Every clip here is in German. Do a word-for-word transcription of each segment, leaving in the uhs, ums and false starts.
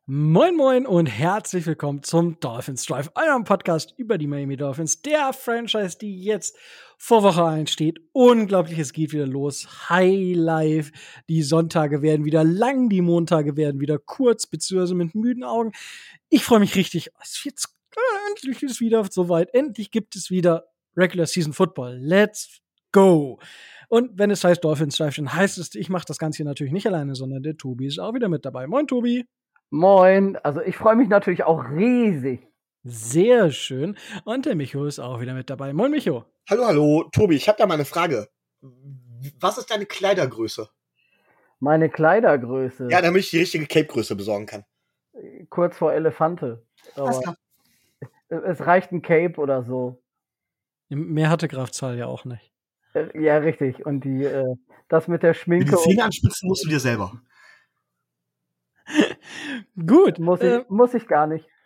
Moin Moin und herzlich willkommen zum Dolphins Drive, eurem Podcast über die Miami Dolphins, der Franchise, die jetzt vor Woche eins steht. Unglaublich, es geht wieder los. High Life. Die Sonntage werden wieder lang, die Montage werden wieder kurz, beziehungsweise mit müden Augen. Ich freue mich richtig. Es wird, endlich ist wieder soweit. Endlich gibt es wieder Regular Season Football. Let's go. Und wenn es heißt Dolphins Drive, dann heißt es, ich mache das Ganze hier natürlich nicht alleine, sondern der Tobi ist auch wieder mit dabei. Moin, Tobi. Moin, also ich freue mich natürlich auch riesig. Sehr schön. Und der Micho ist auch wieder mit dabei. Moin, Micho. Hallo, hallo. Tobi, ich habe da mal eine Frage. Was ist deine Kleidergröße? Meine Kleidergröße. Ja, damit ich die richtige Cape-Größe besorgen kann. Kurz vor Elefante. Aber klar. es reicht ein Cape oder so. Mehr hatte Graf Zahl ja auch nicht. Ja, richtig. Und die, äh, das mit der Schminke. Die Zähne anspitzen musst du dir selber. Gut. Muss ich, äh, muss ich gar nicht.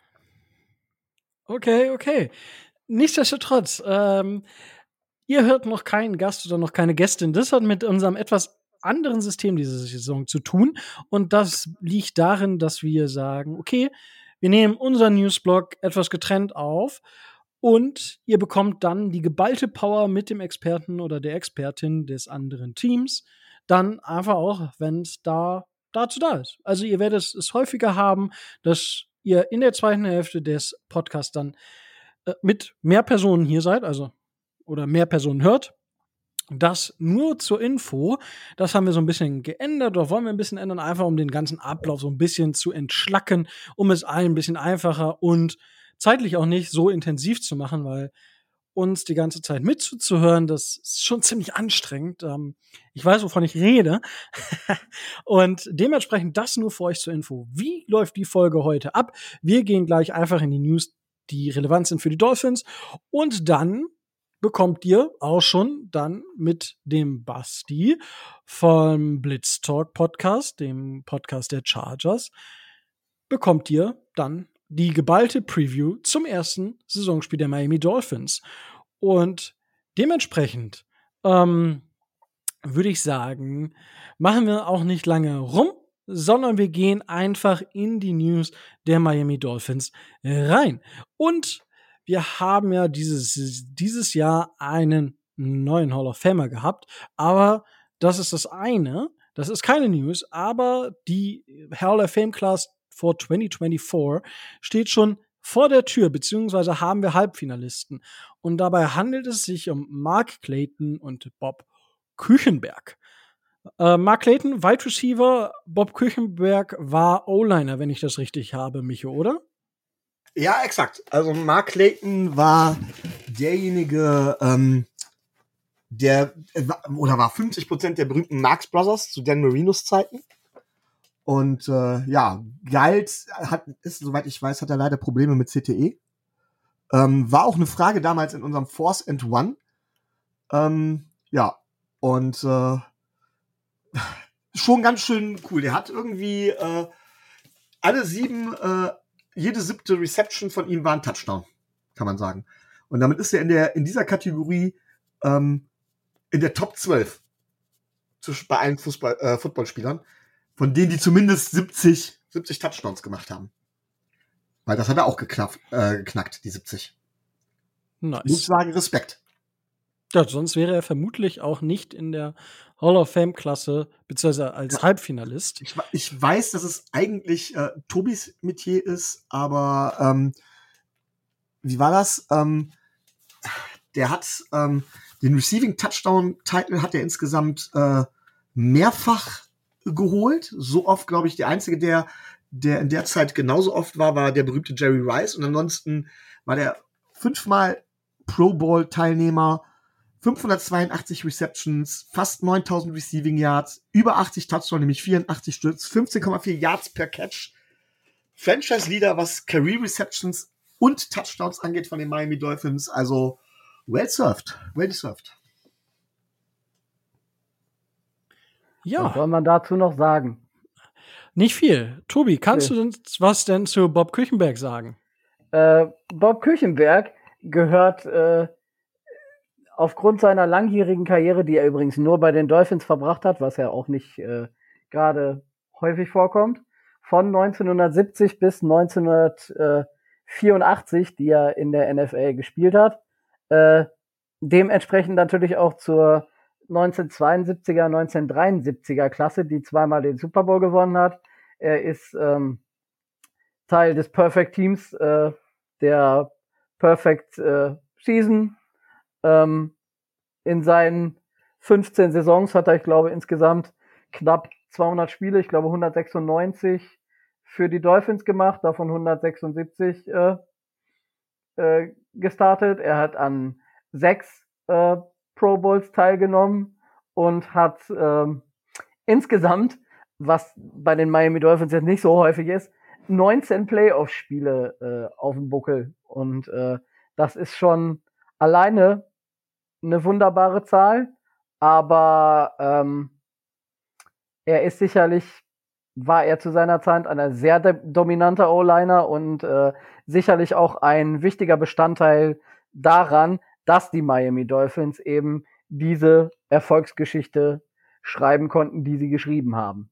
Okay, okay. Nichtsdestotrotz, ähm, ihr hört noch keinen Gast oder noch keine Gästin. Das hat mit unserem etwas anderen System diese Saison zu tun. Und das liegt darin, dass wir sagen, okay, wir nehmen unseren Newsblog etwas getrennt auf und ihr bekommt dann die geballte Power mit dem Experten oder der Expertin des anderen Teams. Dann einfach auch, wenn es da dazu da ist. Also ihr werdet es häufiger haben, dass ihr in der zweiten Hälfte des Podcasts dann äh, mit mehr Personen hier seid, also oder mehr Personen hört. Das nur zur Info, das haben wir so ein bisschen geändert oder wollen wir ein bisschen ändern, einfach um den ganzen Ablauf so ein bisschen zu entschlacken, um es allen ein bisschen einfacher und zeitlich auch nicht so intensiv zu machen, weil uns die ganze Zeit mitzuhören, das ist schon ziemlich anstrengend. Ähm, ich weiß, wovon ich rede. Und dementsprechend das nur für euch zur Info. Wie läuft die Folge heute ab? Wir gehen gleich einfach in die News, die relevant sind für die Dolphins. Und dann bekommt ihr auch schon dann mit dem Basti vom Blitz Talk Podcast, dem Podcast der Chargers, bekommt ihr dann die geballte Preview zum ersten Saisonspiel der Miami Dolphins. Und dementsprechend ähm, würde ich sagen, machen wir auch nicht lange rum, sondern wir gehen einfach in die News der Miami Dolphins rein. Und wir haben ja dieses, dieses Jahr einen neuen Hall of Famer gehabt, aber das ist das eine, das ist keine News, aber die Hall of Fame Class for zwanzig vierundzwanzig steht schon vor der Tür, beziehungsweise haben wir Halbfinalisten. Und dabei handelt es sich um Mark Clayton und Bob Küchenberg. Äh, Mark Clayton, Wide Receiver, Bob Küchenberg war O-Liner, wenn ich das richtig habe, Micho, oder? Ja, exakt. Also Mark Clayton war derjenige, ähm, der äh, oder war fünfzig Prozent der berühmten Marx Brothers zu Dan Marinos Zeiten. Und äh, ja, galt, hat, ist, soweit ich weiß, hat er leider Probleme mit C T E. Ähm, war auch eine Frage damals in unserem Force and One. Ähm, ja, und äh, schon ganz schön cool. Der hat irgendwie äh, alle sieben, äh, jede siebte Reception von ihm war ein Touchdown, kann man sagen. Und damit ist er in der in dieser Kategorie ähm, in der Top zwölf bei allen Fußball, äh, Footballspielern, von denen die zumindest siebzig, siebzig Touchdowns gemacht haben. Weil das hat er auch geknackt, äh, geknackt die siebzig. Nice. Ich muss sagen, Respekt. Ja, sonst wäre er vermutlich auch nicht in der Hall of Fame-Klasse, beziehungsweise als ja. Halbfinalist. Ich, ich weiß, dass es eigentlich äh, Tobis Metier ist, aber ähm, wie war das? Ähm, der hat ähm, den Receiving Touchdown-Title hat er insgesamt äh, mehrfach geholt. So oft, glaube ich, der einzige, der, der in der Zeit genauso oft war, war der berühmte Jerry Rice. Und ansonsten war der fünfmal Pro Bowl-Teilnehmer, fünfhundertzweiundachtzig Receptions, fast neuntausend Receiving Yards, über achtzig Touchdowns, nämlich vierundachtzig Stück, fünfzehn Komma vier Yards per Catch. Franchise-Leader, was Career Receptions und Touchdowns angeht von den Miami Dolphins. Also, well served. Well deserved. Ja. Was soll man dazu noch sagen? Nicht viel. Tobi, kannst nee. du denn was denn zu Bob Küchenberg sagen? Äh, Bob Küchenberg gehört äh, aufgrund seiner langjährigen Karriere, die er übrigens nur bei den Dolphins verbracht hat, was ja auch nicht äh, gerade häufig vorkommt, von neunzehnhundertsiebzig bis neunzehnhundertvierundachtzig, die er in der N F L gespielt hat. Äh, dementsprechend natürlich auch zur neunzehnhundertzweiundsiebziger, neunzehnhundertdreiundsiebziger Klasse, die zweimal den Super Bowl gewonnen hat. Er ist ähm, Teil des Perfect Teams, äh, der Perfect äh, Season. Ähm, in seinen fünfzehn Saisons hat er, ich glaube, insgesamt knapp zweihundert Spiele, ich glaube hundertsechsundneunzig für die Dolphins gemacht, davon hundertsechsundsiebzig äh, äh, gestartet. Er hat an sechs äh, Pro Bowls teilgenommen und hat ähm, insgesamt, was bei den Miami Dolphins jetzt nicht so häufig ist, neunzehn Playoff-Spiele äh, auf dem Buckel. Und äh, das ist schon alleine eine wunderbare Zahl, aber ähm, er ist sicherlich, war er zu seiner Zeit ein sehr de- dominanter O-Liner und äh, sicherlich auch ein wichtiger Bestandteil daran, dass die Miami Dolphins eben diese Erfolgsgeschichte schreiben konnten, die sie geschrieben haben.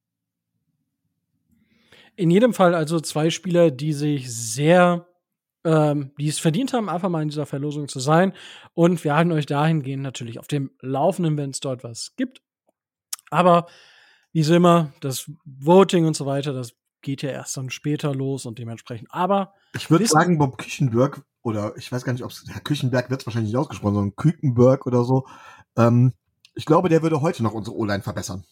In jedem Fall also zwei Spieler, die sich sehr, ähm, die es verdient haben, einfach mal in dieser Verlosung zu sein. Und wir halten euch dahingehend natürlich auf dem Laufenden, wenn es dort was gibt. Aber wie so immer, das Voting und so weiter, das geht ja erst dann später los und dementsprechend. Aber ich würde wissen- sagen, Bob Küchenberg, oder ich weiß gar nicht, ob es Herr Küchenberg wird es wahrscheinlich nicht ausgesprochen, sondern Kükenberg oder so. Ähm, ich glaube, der würde heute noch unsere O-Line verbessern.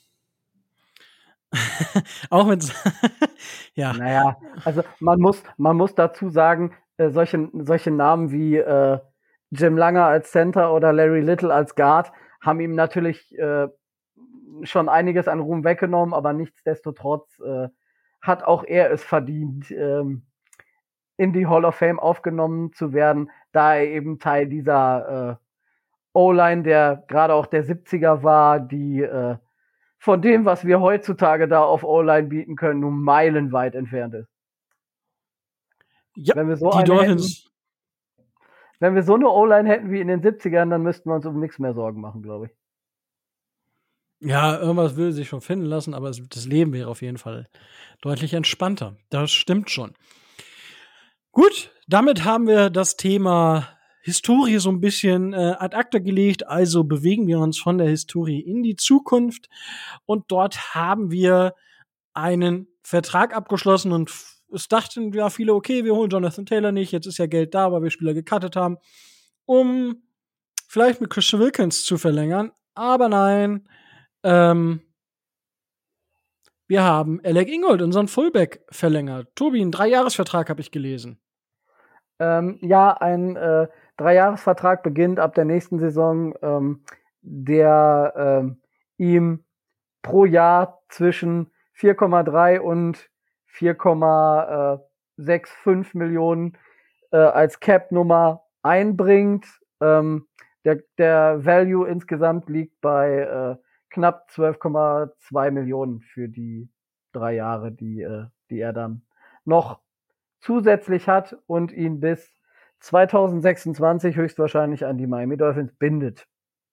auch mit ja. Naja, also man muss, man muss dazu sagen, äh, solche, solche Namen wie äh, Jim Langer als Center oder Larry Little als Guard haben ihm natürlich äh, schon einiges an Ruhm weggenommen, aber nichtsdestotrotz äh, hat auch er es verdient, ähm, in die Hall of Fame aufgenommen zu werden, da er eben Teil dieser äh, O-Line, der gerade auch der siebziger war, die äh, von dem, was wir heutzutage da auf O-Line bieten können, nur meilenweit entfernt ist. Ja, Wenn wir so die eine Dolphins. Wenn wir so eine O-Line hätten wie in den siebzigern, dann müssten wir uns um nichts mehr Sorgen machen, glaube ich. Ja, irgendwas würde sich schon finden lassen, aber es, das Leben wäre auf jeden Fall deutlich entspannter. Das stimmt schon. Gut, damit haben wir das Thema Historie so ein bisschen äh, ad acta gelegt, also bewegen wir uns von der Historie in die Zukunft und dort haben wir einen Vertrag abgeschlossen und f- es dachten ja viele, okay, wir holen Jonathan Taylor nicht, jetzt ist ja Geld da, weil wir Spieler gecuttet haben, um vielleicht mit Christian Wilkins zu verlängern, aber nein, ähm, wir haben Alec Ingold, unseren Fullback, verlängert. Tobi, einen Dreijahresvertrag habe ich gelesen. Ähm, ja, ein äh, Dreijahresvertrag beginnt ab der nächsten Saison, ähm, der ähm, ihm pro Jahr zwischen vier Komma drei und vier Komma fünfundsechzig Millionen äh, als Cap-Nummer einbringt. Ähm, der, der Value insgesamt liegt bei äh, knapp zwölf Komma zwei Millionen für die drei Jahre, die, äh, die er dann noch zusätzlich hat und ihn bis zweitausendsechsundzwanzig höchstwahrscheinlich an die Miami Dolphins bindet.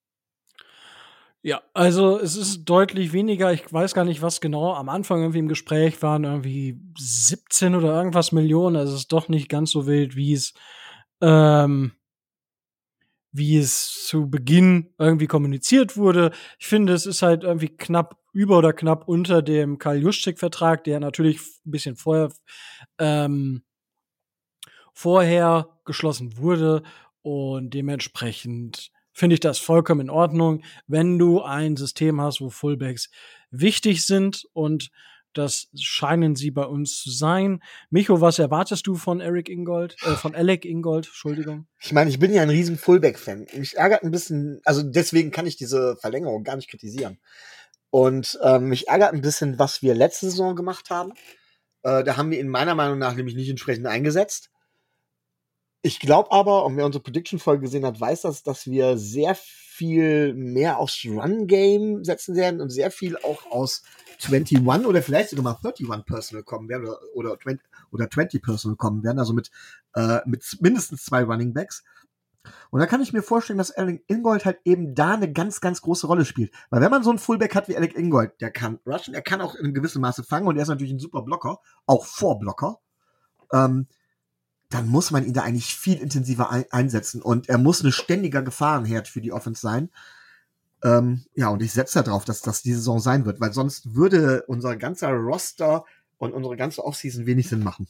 Ja, also es ist deutlich weniger. Ich weiß gar nicht, was genau am Anfang irgendwie im Gespräch waren, irgendwie siebzehn oder irgendwas Millionen. Also es ist doch nicht ganz so wild, wie es ähm, wie es zu Beginn irgendwie kommuniziert wurde. Ich finde, es ist halt irgendwie knapp über oder knapp unter dem Karl Juszczyk-Vertrag, der natürlich ein bisschen vorher ähm, vorher geschlossen wurde und dementsprechend finde ich das vollkommen in Ordnung, wenn du ein System hast, wo Fullbacks wichtig sind und das scheinen sie bei uns zu sein. Micho, was erwartest du von Eric Ingold, äh, von Alec Ingold, Entschuldigung? Ich meine, ich bin ja ein riesen Fullback-Fan. Mich ärgert ein bisschen, also deswegen kann ich diese Verlängerung gar nicht kritisieren. Und ähm, mich ärgert ein bisschen, was wir letzte Saison gemacht haben. Äh, da haben wir ihn meiner Meinung nach nämlich nicht entsprechend eingesetzt. Ich glaube aber, und wer unsere Prediction-Folge gesehen hat, weiß das, dass wir sehr viel mehr aufs Run-Game setzen werden und sehr viel auch aus einundzwanzig oder vielleicht sogar mal einunddreißig Personal kommen werden oder, oder, zwanzig, oder zwanzig Personal kommen werden, also mit, äh, mit mindestens zwei Running Backs. Und da kann ich mir vorstellen, dass Alec Ingold halt eben da eine ganz, ganz große Rolle spielt. Weil wenn man so einen Fullback hat wie Alec Ingold, der kann rushen, der kann auch in einem gewissen Maße fangen und der ist natürlich ein super Blocker, auch Vorblocker, ähm, dann muss man ihn da eigentlich viel intensiver ein- einsetzen und er muss ein ständiger Gefahrenherd für die Offense sein. Ähm, ja, und ich setze darauf, dass das die Saison sein wird, weil sonst würde unser ganzer Roster und unsere ganze Offseason wenig Sinn machen.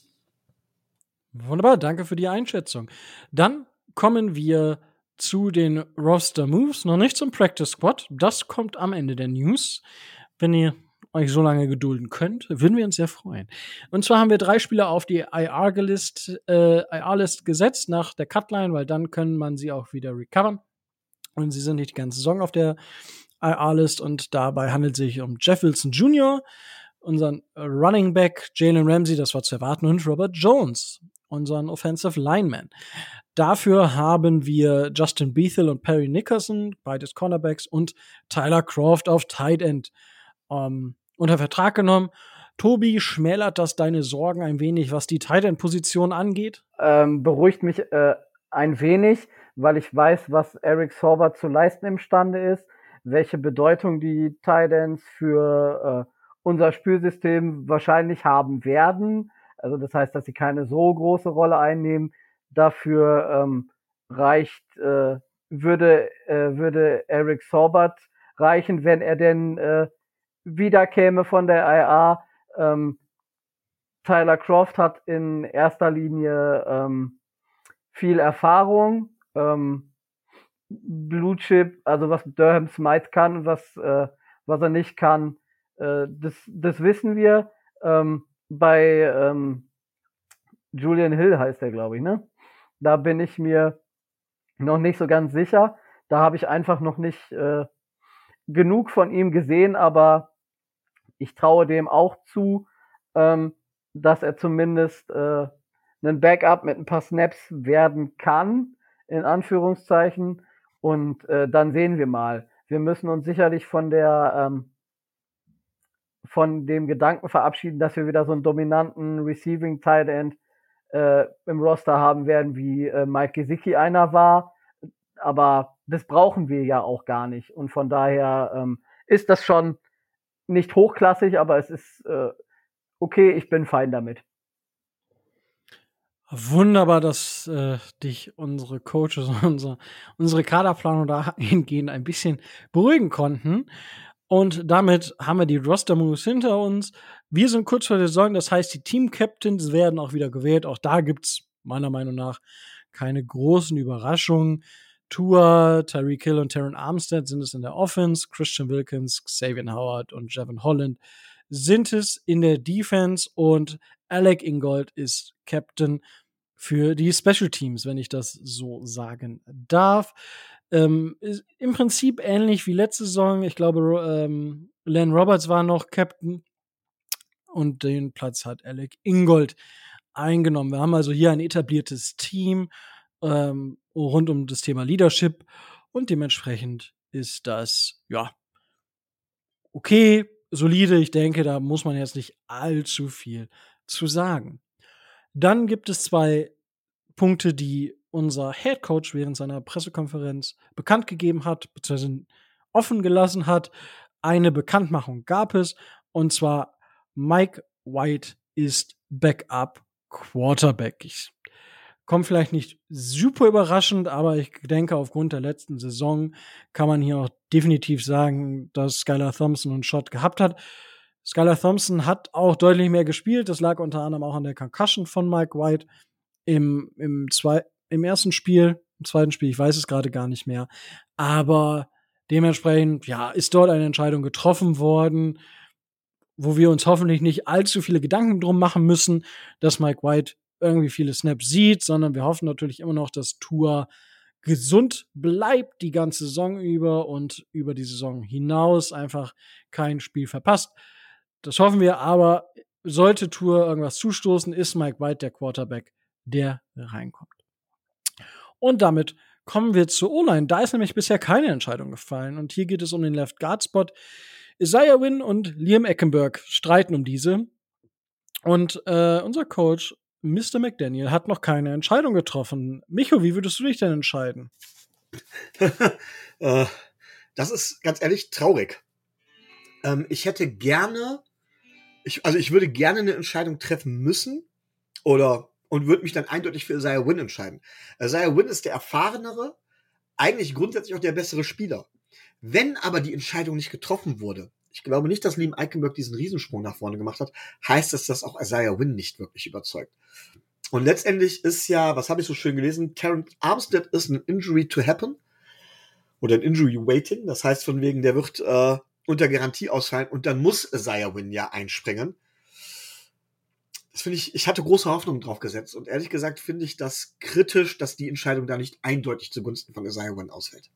Wunderbar, danke für die Einschätzung. Dann kommen wir zu den Roster-Moves, noch nicht zum Practice Squad. Das kommt am Ende der News. Wenn ihr euch so lange gedulden könnt, würden wir uns sehr freuen. Und zwar haben wir drei Spieler auf die I R-List äh, I R-List gesetzt nach der Cutline, weil dann können man sie auch wieder recovern. Und sie sind nicht die ganze Saison auf der I R-List. Und dabei handelt es sich um Jeff Wilson Junior, unseren Running Back Jalen Ramsey, das war zu erwarten, und Robert Jones, unseren Offensive Lineman. Dafür haben wir Justin Bethel und Perry Nickerson, beides Cornerbacks, und Tyler Croft auf Tight End ähm, unter Vertrag genommen. Tobi, schmälert das deine Sorgen ein wenig, was die Tight End-Position angeht? Ähm, beruhigt mich äh, ein wenig, weil ich weiß, was Eric Sauber zu leisten imstande ist, welche Bedeutung die Tight Ends für äh, unser Spielsystem wahrscheinlich haben werden. Also das heißt, dass sie keine so große Rolle einnehmen. Dafür ähm, reicht, äh, würde, äh, würde Eric Saubert reichen, wenn er denn äh, wiederkäme von der I R. Ähm, Tyler Croft hat in erster Linie ähm, viel Erfahrung. Ähm, Blue Chip, also was Durham Smythe kann, was, äh, was er nicht kann, äh, das, das wissen wir. Ähm, bei ähm, Julian Hill heißt er, glaube ich, ne? Da bin ich mir noch nicht so ganz sicher. Da habe ich einfach noch nicht äh, genug von ihm gesehen, aber ich traue dem auch zu, ähm, dass er zumindest äh, ein Backup mit ein paar Snaps werden kann, in Anführungszeichen. Und äh, dann sehen wir mal. Wir müssen uns sicherlich von der ähm, von dem Gedanken verabschieden, dass wir wieder so einen dominanten Receiving Tight End äh, im Roster haben werden, wie äh, Mike Gesicki einer war. Aber das brauchen wir ja auch gar nicht. Und von daher ähm, ist das schon nicht hochklassig, aber es ist äh, okay, ich bin fein damit. Wunderbar, dass äh, dich unsere Coaches, unsere, unsere Kaderplanung dahingehend ein bisschen beruhigen konnten. Und damit haben wir die Roster-Moves hinter uns. Wir sind kurz vor der Saison, das heißt, die Team-Captains werden auch wieder gewählt. Auch da gibt's meiner Meinung nach keine großen Überraschungen. Tua, Tyreek Hill und Terron Armstead sind es in der Offense. Christian Wilkins, Xavier Howard und Javon Holland sind es in der Defense. Und Alec Ingold ist Captain für die Special Teams, wenn ich das so sagen darf. Ähm, ist im Prinzip ähnlich wie letzte Saison. Ich glaube, ähm, Len Roberts war noch Captain und den Platz hat Alec Ingold eingenommen. Wir haben also hier ein etabliertes Team ähm, rund um das Thema Leadership und dementsprechend ist das, ja, okay, solide. Ich denke, da muss man jetzt nicht allzu viel zu sagen. Dann gibt es zwei Punkte, die unser Head Coach während seiner Pressekonferenz bekannt gegeben hat, beziehungsweise offen gelassen hat. Eine Bekanntmachung gab es, und zwar Mike White ist Backup Quarterback. Ich komme vielleicht nicht super überraschend, aber ich denke, aufgrund der letzten Saison kann man hier auch definitiv sagen, dass Skylar Thompson einen Shot gehabt hat. Skylar Thompson hat auch deutlich mehr gespielt. Das lag unter anderem auch an der Concussion von Mike White im, im, zwei, im ersten Spiel, im zweiten Spiel, ich weiß es gerade gar nicht mehr. Aber dementsprechend, ja, ist dort eine Entscheidung getroffen worden, wo wir uns hoffentlich nicht allzu viele Gedanken drum machen müssen, dass Mike White irgendwie viele Snaps sieht, sondern wir hoffen natürlich immer noch, dass Tua gesund bleibt die ganze Saison über und über die Saison hinaus einfach kein Spiel verpasst. Das hoffen wir, aber sollte Tua irgendwas zustoßen, ist Mike White der Quarterback, der reinkommt. Und damit kommen wir zur O-Line. Da ist nämlich bisher keine Entscheidung gefallen. Und hier geht es um den Left Guard Spot. Isaiah Wynn und Liam Eckenberg streiten um diese. Und äh, unser Coach Mister McDaniel hat noch keine Entscheidung getroffen. Micho, wie würdest du dich denn entscheiden? äh, das ist ganz ehrlich traurig. Ähm, ich hätte gerne, ich, also ich würde gerne eine Entscheidung treffen müssen oder und würde mich dann eindeutig für Isaiah Wynn entscheiden. Isaiah Wynn ist der erfahrenere, eigentlich grundsätzlich auch der bessere Spieler. Wenn aber die Entscheidung nicht getroffen wurde, ich glaube nicht, dass Liam Eichenberg diesen Riesensprung nach vorne gemacht hat, heißt das, dass auch Isaiah Wynn nicht wirklich überzeugt. Und letztendlich ist ja, was habe ich so schön gelesen, Terrence Armstead ist ein Injury to happen oder ein Injury waiting. Das heißt von wegen, der wird äh, unter Garantie ausfallen und dann muss Isaiah Wynn ja einspringen. Das finde ich, ich hatte große Hoffnung drauf gesetzt und ehrlich gesagt finde ich das kritisch, dass die Entscheidung da nicht eindeutig zugunsten von Isaiah Wynn ausfällt.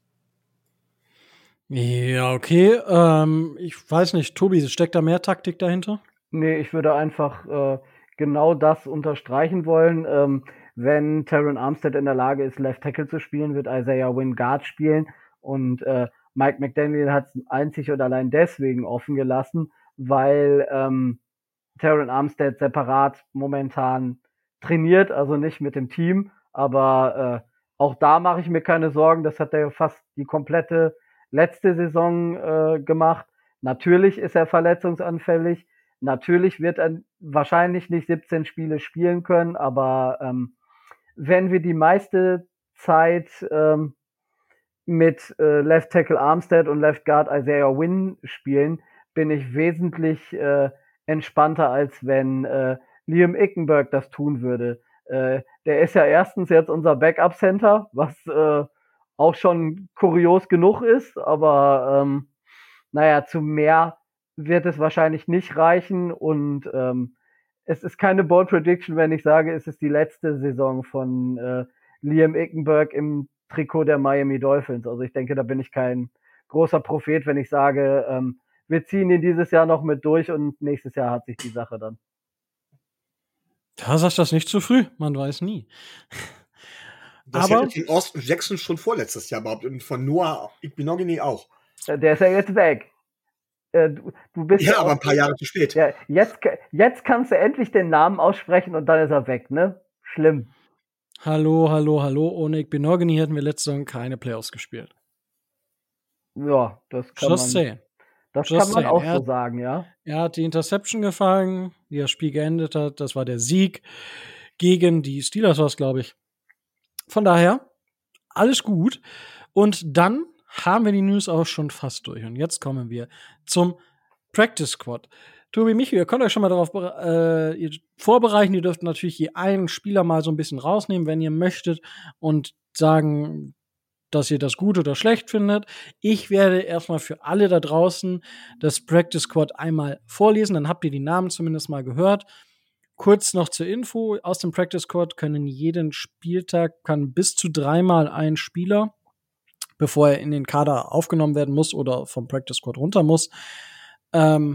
Ja, okay. Ähm, ich weiß nicht, Tobi, steckt da mehr Taktik dahinter? Nee, ich würde einfach äh, genau das unterstreichen wollen. Ähm, wenn Terron Armstead in der Lage ist, Left Tackle zu spielen, wird Isaiah Wynn Guard spielen. Und äh, Mike McDaniel hat es einzig und allein deswegen offen gelassen, weil ähm, Terron Armstead separat momentan trainiert, also nicht mit dem Team. Aber äh, auch da mache ich mir keine Sorgen. Das hat er fast die komplette letzte Saison äh, gemacht. Natürlich ist er verletzungsanfällig. Natürlich wird er wahrscheinlich nicht siebzehn Spiele spielen können, aber ähm, wenn wir die meiste Zeit ähm, mit äh, Left Tackle Armstead und Left Guard Isaiah Wynn spielen, bin ich wesentlich äh, entspannter, als wenn äh, Liam Eichenberg das tun würde. Äh, der ist ja erstens jetzt unser Backup Center, was äh, auch schon kurios genug ist, aber ähm, naja, zu mehr wird es wahrscheinlich nicht reichen und ähm, es ist keine Bold Prediction, wenn ich sage, es ist die letzte Saison von äh, Liam Eichenberg im Trikot der Miami Dolphins. Also ich denke, da bin ich kein großer Prophet, wenn ich sage, ähm, wir ziehen ihn dieses Jahr noch mit durch und nächstes Jahr hat sich die Sache dann. Da sagst du das nicht zu früh, man weiß nie. Das Aber hätte den Austin Jackson schon vorletztes Jahr behauptet und von Noah Igbinoghene auch. Der ist ja jetzt weg. Äh, du, du bist ja, aber ein paar Jahre zu spät. Ja, jetzt, jetzt kannst du endlich den Namen aussprechen und dann ist er weg, ne? Schlimm. Hallo, hallo, hallo. Ohne Igbinoghene hätten wir letzte Saison keine Playoffs gespielt. Ja, das kann Just man, saying. das Just kann man saying. auch Er, so sagen, ja. Er hat die Interception gefangen, wie das Spiel geendet hat. Das war der Sieg gegen die Steelers, war es, glaube ich. Von daher, alles gut. Und dann haben wir die News auch schon fast durch. Und jetzt kommen wir zum Practice Squad. Tobi, Michi, ihr könnt euch schon mal darauf äh, ihr vorbereiten. Ihr dürft natürlich je einen Spieler mal so ein bisschen rausnehmen, wenn ihr möchtet, und sagen, dass ihr das gut oder schlecht findet. Ich werde erstmal für alle da draußen das Practice Squad einmal vorlesen. Dann habt ihr die Namen zumindest mal gehört. Kurz noch zur Info. Aus dem Practice Squad können jeden Spieltag kann bis zu dreimal ein Spieler, bevor er in den Kader aufgenommen werden muss oder vom Practice Squad runter muss, ähm,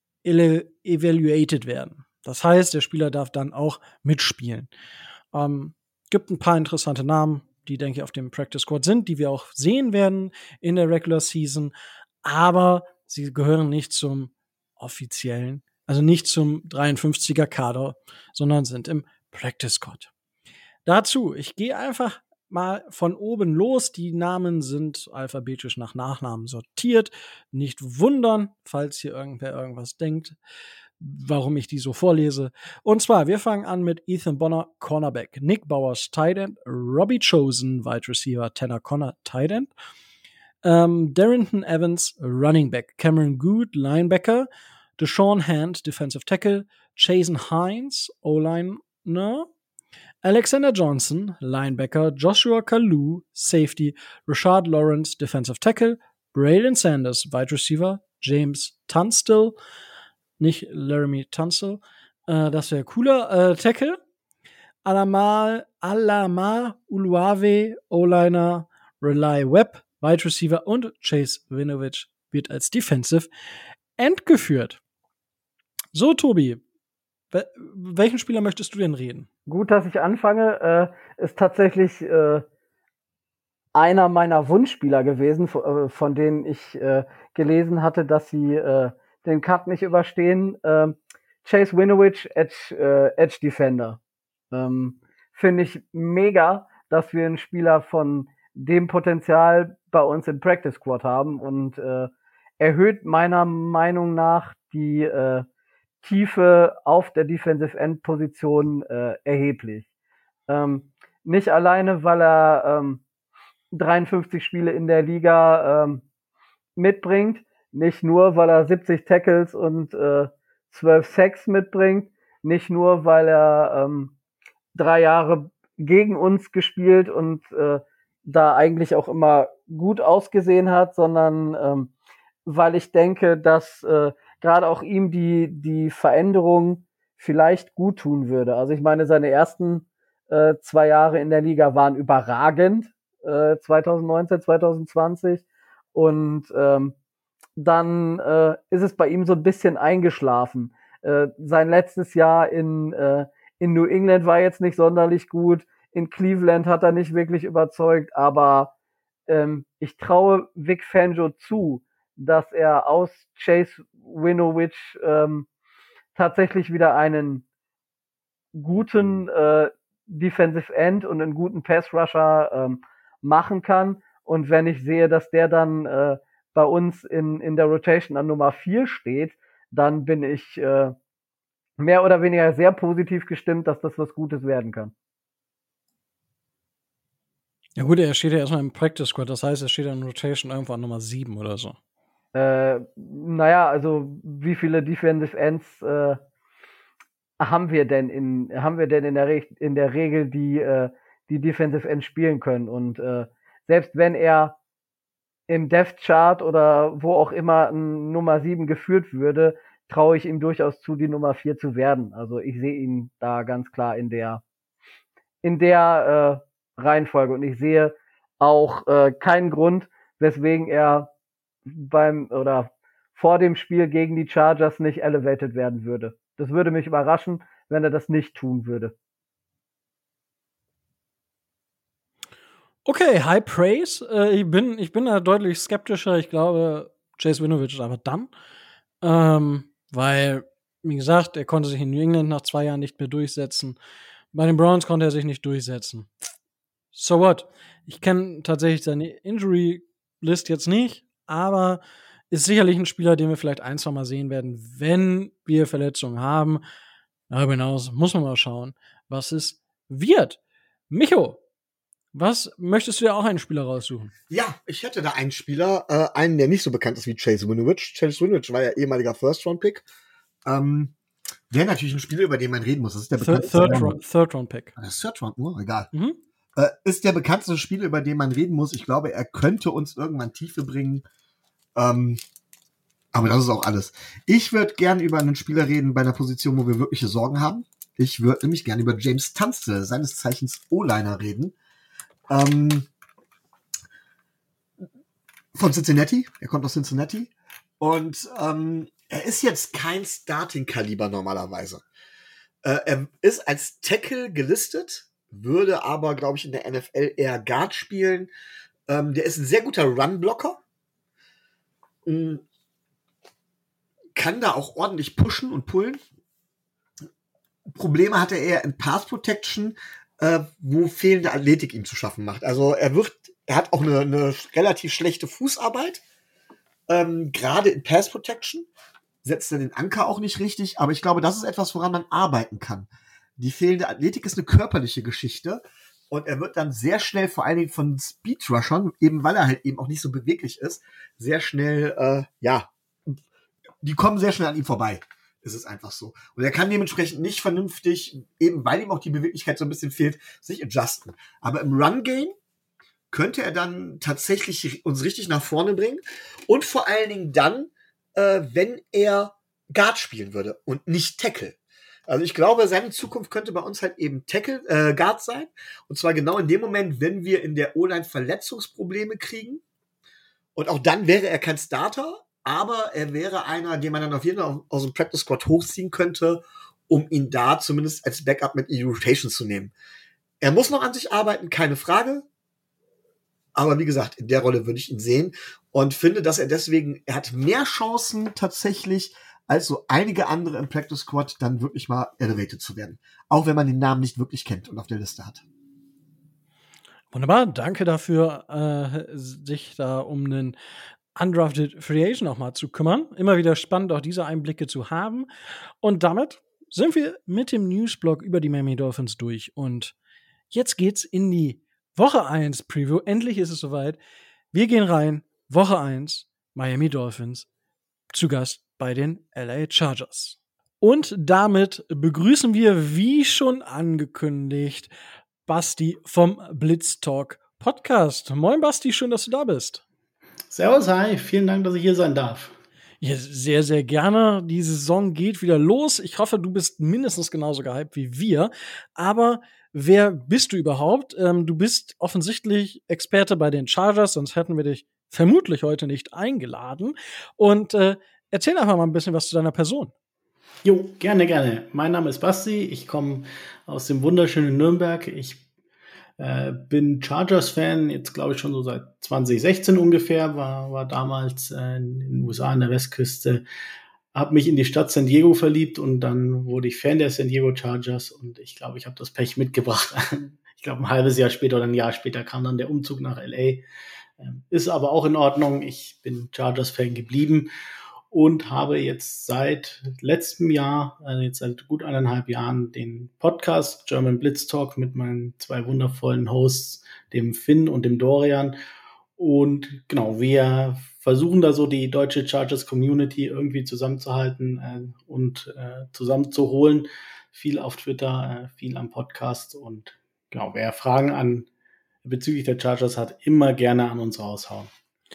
evaluated werden. Das heißt, der Spieler darf dann auch mitspielen. Ähm, gibt ein paar interessante Namen, die, denke ich, auf dem Practice Squad sind, die wir auch sehen werden in der Regular Season, aber sie gehören nicht zum offiziellen, also nicht zum dreiundfünfziger Kader, sondern sind im Practice Squad. Dazu, ich gehe einfach mal von oben los. Die Namen sind alphabetisch nach Nachnamen sortiert. Nicht wundern, falls hier irgendwer irgendwas denkt, warum ich die so vorlese. Und zwar, wir fangen an mit Ethan Bonner, Cornerback, Nick Bowers, Tight End, Robbie Chosen, Wide Receiver, Tanner Connor, Tight End, ähm, Darrington Evans, Running Back, Cameron Good, Linebacker, Deshaun Hand, Defensive Tackle, Jason Hines, O-Liner, Alexander Johnson, Linebacker, Joshua Kalu, Safety, Rashard Lawrence, Defensive Tackle, Braylon Sanders, Wide Receiver, James Tunstall, nicht Laramie Tunstall, äh, das wäre cooler, äh, Tackle, Alama, Alama Uluave, O-Liner, Rely Webb, Wide Receiver und Chase Winovich wird als Defensive End geführt. So, Tobi, welchen Spieler möchtest du denn reden? Gut, dass ich anfange. Äh, ist tatsächlich äh, einer meiner Wunschspieler gewesen, von, äh, von denen ich äh, gelesen hatte, dass sie äh, den Cut nicht überstehen. Äh, Chase Winovich, Edge, äh, Edge Defender. Ähm, Finde ich mega, dass wir einen Spieler von dem Potenzial bei uns im Practice Squad haben und äh, erhöht meiner Meinung nach die äh, Tiefe auf der Defensive End Position äh, erheblich. Ähm, nicht alleine, weil er ähm, dreiundfünfzig Spiele in der Liga ähm, mitbringt, nicht nur, weil er siebzig Tackles und äh, zwölf Sacks mitbringt, nicht nur, weil er ähm, drei Jahre gegen uns gespielt und äh, da eigentlich auch immer gut ausgesehen hat, sondern ähm, weil ich denke, dass äh, gerade auch ihm die die Veränderung vielleicht gut tun würde. Also ich meine, seine ersten äh, zwei Jahre in der Liga waren überragend, äh, zwanzig neunzehn, zwanzig zwanzig, und ähm, dann äh, ist es bei ihm so ein bisschen eingeschlafen. Äh, sein letztes Jahr in äh, in New England war jetzt nicht sonderlich gut. In Cleveland hat er nicht wirklich überzeugt, aber ähm, ich traue Vic Fangio zu, dass er aus Chase Winovich ähm, tatsächlich wieder einen guten äh, Defensive End und einen guten Pass Rusher ähm, machen kann. Und wenn ich sehe, dass der dann äh, bei uns in, in der Rotation an Nummer vier steht, dann bin ich äh, mehr oder weniger sehr positiv gestimmt, dass das was Gutes werden kann. Ja gut, er steht ja erstmal im Practice Squad, das heißt, er steht in Rotation irgendwann Nummer sieben oder so. Äh, naja, also wie viele Defensive Ends äh, haben wir denn in haben wir denn in der Re in der Regel, die äh, die Defensive Ends spielen können? Und äh, selbst wenn er im Depth Chart oder wo auch immer ein Nummer sieben geführt würde, traue ich ihm durchaus zu, die Nummer vier zu werden. Also ich sehe ihn da ganz klar in der in der äh, Reihenfolge, und ich sehe auch äh, keinen Grund, weswegen er beim oder vor dem Spiel gegen die Chargers nicht elevated werden würde. Das würde mich überraschen, wenn er das nicht tun würde. Okay, High Praise. Äh, ich, bin, ich bin da deutlich skeptischer. Ich glaube, Chase Winovich ist aber done. Ähm, weil, wie gesagt, er konnte sich in New England nach zwei Jahren nicht mehr durchsetzen. Bei den Browns konnte er sich nicht durchsetzen. So what? Ich kenne tatsächlich seine Injury-List jetzt nicht, aber ist sicherlich ein Spieler, den wir vielleicht ein, zwei Mal sehen werden, wenn wir Verletzungen haben. Darüber hinaus muss man mal schauen, was es wird. Micho, was möchtest du ja auch einen Spieler raussuchen? Ja, ich hätte da einen Spieler, äh, einen, der nicht so bekannt ist wie Chase Winovich. Chase Winovich war ja ehemaliger First-Round-Pick. Ähm, der natürlich ein Spieler, über den man reden muss. Das ist der bekannteste. Third-Round-Pick. Third Round Pick. Das ist Third-Round nur, egal. Mhm. Äh, ist der bekannteste Spieler, über den man reden muss. Ich glaube, er könnte uns irgendwann Tiefe bringen. Ähm, aber das ist auch alles. Ich würde gerne über einen Spieler reden bei einer Position, wo wir wirkliche Sorgen haben. Ich würde nämlich gerne über James Tunstall, seines Zeichens O-Liner, reden. Ähm, von Cincinnati. Er kommt aus Cincinnati. Und ähm, er ist jetzt kein Starting-Kaliber normalerweise. Äh, er ist als Tackle gelistet, würde aber, glaube ich, in der N F L eher Guard spielen. Ähm, der ist ein sehr guter Run-Blocker. Ähm, kann da auch ordentlich pushen und pullen. Probleme hat er eher in Pass Protection, äh, wo fehlende Athletik ihm zu schaffen macht. Also er wird, er hat auch eine, eine relativ schlechte Fußarbeit, ähm, gerade in Pass Protection. Setzt er den Anker auch nicht richtig, aber ich glaube, das ist etwas, woran man arbeiten kann. Die fehlende Athletik ist eine körperliche Geschichte und er wird dann sehr schnell, vor allen Dingen von Speedrushern, eben weil er halt eben auch nicht so beweglich ist, sehr schnell, äh, ja, die kommen sehr schnell an ihm vorbei. Es ist einfach so. Und er kann dementsprechend nicht vernünftig, eben weil ihm auch die Beweglichkeit so ein bisschen fehlt, sich adjusten. Aber im Run-Game könnte er dann tatsächlich uns richtig nach vorne bringen. Und vor allen Dingen dann, äh, wenn er Guard spielen würde und nicht Tackle. Also ich glaube, seine Zukunft könnte bei uns halt eben Tackle, äh, Guard sein. Und zwar genau in dem Moment, wenn wir in der O-Line Verletzungsprobleme kriegen. Und auch dann wäre er kein Starter, aber er wäre einer, den man dann auf jeden Fall aus dem Practice Squad hochziehen könnte, um ihn da zumindest als Backup mit in die Rotation zu nehmen. Er muss noch an sich arbeiten, keine Frage. Aber wie gesagt, in der Rolle würde ich ihn sehen und finde, dass er deswegen, er hat mehr Chancen tatsächlich als so einige andere im Practice Squad dann wirklich mal elevated zu werden. Auch wenn man den Namen nicht wirklich kennt und auf der Liste hat. Wunderbar, danke dafür, äh, sich da um einen Undrafted Free Agent auch mal zu kümmern. Immer wieder spannend, auch diese Einblicke zu haben. Und damit sind wir mit dem Newsblog über die Miami Dolphins durch. Und jetzt geht's in die Woche eins Preview. Endlich ist es soweit. Wir gehen rein. Woche eins, Miami Dolphins, zu Gast bei den L A Chargers. Und damit begrüßen wir, wie schon angekündigt, Basti vom Blitz Talk Podcast. Moin Basti, schön, dass du da bist. Servus, hi, vielen Dank, dass ich hier sein darf. Ja, sehr, sehr gerne. Die Saison geht wieder los. Ich hoffe, du bist mindestens genauso gehypt wie wir. Aber wer bist du überhaupt? Ähm, du bist offensichtlich Experte bei den Chargers, sonst hätten wir dich vermutlich heute nicht eingeladen. Und äh, erzähl einfach mal ein bisschen was zu deiner Person. Jo, gerne, gerne. Mein Name ist Basti. Ich komme aus dem wunderschönen Nürnberg. Ich äh, bin Chargers-Fan, jetzt glaube ich schon so seit zwanzig sechzehn ungefähr. War, war damals äh, in den U S A an der Westküste. Habe mich in die Stadt San Diego verliebt und dann wurde ich Fan der San Diego Chargers. Und ich glaube, ich habe das Pech mitgebracht. Ich glaube, ein halbes Jahr später oder ein Jahr später kam dann der Umzug nach L A. Ähm, ist aber auch in Ordnung. Ich bin Chargers-Fan geblieben. Und habe jetzt seit letztem Jahr, also jetzt seit gut eineinhalb Jahren, den Podcast German Blitz Talk mit meinen zwei wundervollen Hosts, dem Finn und dem Dorian. Und genau, wir versuchen da so die deutsche Chargers Community irgendwie zusammenzuhalten äh, und äh, zusammenzuholen. Viel auf Twitter, äh, viel am Podcast. Und genau, wer Fragen an bezüglich der Chargers hat, immer gerne an uns raushauen.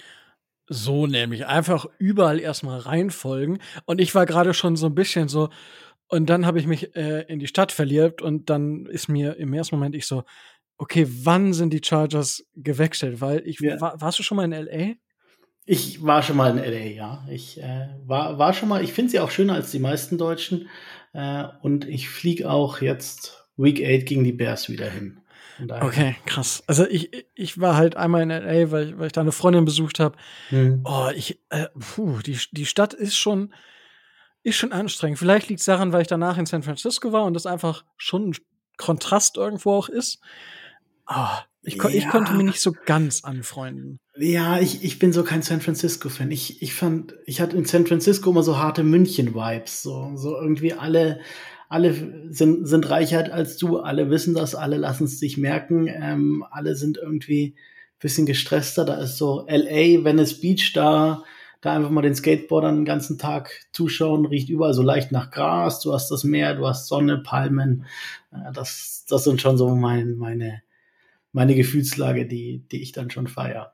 So nämlich, einfach überall erstmal reinfolgen. Und ich war gerade schon so ein bisschen so, und dann habe ich mich äh, in die Stadt verliebt und dann ist mir im ersten Moment ich so, okay, wann sind die Chargers gewechselt? Weil ich, Ja. war, warst du schon mal in L A? Ich war schon mal in L A, ja. Ich äh, war, war schon mal, ich finde sie auch schöner als die meisten Deutschen. Äh, und ich fliege auch jetzt Week acht gegen die Bears wieder hin. Okay, krass. Also ich, ich war halt einmal in L A, weil ich, weil ich da eine Freundin besucht habe. Hm. Oh, ich, äh, puh, die, die Stadt ist schon, ist schon anstrengend. Vielleicht liegt es daran, weil ich danach in San Francisco war und das einfach schon ein Kontrast irgendwo auch ist. Oh, ich, ja. ich konnte mich nicht so ganz anfreunden. Ja, ich, ich bin so kein San Francisco-Fan. Ich, ich fand, ich hatte in San Francisco immer so harte München-Vibes. So, so irgendwie alle, alle sind, sind reicher als du, alle wissen das, alle lassen es sich merken, ähm, alle sind irgendwie ein bisschen gestresster. Da ist so L A, Venice Beach, da, da einfach mal den Skateboardern den ganzen Tag zuschauen, riecht überall so leicht nach Gras, du hast das Meer, du hast Sonne, Palmen. Äh, das, das sind schon so mein, meine, meine Gefühlslage, die, die ich dann schon feiere.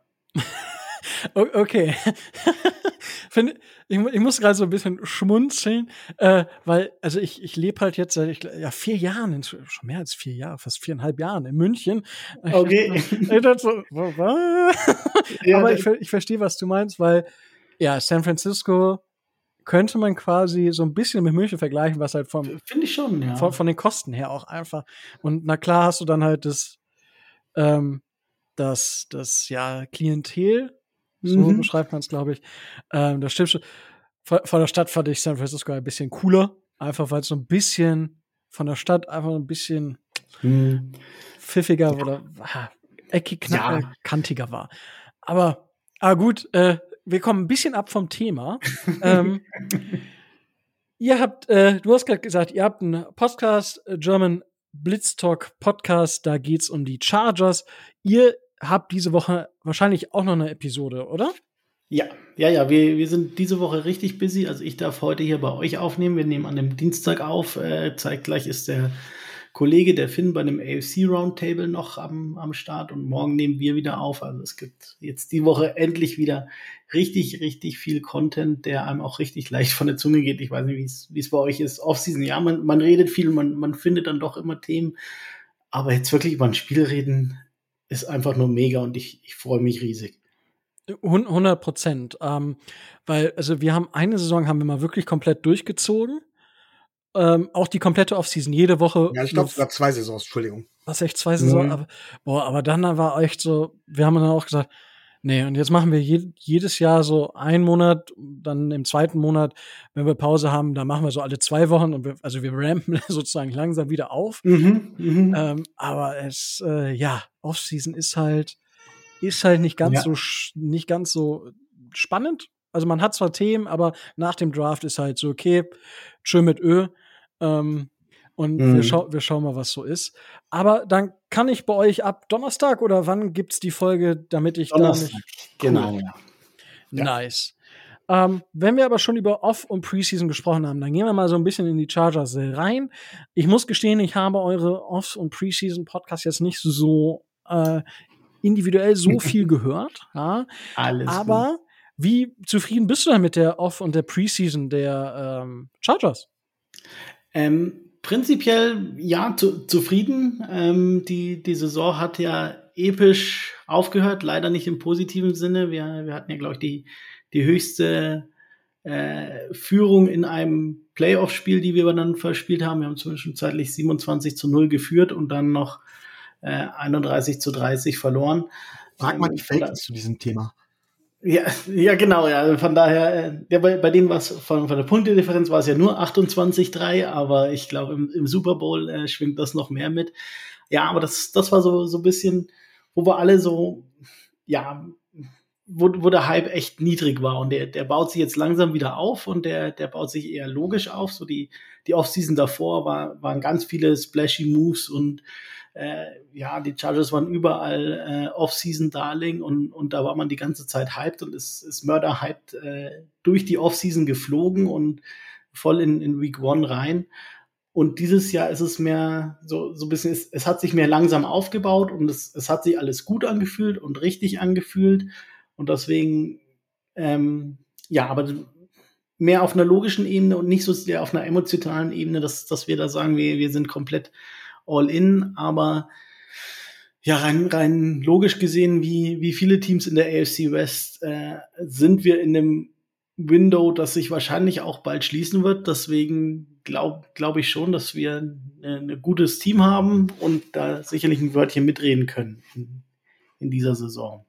Okay. Find, ich, ich muss gerade so ein bisschen schmunzeln, äh, weil, also ich, ich lebe halt jetzt seit ich, ja, vier Jahren, schon mehr als vier Jahre, fast viereinhalb Jahren in München. Okay. Ich, ich dachte so, ja, aber ich, ich verstehe, was du meinst, weil, ja, San Francisco könnte man quasi so ein bisschen mit München vergleichen, was halt vom, finde ich schon, ja. Von, von den Kosten her auch einfach. Und na klar hast du dann halt das, ähm, das, das, ja, Klientel, so mhm. beschreibt man es, glaube ich. Ähm, das stimmt schon. Von, von der Stadt fand ich San Francisco ein bisschen cooler. Einfach, weil es so ein bisschen von der Stadt einfach ein bisschen mhm. pfiffiger ja. oder ah, eckig, knapp, ja. kantiger war. Aber, ah gut, äh, wir kommen ein bisschen ab vom Thema. ähm, ihr habt, äh, du hast gerade gesagt, ihr habt einen Podcast, German Blitz Talk Podcast, da geht's um die Chargers. Ihr habt diese Woche wahrscheinlich auch noch eine Episode, oder? Ja, ja, ja, wir, wir sind diese Woche richtig busy. Also ich darf heute hier bei euch aufnehmen. Wir nehmen an dem Dienstag auf. Äh, zeitgleich ist der Kollege, der Finn, bei einem A F C Roundtable noch am, am Start und morgen nehmen wir wieder auf. Also es gibt jetzt die Woche endlich wieder richtig, richtig viel Content, der einem auch richtig leicht von der Zunge geht. Ich weiß nicht, wie es wie es bei euch ist. Off-Season, ja, man, man redet viel, man, man findet dann doch immer Themen. Aber jetzt wirklich über ein Spiel reden, ist einfach nur mega und ich, ich freue mich riesig. hundert Prozent. Ähm, weil, also wir haben eine Saison haben wir mal wirklich komplett durchgezogen. Ähm, auch die komplette Offseason, jede Woche. Ja, ich glaube sogar zwei Saisons, Entschuldigung. Was, echt zwei Saisons? Mhm. Aber, boah, aber dann war echt so, wir haben dann auch gesagt, Nee, und jetzt machen wir je, jedes Jahr so einen Monat, dann im zweiten Monat, wenn wir Pause haben, dann machen wir so alle zwei Wochen und wir, also wir rampen sozusagen langsam wieder auf. Mhm, mhm. Ähm, aber es, äh, ja, Offseason ist halt, ist halt nicht ganz Ja. so, sch- nicht ganz so spannend. Also man hat zwar Themen, aber nach dem Draft ist halt so, okay, tschö mit Ö. Ähm, und Mhm. wir, schau wir schauen mal, was so ist. Aber dann kann ich bei euch ab Donnerstag oder wann gibt's die Folge, damit ich da Donnerstag, nicht. genau, Cool. ja. Nice. Ähm, wenn wir aber schon über Off- und Preseason gesprochen haben, dann gehen wir mal so ein bisschen in die Chargers rein. Ich muss gestehen, ich habe eure Off- und Preseason-Podcasts jetzt nicht so äh, individuell so viel gehört. Ja? Alles gut. Aber wie zufrieden bist du denn mit der Off- und der Preseason der ähm, Chargers? Ähm, prinzipiell ja, zu, zufrieden. Ähm, die, die Saison hat ja episch aufgehört, leider nicht im positiven Sinne. Wir, wir hatten ja, glaube ich, die, die höchste äh, Führung in einem Playoff-Spiel, die wir dann verspielt haben. Wir haben zwischenzeitlich siebenundzwanzig zu null geführt und dann noch äh, einunddreißig zu dreißig verloren. Frag mal Ähm, die Falcons zu diesem Thema. Ja, ja, genau, ja. Also von daher, äh, ja, bei, bei denen war es von, von der Punktedifferenz war es ja nur achtundzwanzig drei, aber ich glaube, im, im Super Bowl äh, schwingt das noch mehr mit. Ja, aber das, das war so, so ein bisschen, wo wir alle so, ja, wo, wo der Hype echt niedrig war und der, der baut sich jetzt langsam wieder auf und der, der baut sich eher logisch auf. So die, die Offseason davor war, waren ganz viele splashy Moves und äh, ja, die Chargers waren überall äh, Off-Season-Darling und, und da war man die ganze Zeit hyped und ist, ist Mörder-hyped äh, durch die Off-Season geflogen und voll in, in Week One rein. Und dieses Jahr ist es mehr so, so ein bisschen, es, es hat sich mehr langsam aufgebaut und es, es hat sich alles gut angefühlt und richtig angefühlt. Und deswegen, ähm, ja, aber mehr auf einer logischen Ebene und nicht so sehr auf einer emotionalen Ebene, dass, dass wir da sagen, wir, wir sind komplett all in, aber ja, rein, rein logisch gesehen, wie, wie viele Teams in der A F C West, äh, sind wir in einem Window, das sich wahrscheinlich auch bald schließen wird. Deswegen glaube glaub ich schon, dass wir ein, ein gutes Team haben und da sicherlich ein Wörtchen mitreden können in, in dieser Saison.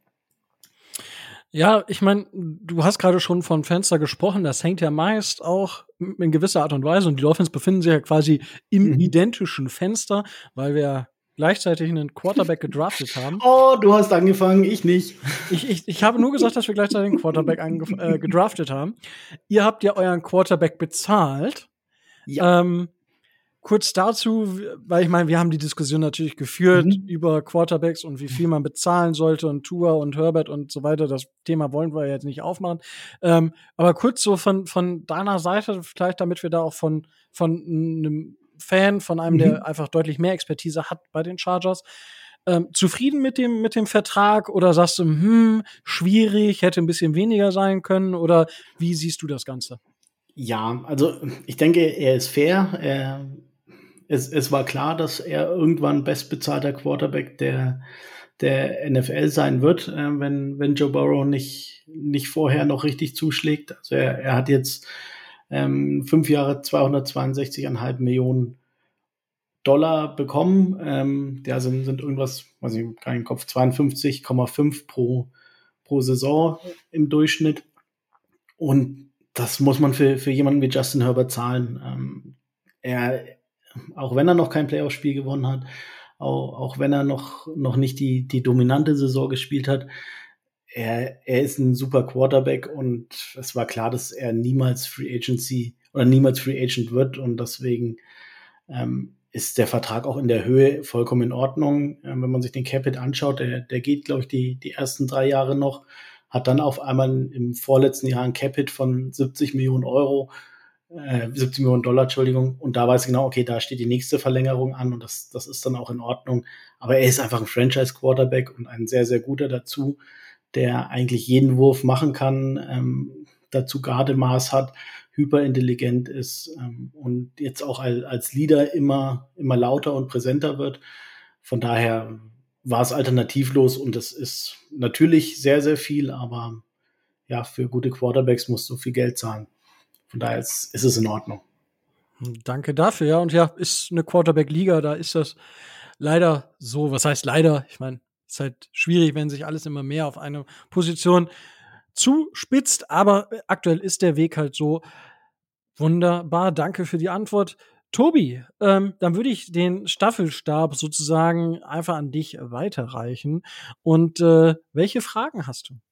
Ja, ich meine, du hast gerade schon von Fenster gesprochen. Das hängt ja meist auch in gewisser Art und Weise. Und die Dolphins befinden sich ja quasi im Mhm. identischen Fenster, weil wir gleichzeitig einen Quarterback gedraftet haben. Oh, du hast angefangen, ich nicht. Ich, ich, ich habe nur gesagt, dass wir gleichzeitig einen Quarterback äh, gedraftet haben. Ihr habt ja euren Quarterback bezahlt. Ja. Ähm, kurz dazu, weil ich meine, wir haben die Diskussion natürlich geführt Mhm. über Quarterbacks und wie viel man bezahlen sollte und Tua und Herbert und so weiter. Das Thema wollen wir jetzt nicht aufmachen. Ähm, aber kurz so von, von deiner Seite, vielleicht damit wir da auch von, von einem Fan, von einem, Mhm. der einfach deutlich mehr Expertise hat bei den Chargers, ähm, zufrieden mit dem, mit dem Vertrag oder sagst du, hm, schwierig, hätte ein bisschen weniger sein können oder wie siehst du das Ganze? Ja, also ich denke, er ist fair. Er, es, es war klar, dass er irgendwann bestbezahlter Quarterback der, der N F L sein wird, äh, wenn, wenn Joe Burrow nicht, nicht vorher noch richtig zuschlägt. Also er, er hat jetzt ähm, fünf Jahre zweihundertzweiundsechzig Komma fünf Millionen Dollar bekommen. Ähm, ja, sind, sind irgendwas, weiß ich gar nicht im Kopf, zweiundfünfzig Komma fünf pro, pro Saison im Durchschnitt. Und das muss man für, für jemanden wie Justin Herbert zahlen. Ähm, er, auch wenn er noch kein Playoff-Spiel gewonnen hat, auch, auch wenn er noch, noch nicht die, die dominante Saison gespielt hat, er, er ist ein super Quarterback und es war klar, dass er niemals Free Agency oder niemals Free Agent wird und deswegen ähm, ist der Vertrag auch in der Höhe vollkommen in Ordnung. Ähm, wenn man sich den Cap-Hit anschaut, der, der geht, glaube ich, die, die ersten drei Jahre noch, hat dann auf einmal im vorletzten Jahr ein Cap-Hit von siebzig Millionen Euro, äh, siebzig Millionen Dollar, Entschuldigung. Und da weiß ich genau, okay, da steht die nächste Verlängerung an und das, das ist dann auch in Ordnung. Aber er ist einfach ein Franchise-Quarterback und ein sehr, sehr guter dazu, der eigentlich jeden Wurf machen kann, ähm, dazu Gardemaß hat, hyperintelligent ist ähm, und jetzt auch als, als Leader immer, immer lauter und präsenter wird. Von daher war es alternativlos und es ist natürlich sehr, sehr viel, aber ja, für gute Quarterbacks musst du viel Geld zahlen. Von daher ist, ist es in Ordnung. Danke dafür, ja. Und ja, ist eine Quarterback-Liga, da ist das leider so. Was heißt leider? Ich meine, ist halt schwierig, wenn sich alles immer mehr auf eine Position zuspitzt, aber aktuell ist der Weg halt so. Wunderbar, danke für die Antwort. Tobi, ähm, dann würde ich den Staffelstab sozusagen einfach an dich weiterreichen. Und äh, welche Fragen hast du?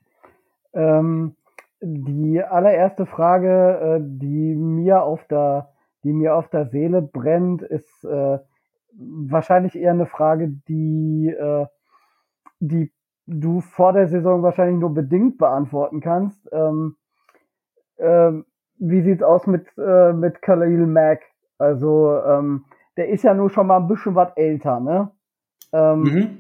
Ähm, die allererste Frage, äh, die mir auf der, die mir auf der Seele brennt, ist äh, wahrscheinlich eher eine Frage, die, äh, die du vor der Saison wahrscheinlich nur bedingt beantworten kannst. Ähm, ähm, wie sieht's aus mit äh, mit Khalil Mack? Also ähm, der ist ja nur schon mal ein bisschen was älter, ne? Ähm,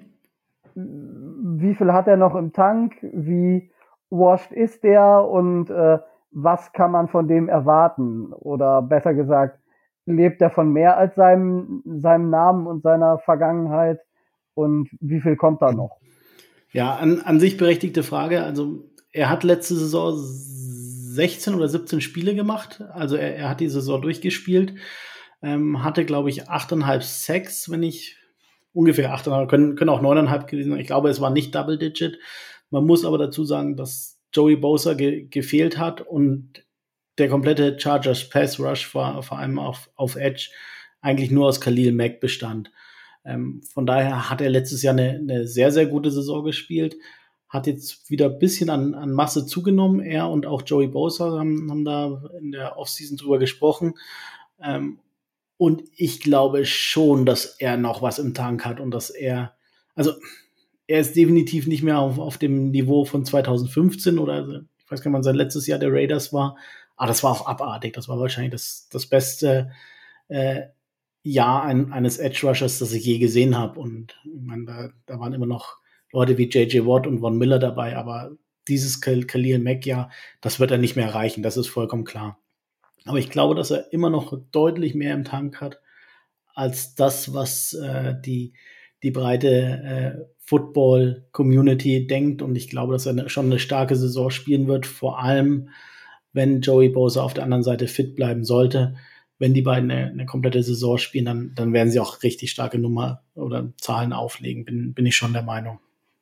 Mhm. Wie viel hat er noch im Tank? Wie washed ist der? Und äh, was kann man von dem erwarten? Oder besser gesagt, lebt er von mehr als seinem, seinem Namen und seiner Vergangenheit? Und wie viel kommt da noch? Ja, an, an sich berechtigte Frage. Also er hat letzte Saison sechzehn oder siebzehn Spiele gemacht. Also er, er hat die Saison durchgespielt. Ähm, hatte, glaube ich, achteinhalb Sacks, wenn ich ungefähr achteinhalb, können, können auch neuneinhalb gewesen sein. Ich glaube, es war nicht Double Digit. Man muss aber dazu sagen, dass Joey Bosa ge- gefehlt hat und der komplette Chargers Pass Rush war vor allem auf, auf Edge eigentlich nur aus Khalil Mack bestand. Ähm, von daher hat er letztes Jahr eine, eine sehr, sehr gute Saison gespielt. Hat jetzt wieder ein bisschen an, an Masse zugenommen. Er und auch Joey Bosa haben, haben da in der Offseason drüber gesprochen. Ähm, und ich glaube schon, dass er noch was im Tank hat und dass er, also er ist definitiv nicht mehr auf, auf dem Niveau von zwanzig fünfzehn oder ich weiß gar nicht, wann sein letztes Jahr der Raiders war. Aber das war auch abartig. Das war wahrscheinlich das, das beste äh, Jahr ein, eines Edge Rushers, das ich je gesehen habe. Und ich meine, da, da waren immer noch Leute wie J J Watt und Von Miller dabei, aber dieses Khalil Mack, ja, das wird er nicht mehr erreichen, das ist vollkommen klar. Aber ich glaube, dass er immer noch deutlich mehr im Tank hat, als das, was äh, die, die breite äh, Football-Community denkt. Und ich glaube, dass er eine, schon eine starke Saison spielen wird, vor allem, wenn Joey Bosa auf der anderen Seite fit bleiben sollte. Wenn die beiden eine, eine komplette Saison spielen, dann, dann werden sie auch richtig starke Nummer oder Zahlen auflegen, bin, bin ich schon der Meinung.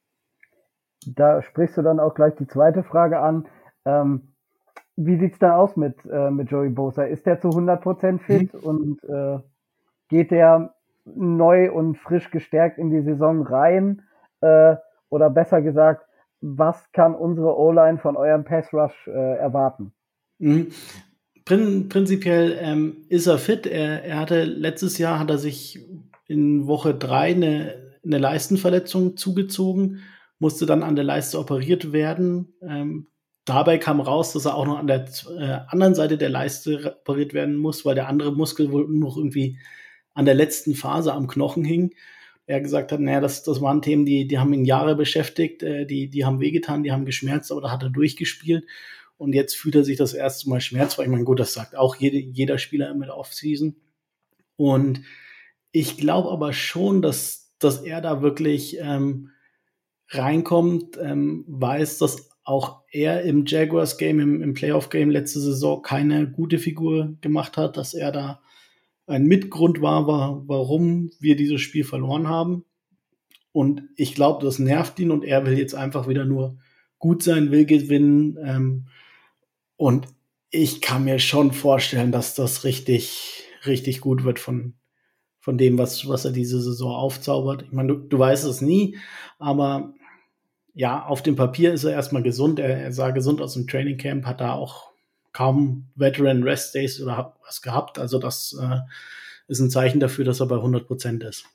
Da sprichst du dann auch gleich die zweite Frage an. Ähm, wie sieht's dann aus mit, äh, mit Joey Bosa? Ist der zu hundert Prozent fit mhm. und äh, geht der neu und frisch gestärkt in die Saison rein? Äh, oder besser gesagt, was kann unsere O-Line von eurem Pass Rush äh, erwarten? Mhm. Prin- prinzipiell ähm, ist er fit. Er, er hatte letztes Jahr hat er sich in Woche drei eine, eine Leistenverletzung zugezogen, musste dann an der Leiste operiert werden. Ähm, dabei kam raus, dass er auch noch an der äh, anderen Seite der Leiste operiert werden muss, weil der andere Muskel wohl noch irgendwie an der letzten Phase am Knochen hing. Er gesagt hat, naja, das, das waren Themen, die, die haben ihn Jahre beschäftigt, äh, die, die haben wehgetan, die haben geschmerzt, aber da hat er durchgespielt. Und jetzt fühlt er sich das erste Mal schmerzfrei. Ich meine, gut, das sagt auch jede, jeder Spieler in der Offseason. Und ich glaube aber schon, dass, dass er da wirklich ähm, reinkommt, ähm, weiß, dass auch er im Jaguars-Game, im, im Playoff-Game letzte Saison keine gute Figur gemacht hat, dass er da ein Mitgrund war, war, warum wir dieses Spiel verloren haben. Und ich glaube, das nervt ihn und er will jetzt einfach wieder nur gut sein, will gewinnen. Ähm, und ich kann mir schon vorstellen, dass das richtig, richtig gut wird von, von dem, was, was er diese Saison aufzaubert. Ich meine, du, du weißt es nie, aber ja, auf dem Papier ist er erstmal gesund. Er, er sah gesund aus im Training Camp, hat da auch kaum Veteran Rest Days oder was gehabt. Also das äh, ist ein Zeichen dafür, dass er bei hundert Prozent ist.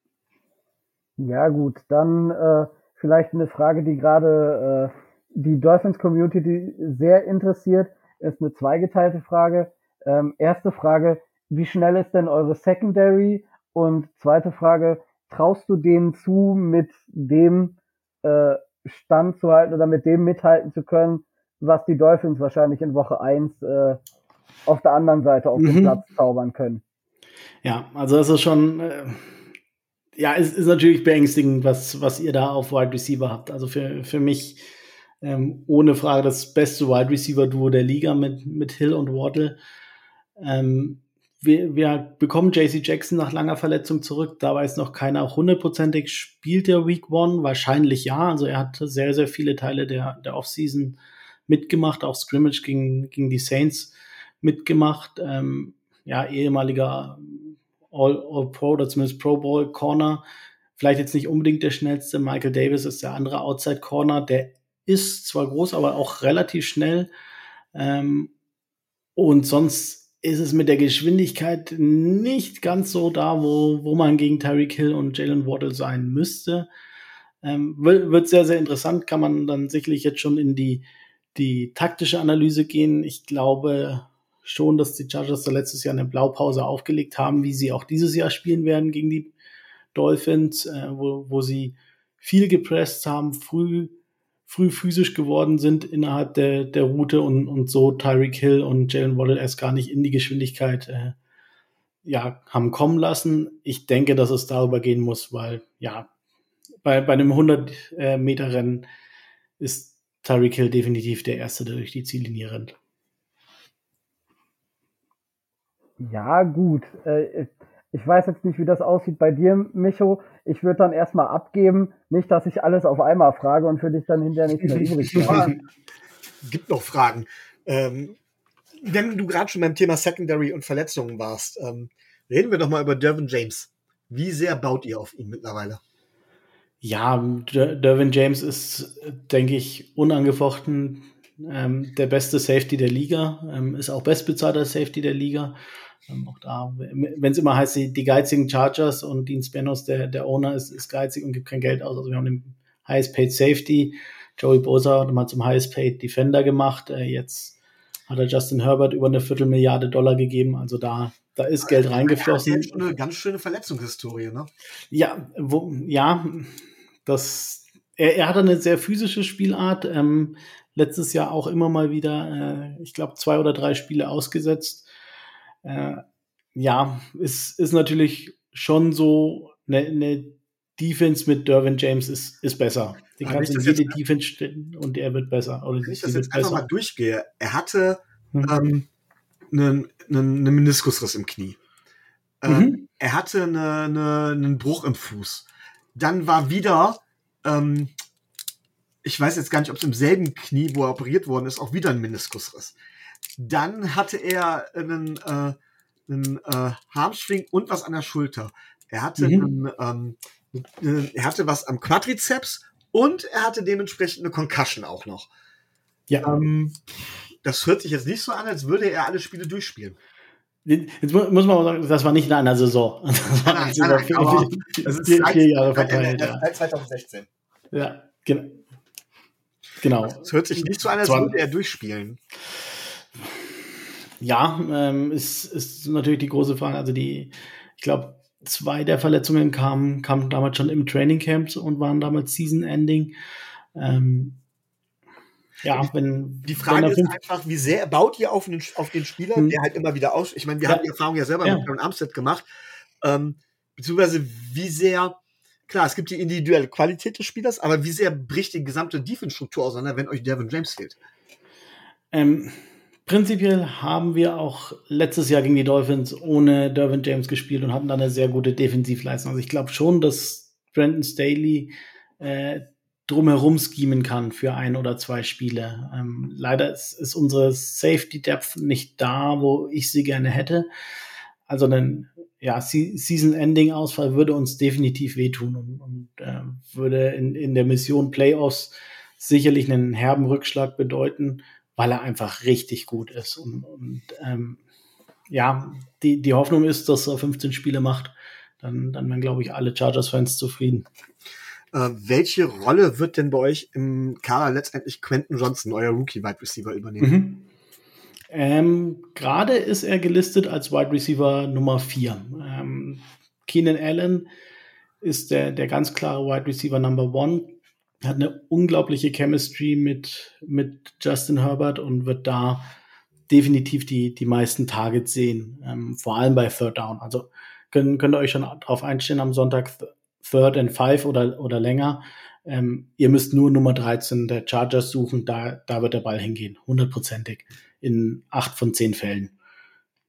Ja gut, dann äh, vielleicht eine Frage, die gerade äh, die Dolphins-Community sehr interessiert, ist eine zweigeteilte Frage. Ähm, erste Frage, wie schnell ist denn eure Secondary? Und zweite Frage, traust du denen zu, mit dem äh, Stand zu halten oder mit dem mithalten zu können, was die Dolphins wahrscheinlich in Woche eins äh, auf der anderen Seite auf mhm. den Platz zaubern können? Ja, also das ist schon... Äh Ja, es ist natürlich beängstigend, was, was ihr da auf Wide Receiver habt. Also für, für mich ähm, ohne Frage das beste Wide Receiver Duo der Liga mit, mit Hill und Waddle. Ähm, wir, wir bekommen J C Jackson nach langer Verletzung zurück. Da weiß noch keiner hundertprozentig, spielt er Week One? Wahrscheinlich ja. Also er hat sehr, sehr viele Teile der, der Offseason mitgemacht, auch Scrimmage gegen, gegen die Saints mitgemacht. Ähm, ja, ehemaliger All, All Pro oder zumindest Pro Bowl Corner. Vielleicht jetzt nicht unbedingt der schnellste. Michael Davis ist der andere Outside Corner. Der ist zwar groß, aber auch relativ schnell. Ähm, und sonst ist es mit der Geschwindigkeit nicht ganz so da, wo, wo man gegen Tyreek Hill und Jalen Waddle sein müsste. Ähm, wird sehr, sehr interessant, kann man dann sicherlich jetzt schon in die, die taktische Analyse gehen. Ich glaube schon, dass die Chargers da letztes Jahr eine Blaupause aufgelegt haben, wie sie auch dieses Jahr spielen werden gegen die Dolphins, äh, wo, wo sie viel gepresst haben, früh früh physisch geworden sind innerhalb der, der Route und, und so Tyreek Hill und Jalen Waddle erst gar nicht in die Geschwindigkeit äh, ja, haben kommen lassen. Ich denke, dass es darüber gehen muss, weil ja, bei, bei einem hundert-Meter-Rennen ist Tyreek Hill definitiv der Erste, der durch die Ziellinie rennt. Ja, gut. Äh, ich weiß jetzt nicht, wie das aussieht bei dir, Micho. Ich würde dann erstmal abgeben. Nicht, dass ich alles auf einmal frage und für dich dann hinterher nicht mehr übrig bleibt. Gibt noch Fragen. Ähm, wenn du gerade schon beim Thema Secondary und Verletzungen warst, ähm, reden wir doch mal über Derwin James. Wie sehr baut ihr auf ihn mittlerweile? Ja, Derwin James ist, denke ich, unangefochten ähm, der beste Safety der Liga. Ähm, ist auch bestbezahlter Safety der Liga. Ähm, auch da, wenn es immer heißt, die, die geizigen Chargers und Dean Spanos, der, der Owner, ist, ist geizig und gibt kein Geld aus. Also wir haben den Highest Paid Safety. Joey Bosa hat mal zum Highest Paid Defender gemacht. Äh, jetzt hat er Justin Herbert über eine Viertelmilliarde Dollar gegeben. Also da, da ist Geld reingeflossen. Das ist schon eine ganz schöne Verletzungshistorie, ne? Ja, wo, ja, das, er, er hatte eine sehr physische Spielart. Ähm, letztes Jahr auch immer mal wieder, äh, ich glaube, zwei oder drei Spiele ausgesetzt. Äh, ja, ist, ist natürlich schon so, eine, eine Defense mit Derwin James ist, ist besser. Die Aber kannst wenn in ich das jede jetzt- Defense stellen und er wird besser. Oder Wenn sie ich das wird jetzt einfach besser. mal durchgehe, er hatte Mhm. ähm, einen, einen, einen Meniskusriss im Knie. Ähm, Mhm. Er hatte eine, eine, einen Bruch im Fuß. Dann war wieder, ähm, ich weiß jetzt gar nicht, ob es im selben Knie, wo er operiert worden ist, auch wieder ein Meniskusriss. Dann hatte er einen, äh, einen äh, Hamstring und was an der Schulter. Er hatte, Mhm. einen, ähm, äh, er hatte was am Quadrizeps und er hatte dementsprechend eine Concussion auch noch. Ja. Ähm, das hört sich jetzt nicht so an, als würde er alle Spiele durchspielen. Jetzt mu- muss man aber sagen, das war nicht in einer Saison. Das war Nein, jetzt nein, über nein, vier, aber vier, das ist vier, seit- vier Jahre seit- verteilt. Ja, seit zwanzig sechzehn. ja genau. genau. Es hört sich nicht so an, als Zwar- würde er durchspielen. Ja, ähm, ist, ist natürlich die große Frage. Also die, ich glaube, zwei der Verletzungen kamen, kamen damals schon im Training Camp und waren damals Season Ending. Ähm, ja, wenn Die Frage wenn er ist fünf- einfach, wie sehr baut ihr auf den, auf den Spieler, Hm. der halt immer wieder aus. Ich meine, wir Ja. haben die Erfahrung ja selber Ja. mit Aaron Armstead gemacht. Ähm, beziehungsweise wie sehr, klar, es gibt die individuelle Qualität des Spielers, aber wie sehr bricht die gesamte Defense-Struktur auseinander, wenn euch Derwin James fehlt? Ähm, prinzipiell haben wir auch letztes Jahr gegen die Dolphins ohne Derwin James gespielt und hatten dann eine sehr gute Defensivleistung. Also ich glaube schon, dass Brandon Staley äh, drumherum schemen kann für ein oder zwei Spiele. Ähm, leider ist, ist unsere Safety Depth nicht da, wo ich sie gerne hätte. Also ein ja, Se- Season-Ending-Ausfall würde uns definitiv wehtun und, und äh, würde in, in der Mission Playoffs sicherlich einen herben Rückschlag bedeuten, weil er einfach richtig gut ist. Und, und ähm, ja, die, die Hoffnung ist, dass er fünfzehn Spiele macht. Dann, dann wären, glaube ich, alle Chargers-Fans zufrieden. Äh, welche Rolle wird denn bei euch im Kader letztendlich Quentin Johnson, euer Rookie-Wide Receiver, übernehmen? Mhm. Ähm, Gerade ist er gelistet als Wide Receiver Nummer vier. Ähm, Keenan Allen ist der, der ganz klare Wide Receiver Number One. Hat eine unglaubliche Chemistry mit, mit Justin Herbert und wird da definitiv die, die meisten Targets sehen. Ähm, vor allem bei Third Down. Also können, könnt ihr euch schon darauf einstellen am Sonntag Third and Five oder, oder länger. Ähm, ihr müsst nur Nummer dreizehn der Chargers suchen, da, da wird der Ball hingehen, hundertprozentig, in acht von zehn Fällen.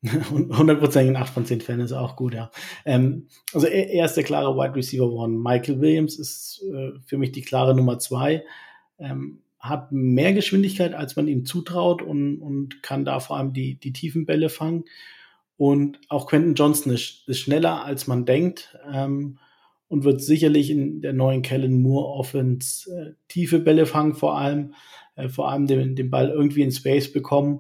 hundertprozentig acht von zehn Fan ist auch gut, ja. Ähm, also er, er ist der klare Wide Receiver One. Michael Williams ist äh, für mich die klare Nummer zwei. Ähm, hat mehr Geschwindigkeit, als man ihm zutraut und, und kann da vor allem die, die tiefen Bälle fangen. Und auch Quentin Johnson ist, ist schneller, als man denkt, ähm, und wird sicherlich in der neuen Kellen Moore Offense äh, tiefe Bälle fangen, vor allem, äh, vor allem den, den Ball irgendwie in Space bekommen.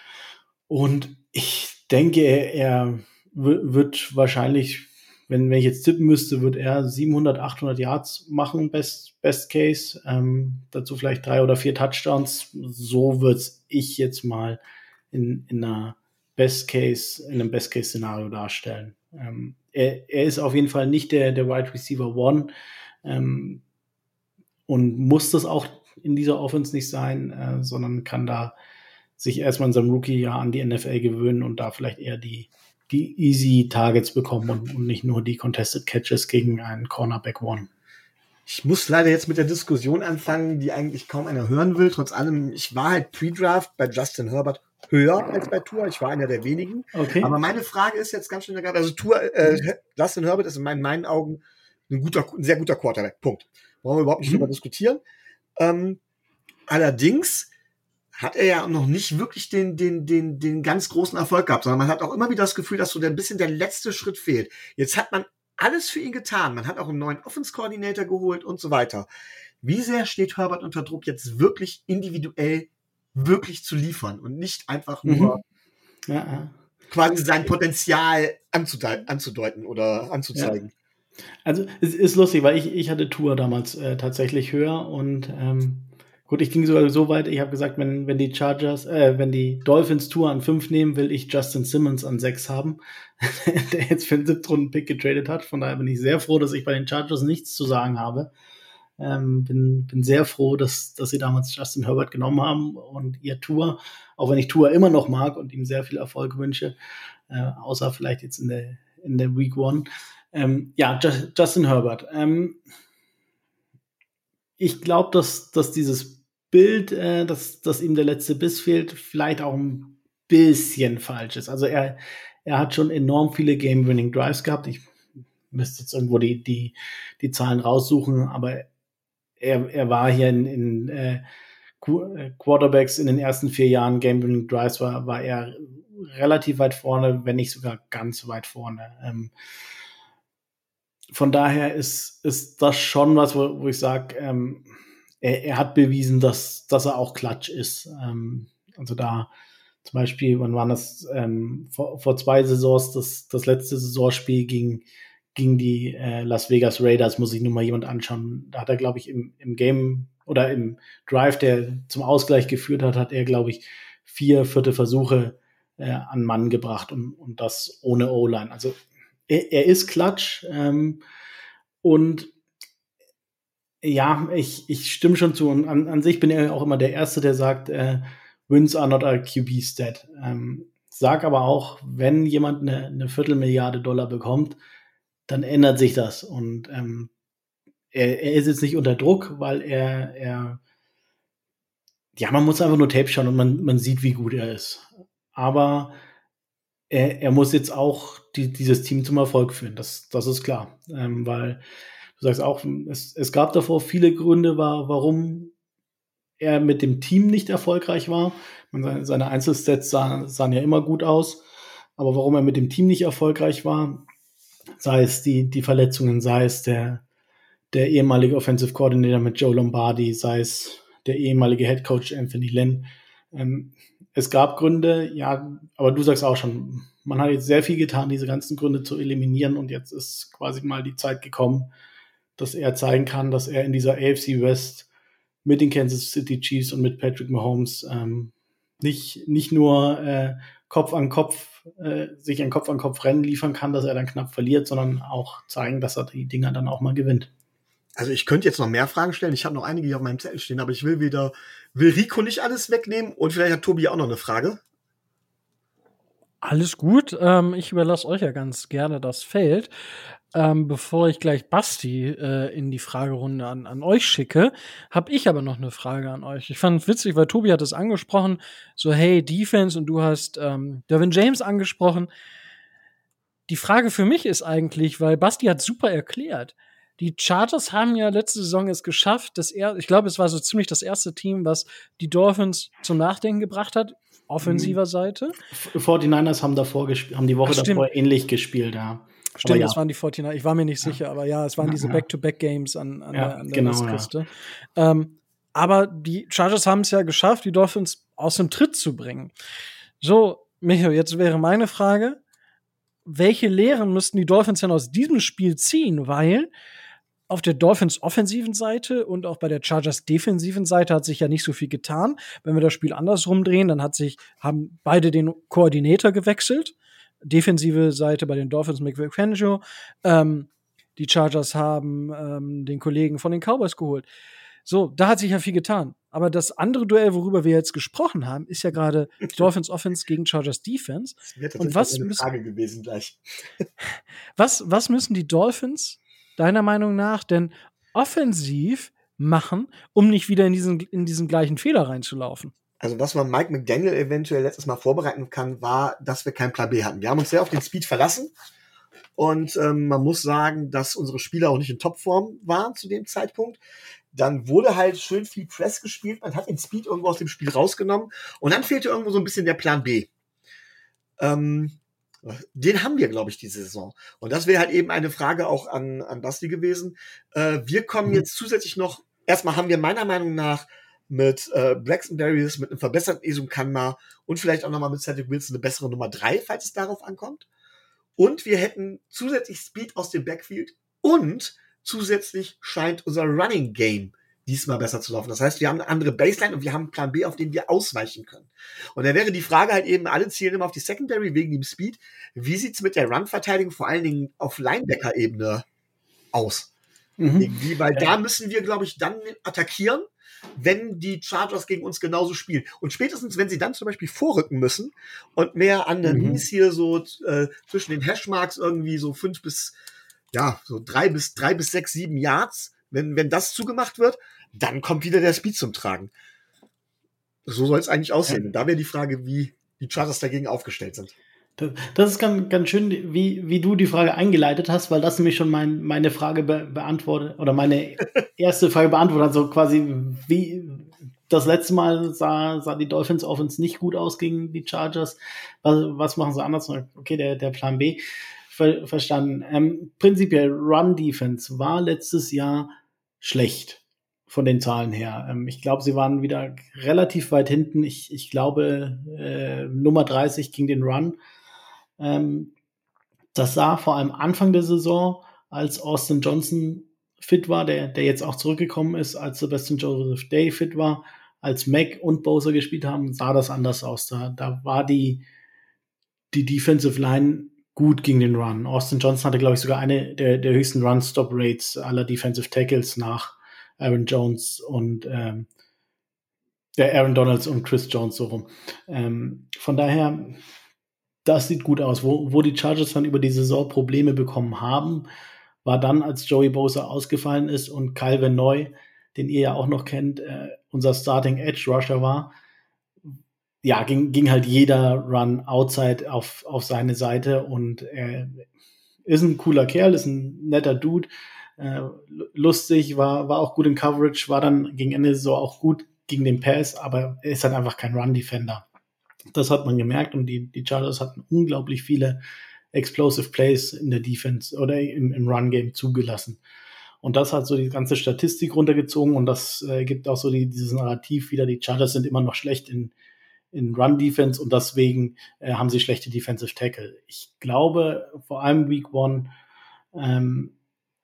Und ich denke, er, er wird wahrscheinlich, wenn, wenn ich jetzt tippen müsste, wird er siebenhundert, achthundert Yards machen, best, best case. Ähm, dazu vielleicht drei oder vier Touchdowns. So würde ich jetzt mal in, in einer Best Case, in einem Best Case Szenario darstellen. Ähm, er, er ist auf jeden Fall nicht der, der Wide Receiver One, ähm, und muss das auch in dieser Offense nicht sein, äh, sondern kann da sich erstmal in seinem Rookie-Jahr an die N F L gewöhnen und da vielleicht eher die, die easy Targets bekommen und, und nicht nur die Contested Catches gegen einen Cornerback One. Ich muss leider jetzt mit der Diskussion anfangen, die eigentlich kaum einer hören will. Trotz allem, ich war halt Pre-Draft bei Justin Herbert höher als bei Tua. Ich war einer der wenigen. Okay. Aber meine Frage ist jetzt ganz schnell gerade, also Tua, äh, Justin Herbert ist in meinen, meinen Augen ein guter, ein sehr guter Quarterback. Punkt. Brauchen wir überhaupt nicht mhm. drüber diskutieren. Ähm, allerdings hat er ja noch nicht wirklich den, den, den, den ganz großen Erfolg gehabt, sondern man hat auch immer wieder das Gefühl, dass so ein bisschen der letzte Schritt fehlt. Jetzt hat man alles für ihn getan. Man hat auch einen neuen Offense-Coordinator geholt und so weiter. Wie sehr steht Herbert unter Druck, jetzt wirklich individuell wirklich zu liefern und nicht einfach nur mhm. ja, ja. quasi sein Potenzial anzude- anzudeuten oder anzuzeigen? Ja. Also es ist lustig, weil ich, ich hatte Tua damals äh, tatsächlich höher und ähm, gut, ich ging sogar so weit, ich habe gesagt, wenn, wenn die Chargers, äh, wenn die Dolphins Tua an fünf nehmen, will ich Justin Simmons an sechs haben, der jetzt für einen Siebtrunden-Pick getradet hat. Von daher bin ich sehr froh, dass ich bei den Chargers nichts zu sagen habe. Ähm, bin, bin sehr froh, dass, dass sie damals Justin Herbert genommen haben und ihr Tua, auch wenn ich Tua immer noch mag und ihm sehr viel Erfolg wünsche, äh, außer vielleicht jetzt in der, in der Week One. Ähm, ja, Just, Justin Herbert. Ähm, ich glaube, dass, dass dieses Bild, äh, dass, dass ihm der letzte Biss fehlt, vielleicht auch ein bisschen falsch ist. Also er, er hat schon enorm viele Game-Winning Drives gehabt. Ich müsste jetzt irgendwo die, die, die Zahlen raussuchen, aber er, er war hier in, in äh, Quarterbacks in den ersten vier Jahren Game-Winning Drives war, war er relativ weit vorne, wenn nicht sogar ganz weit vorne. Ähm, von daher ist, ist das schon was, wo, wo ich sage, ähm, er, er hat bewiesen, dass, dass er auch Klatsch ist. Ähm, also da zum Beispiel, wann war das? Ähm, vor, vor zwei Saisons, das, das letzte Saisonspiel gegen, gegen die äh, Las Vegas Raiders, muss ich nur mal jemand anschauen. Da hat er, glaube ich, im, im Game oder im Drive, der zum Ausgleich geführt hat, hat er, glaube ich, vier vierte Versuche äh, an Mann gebracht und, und das ohne O-Line. Also er, er ist Klatsch, ähm, und ja, ich, ich stimme schon zu. Und an, an sich bin ich auch immer der Erste, der sagt, äh, Wins are not a Q B stat. Ähm, sag aber auch, wenn jemand eine, eine Viertelmilliarde Dollar bekommt, dann ändert sich das. Und ähm, er, er ist jetzt nicht unter Druck, weil er, er ja, man muss einfach nur Tape schauen und man, man sieht, wie gut er ist. Aber er, er muss jetzt auch die, dieses Team zum Erfolg führen. Das, das ist klar. Ähm, weil du sagst auch, es, es gab davor viele Gründe, war, warum er mit dem Team nicht erfolgreich war. Seine, seine Einzelstats sahen, sahen ja immer gut aus. Aber warum er mit dem Team nicht erfolgreich war, sei es die, die Verletzungen, sei es der, der ehemalige Offensive Coordinator mit Joe Lombardi, sei es der ehemalige Head Coach Anthony Lynn. Ähm, es gab Gründe, ja, aber du sagst auch schon, man hat jetzt sehr viel getan, diese ganzen Gründe zu eliminieren und jetzt ist quasi mal die Zeit gekommen, dass er zeigen kann, dass er in dieser A F C West mit den Kansas City Chiefs und mit Patrick Mahomes ähm, nicht, nicht nur äh, Kopf an Kopf, äh, sich ein Kopf an Kopf Rennen liefern kann, dass er dann knapp verliert, sondern auch zeigen, dass er die Dinger dann auch mal gewinnt. Also ich könnte jetzt noch mehr Fragen stellen. Ich habe noch einige hier auf meinem Zettel stehen, aber ich will wieder, will Rico nicht alles wegnehmen und vielleicht hat Tobi auch noch eine Frage. Alles gut. Ähm, ich überlasse euch ja ganz gerne das Feld. Ähm, bevor ich gleich Basti äh, in die Fragerunde an, an euch schicke, habe ich aber noch eine Frage an euch. Ich fand es witzig, weil Tobi hat es angesprochen, so hey, Defense, und du hast ähm, Derwin James angesprochen. Die Frage für mich ist eigentlich, weil Basti hat super erklärt, die Chargers haben ja letzte Saison es geschafft, dass er, ich glaube, es war so ziemlich das erste Team, was die Dolphins zum Nachdenken gebracht hat, offensiver Seite. forty-niners haben davor gespielt, haben die Woche Ach, davor ähnlich gespielt, ja. Stimmt, ja. das waren die forty-niners. Ich war mir nicht sicher, aber ja, es waren Ja, diese ja. Back-to-Back-Games an, an Ja, der, an der genau, Westküste. Ähm, aber die Chargers haben es ja geschafft, die Dolphins aus dem Tritt zu bringen. So, Micho, jetzt wäre meine Frage, welche Lehren müssten die Dolphins denn aus diesem Spiel ziehen? Weil auf der Dolphins offensiven Seite und auch bei der Chargers defensiven Seite hat sich ja nicht so viel getan. Wenn wir das Spiel andersrum drehen, dann hat sich, haben beide den Koordinator gewechselt. Defensive Seite bei den Dolphins Mick Fangio. Ähm, die Chargers haben ähm, den Kollegen von den Cowboys geholt. So, da hat sich ja viel getan. Aber das andere Duell, worüber wir jetzt gesprochen haben, ist ja gerade die Dolphins Offense gegen Chargers Defense. Das wäre Und tatsächlich was eine müssen, Frage gewesen gleich. was, was müssen die Dolphins deiner Meinung nach denn offensiv machen, um nicht wieder in diesen, in diesen gleichen Fehler reinzulaufen? Also was man Mike McDaniel eventuell letztes Mal vorbereiten kann, war, dass wir keinen Plan B hatten. Wir haben uns sehr auf den Speed verlassen und ähm, man muss sagen, dass unsere Spieler auch nicht in Topform waren zu dem Zeitpunkt. Dann wurde halt schön viel Press gespielt, man hat den Speed irgendwo aus dem Spiel rausgenommen und dann fehlte irgendwo so ein bisschen der Plan B. Ähm, den haben wir, glaube ich, diese Saison. Und das wäre halt eben eine Frage auch an, an Basti gewesen. Äh, wir kommen mhm. jetzt zusätzlich noch, erstmal haben wir meiner Meinung nach mit äh, Braxton Berrios, mit einem verbesserten Esum Kanma und vielleicht auch nochmal mit Cedric Wilson eine bessere Nummer drei, falls es darauf ankommt. Und wir hätten zusätzlich Speed aus dem Backfield und zusätzlich scheint unser Running Game diesmal besser zu laufen. Das heißt, wir haben eine andere Baseline und wir haben einen Plan B, auf den wir ausweichen können. Und da wäre die Frage halt eben, alle zielen immer auf die Secondary wegen dem Speed. Wie sieht's mit der Run-Verteidigung vor allen Dingen auf Linebacker-Ebene aus? Mhm. Irgendwie, weil ja. da müssen wir, glaube ich, dann attackieren, wenn die Chargers gegen uns genauso spielen. Und spätestens, wenn sie dann zum Beispiel vorrücken müssen und mehr an der Mies mhm. hier so äh, zwischen den Hashmarks irgendwie so fünf bis, ja, so drei bis, drei bis sechs, sieben Yards, wenn, wenn das zugemacht wird, dann kommt wieder der Speed zum Tragen. So soll es eigentlich aussehen. Ja. Und da wäre die Frage, wie die Chargers dagegen aufgestellt sind. Das, das ist ganz, ganz schön, wie, wie du die Frage eingeleitet hast, weil das nämlich schon mein, meine Frage be- beantwortet, oder meine erste Frage beantwortet hat, so quasi, wie das letzte Mal sah, sah die Dolphins Offense nicht gut aus gegen die Chargers. Was, was machen sie anders? Okay, der, der Plan B. Ver, verstanden. Ähm, prinzipiell, Run-Defense war letztes Jahr schlecht von den Zahlen her. Ähm, ich glaube, sie waren wieder relativ weit hinten. Ich, ich glaube, äh, Nummer dreißig gegen den Run. Ähm, das sah vor allem Anfang der Saison, als Austin Johnson fit war, der, der jetzt auch zurückgekommen ist, als Sebastian Joseph Day fit war, als Mack und Bosa gespielt haben, sah das anders aus. Da, da war die, die Defensive Line gut gegen den Run. Austin Johnson hatte, glaube ich, sogar eine der, der höchsten Run-Stop-Rates aller Defensive Tackles nach Aaron Jones und ähm, der Aaron Donalds und Chris Jones so rum. Ähm, von daher, das sieht gut aus. Wo, wo die Chargers dann über die Saison Probleme bekommen haben, war dann, als Joey Bosa ausgefallen ist und Kyle Van Noy, den ihr ja auch noch kennt, äh, unser Starting Edge Rusher war. Ja, ging, ging halt jeder Run outside auf, auf seine Seite und er ist ein cooler Kerl, ist ein netter Dude, äh, lustig, war, war auch gut in Coverage, war dann gegen Ende so auch gut gegen den Pass, aber er ist halt einfach kein Run-Defender. Das hat man gemerkt und die, die Chargers hatten unglaublich viele Explosive Plays in der Defense oder im, im Run-Game zugelassen. Und das hat so die ganze Statistik runtergezogen und das äh, gibt auch so die, dieses Narrativ wieder, die Chargers sind immer noch schlecht in in Run-Defense und deswegen äh, haben sie schlechte Defensive Tackle. Ich glaube, vor allem Week One ähm,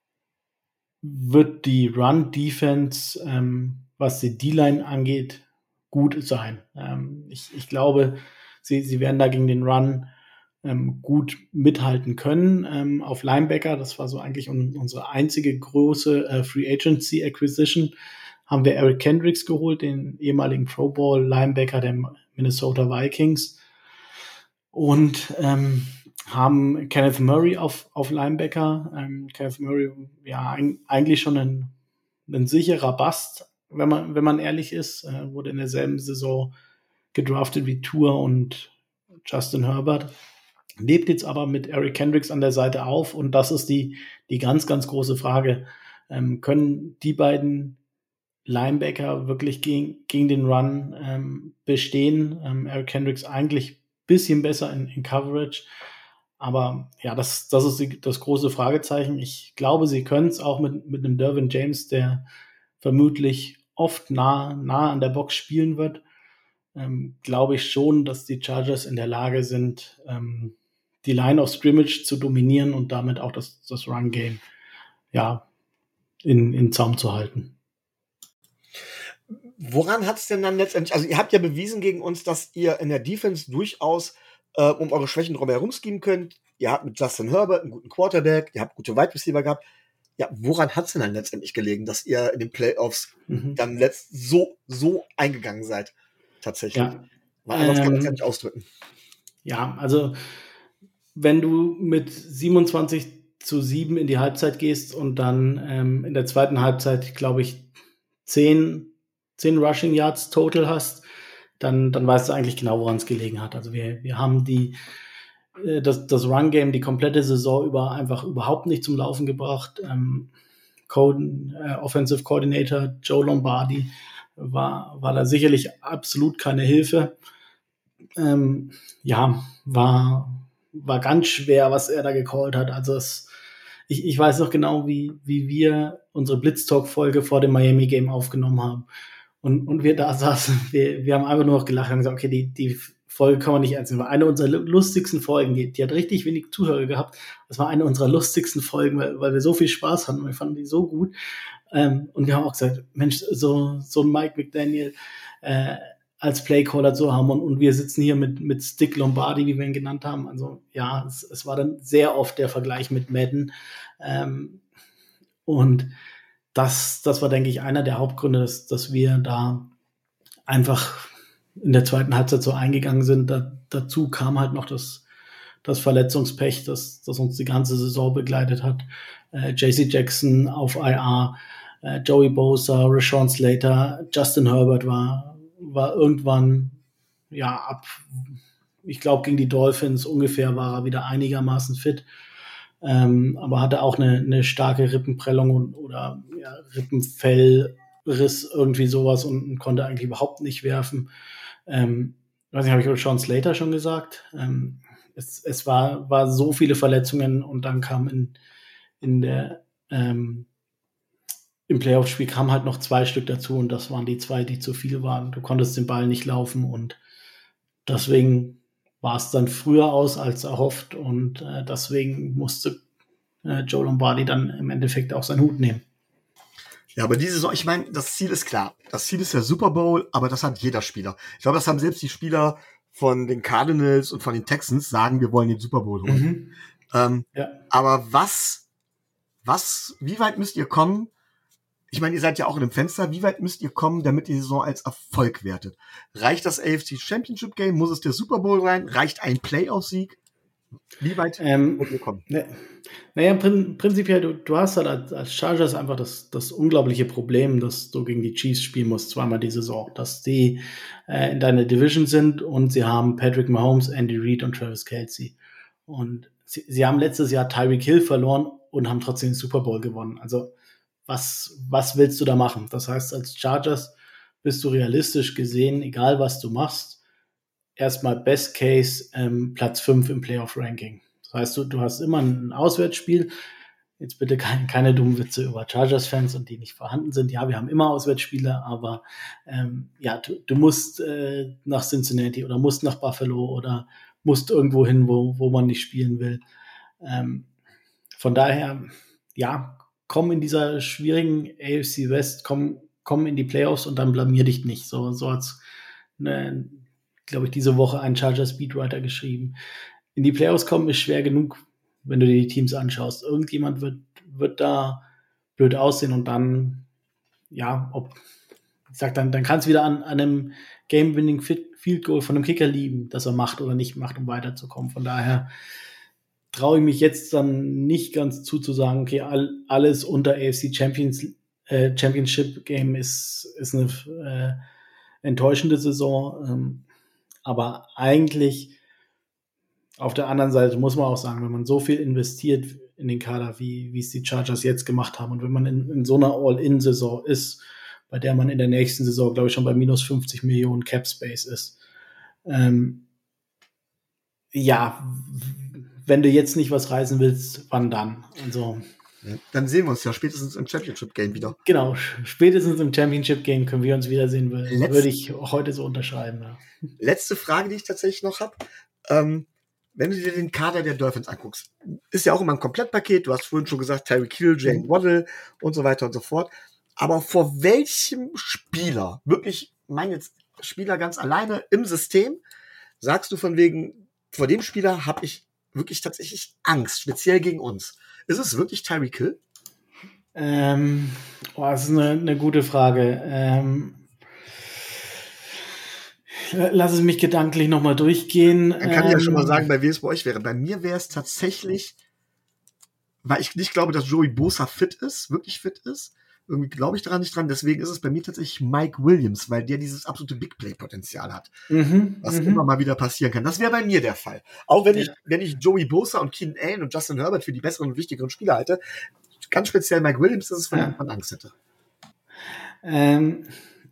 wird die Run-Defense, ähm, was die D-Line angeht, gut sein. Ähm, ich, ich glaube, sie, sie werden da gegen den Run ähm, gut mithalten können. Ähm, auf Linebacker, das war so eigentlich un- unsere einzige große äh, Free Agency Acquisition, haben wir Eric Kendricks geholt, den ehemaligen Pro Bowl Linebacker der Minnesota Vikings. Und ähm, haben Kenneth Murray auf, auf Linebacker. Ähm, Kenneth Murray, ja, ein, eigentlich schon ein, ein sicherer Bust, wenn man, wenn man ehrlich ist. Äh, wurde in derselben Saison gedraftet wie Tua und Justin Herbert. Lebt jetzt aber mit Eric Kendricks an der Seite auf. Und das ist die, die ganz, ganz große Frage. Ähm, können die beiden Linebacker wirklich gegen, gegen den Run ähm, bestehen? Ähm, Eric Kendricks eigentlich ein bisschen besser in, in Coverage. Aber ja, das, das ist die, das große Fragezeichen. Ich glaube, sie können es auch mit, mit einem Derwin James, der vermutlich oft nah, nah an der Box spielen wird. Ähm, glaube ich schon, dass die Chargers in der Lage sind, ähm, die Line of Scrimmage zu dominieren und damit auch das, das Run-Game ja, in, in Zaum zu halten. Woran hat es denn dann letztendlich, also ihr habt ja bewiesen gegen uns, dass ihr in der Defense durchaus äh, um eure Schwächen drum herum schieben könnt. Ihr habt mit Justin Herbert einen guten Quarterback, ihr habt gute Wide Receiver gehabt. Ja, woran hat es denn dann letztendlich gelegen, dass ihr in den Playoffs mhm. dann letzt so, so eingegangen seid? Tatsächlich. Ja. Weil anders ähm, kann man es ja nicht ausdrücken. Ja, also wenn du mit siebenundzwanzig zu sieben in die Halbzeit gehst und dann ähm, in der zweiten Halbzeit, glaube ich, zehn Rushing Yards total hast, dann, dann weißt du eigentlich genau, woran es gelegen hat. Also wir, wir haben die, äh, das, das Run-Game die komplette Saison über einfach überhaupt nicht zum Laufen gebracht. Ähm, Code, äh, Offensive Coordinator Joe Lombardi war, war da sicherlich absolut keine Hilfe. Ähm, ja, war, war ganz schwer, was er da gecallt hat. Also es, ich, ich weiß noch genau, wie, wie wir unsere Blitztalk-Folge vor dem Miami-Game aufgenommen haben. Und, und wir da saßen, wir, wir haben einfach nur noch gelacht und gesagt, okay, die, die Folge kann man nicht ernst nehmen. War eine unserer lustigsten Folgen, die, die hat richtig wenig Zuhörer gehabt. Das war eine unserer lustigsten Folgen, weil, weil wir so viel Spaß hatten und wir fanden die so gut. Ähm, und wir haben auch gesagt, Mensch, so, so ein Mike McDaniel äh, als Playcaller zu haben und, und wir sitzen hier mit, mit Stick Lombardi, wie wir ihn genannt haben. Also ja, es, es war dann sehr oft der Vergleich mit Madden. Ähm, und das, das war, denke ich, einer der Hauptgründe, dass, dass wir da einfach in der zweiten Halbzeit so eingegangen sind. Da, dazu kam halt noch das, das Verletzungspech, das, das uns die ganze Saison begleitet hat. Äh, J C Jackson auf I R, äh, Joey Bosa, Rashawn Slater, Justin Herbert war, war irgendwann, ja, ab, ich glaube, gegen die Dolphins ungefähr war er wieder einigermaßen fit. Ähm, aber hatte auch eine, eine starke Rippenprellung und, oder ja, Rippenfellriss, irgendwie sowas und, und konnte eigentlich überhaupt nicht werfen. Ähm, weiß nicht, habe ich über Sean Slater schon gesagt. Ähm, es es war, war so viele Verletzungen und dann kam in, in der ähm, im Playoff-Spiel kamen halt noch zwei Stück dazu und das waren die zwei, die zu viel waren. Du konntest den Ball nicht laufen und deswegen war es dann früher aus als erhofft und äh, deswegen musste äh, Joe Lombardi dann im Endeffekt auch seinen Hut nehmen. Ja, aber diese Saison, ich meine, das Ziel ist klar. Das Ziel ist der Super Bowl, aber das hat jeder Spieler. Ich glaube, das haben selbst die Spieler von den Cardinals und von den Texans, sagen, wir wollen den Super Bowl holen. Mhm. Ähm, ja. Aber was, was, wie weit müsst ihr kommen? Ich meine, ihr seid ja auch in einem Fenster. Wie weit müsst ihr kommen, damit die Saison als Erfolg wertet? Reicht das A F C Championship Game? Muss es der Super Bowl rein? Reicht ein Playoff-Sieg? Wie weit ähm, wollt ihr kommen? Ne, naja, prin- prinzipiell, du, du hast halt als, als Chargers einfach das, das unglaubliche Problem, dass du gegen die Chiefs spielen musst, zweimal die Saison. Dass die äh, in deiner Division sind und sie haben Patrick Mahomes, Andy Reid und Travis Kelce. Und sie, sie haben letztes Jahr Tyreek Hill verloren und haben trotzdem den Super Bowl gewonnen. Also Was, was willst du da machen? Das heißt, als Chargers bist du realistisch gesehen, egal was du machst, erstmal Best Case ähm, Platz fünf im Playoff-Ranking. Das heißt, du, du hast immer ein Auswärtsspiel. Jetzt bitte keine, keine dummen Witze über Chargers-Fans und die nicht vorhanden sind. Ja, wir haben immer Auswärtsspiele, aber ähm, ja, du, du musst äh, nach Cincinnati oder musst nach Buffalo oder musst irgendwo hin, wo, wo man nicht spielen will. Ähm, von daher, ja, komm in dieser schwierigen A F C West, komm, komm in die Playoffs und dann blamier dich nicht. So, so hat's, ne, glaube ich, diese Woche ein Chargers Speedwriter geschrieben. In die Playoffs kommen ist schwer genug, wenn du dir die Teams anschaust. Irgendjemand wird, wird da blöd aussehen und dann, ja, ob, ich sag dann, dann kann es wieder an, an einem Game-Winning Field Goal von einem Kicker liegen, dass er macht oder nicht macht, um weiterzukommen. Von daher, traue ich mich jetzt dann nicht ganz zu, zu sagen, okay, all, alles unter A F C Champions, äh, Championship Game ist, ist eine äh, enttäuschende Saison. Ähm, aber eigentlich auf der anderen Seite muss man auch sagen, wenn man so viel investiert in den Kader, wie, wie es die Chargers jetzt gemacht haben und wenn man in, in so einer All-In-Saison ist, bei der man in der nächsten Saison, glaube ich, schon bei minus fünfzig Millionen Cap Space ist, ähm, ja, wenn du jetzt nicht was reißen willst, wann dann? Also, ja, dann sehen wir uns ja spätestens im Championship-Game wieder. Genau, spätestens im Championship-Game können wir uns wiedersehen, Letz- würde ich heute so unterschreiben. Ja. Letzte Frage, die ich tatsächlich noch habe. Ähm, wenn du dir den Kader der Dolphins anguckst, ist ja auch immer ein Komplettpaket. Du hast vorhin schon gesagt, Tyreek Hill, Jalen Waddle und so weiter und so fort. Aber vor welchem Spieler, wirklich, mein jetzt Spieler ganz alleine im System, sagst du von wegen, vor dem Spieler habe ich wirklich tatsächlich Angst, speziell gegen uns? Ist es wirklich Tyreek Hill? Ähm, oh, das ist eine, eine gute Frage. Ähm, lass es mich gedanklich nochmal durchgehen. Dann kann ähm, ich ja schon mal sagen, bei wem es bei euch wäre. Bei mir wäre es tatsächlich, weil ich nicht glaube, dass Joey Bosa fit ist, wirklich fit ist. Irgendwie glaube ich daran nicht dran. Deswegen ist es bei mir tatsächlich Mike Williams, weil der dieses absolute Big-Play-Potenzial hat. Mhm, was mhm. immer mal wieder passieren kann. Das wäre bei mir der Fall. Auch wenn Ja. ich, wenn ich Joey Bosa und Keenan Allen und Justin Herbert für die besseren und wichtigeren Spieler halte, ganz speziell Mike Williams, das ist von Ja. dem man Angst hätte. Ähm,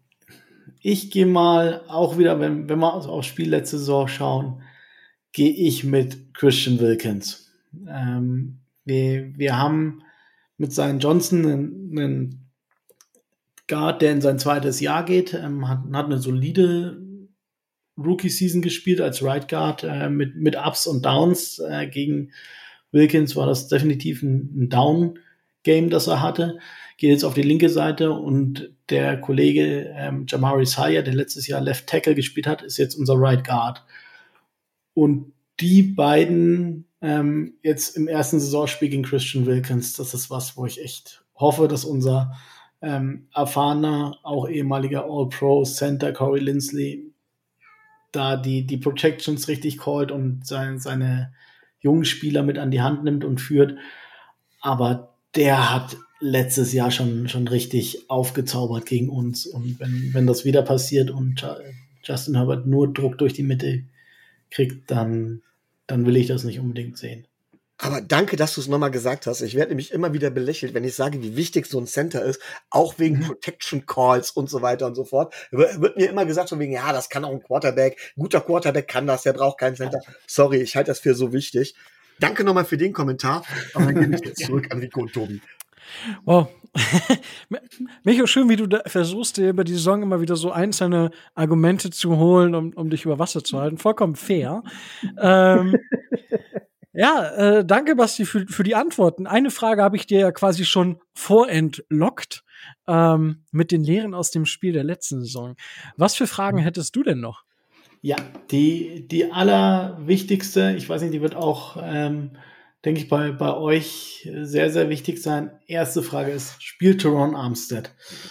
ich gehe mal auch wieder, wenn, wenn wir aufs Spiel letzte Saison schauen, gehe ich mit Christian Wilkins. Ähm, wir, wir haben mit Zion Johnson einen, einen Guard, der in sein zweites Jahr geht, ähm, hat, hat eine solide Rookie-Season gespielt als Right Guard äh, mit, mit Ups und Downs. Äh, gegen Wilkins war das definitiv ein, ein Down-Game, das er hatte. Geht jetzt auf die linke Seite und der Kollege ähm, Jamari Sayer, der letztes Jahr Left Tackle gespielt hat, ist jetzt unser Right Guard. Und die beiden ähm, jetzt im ersten Saisonspiel gegen Christian Wilkins, das ist was, wo ich echt hoffe, dass unser ähm, erfahrener, auch ehemaliger All-Pro-Center Corey Linsley da die, die Protections richtig callt und seine, seine jungen Spieler mit an die Hand nimmt und führt. Aber der hat letztes Jahr schon, schon richtig aufgezaubert gegen uns. Und wenn, wenn das wieder passiert und Justin Herbert nur Druck durch die Mitte kriegt, dann, dann will ich das nicht unbedingt sehen. Aber danke, dass du es nochmal gesagt hast. Ich werde nämlich immer wieder belächelt, wenn ich sage, wie wichtig so ein Center ist, auch wegen Mhm. Protection Calls und so weiter und so fort. W- Wird mir immer gesagt von wegen, ja, das kann auch ein Quarterback. Ein guter Quarterback kann das, der braucht keinen Center. Sorry, ich halte das für so wichtig. Danke nochmal für den Kommentar. Aber dann gebe ich jetzt zurück an Rico und Tobi. Wow. Micho, schön, wie du da versuchst, dir über die Saison immer wieder so einzelne Argumente zu holen, um, um dich über Wasser zu halten. Vollkommen fair. ähm, ja, äh, danke, Basti, für, für die Antworten. Eine Frage habe ich dir ja quasi schon vorentlockt ähm, mit den Lehren aus dem Spiel der letzten Saison. Was für Fragen hättest du denn noch? Ja, die, die allerwichtigste, ich weiß nicht, die wird auch, ähm, denke ich, bei, bei euch sehr, sehr wichtig sein. Erste Frage ist, spielt Teron Armstead?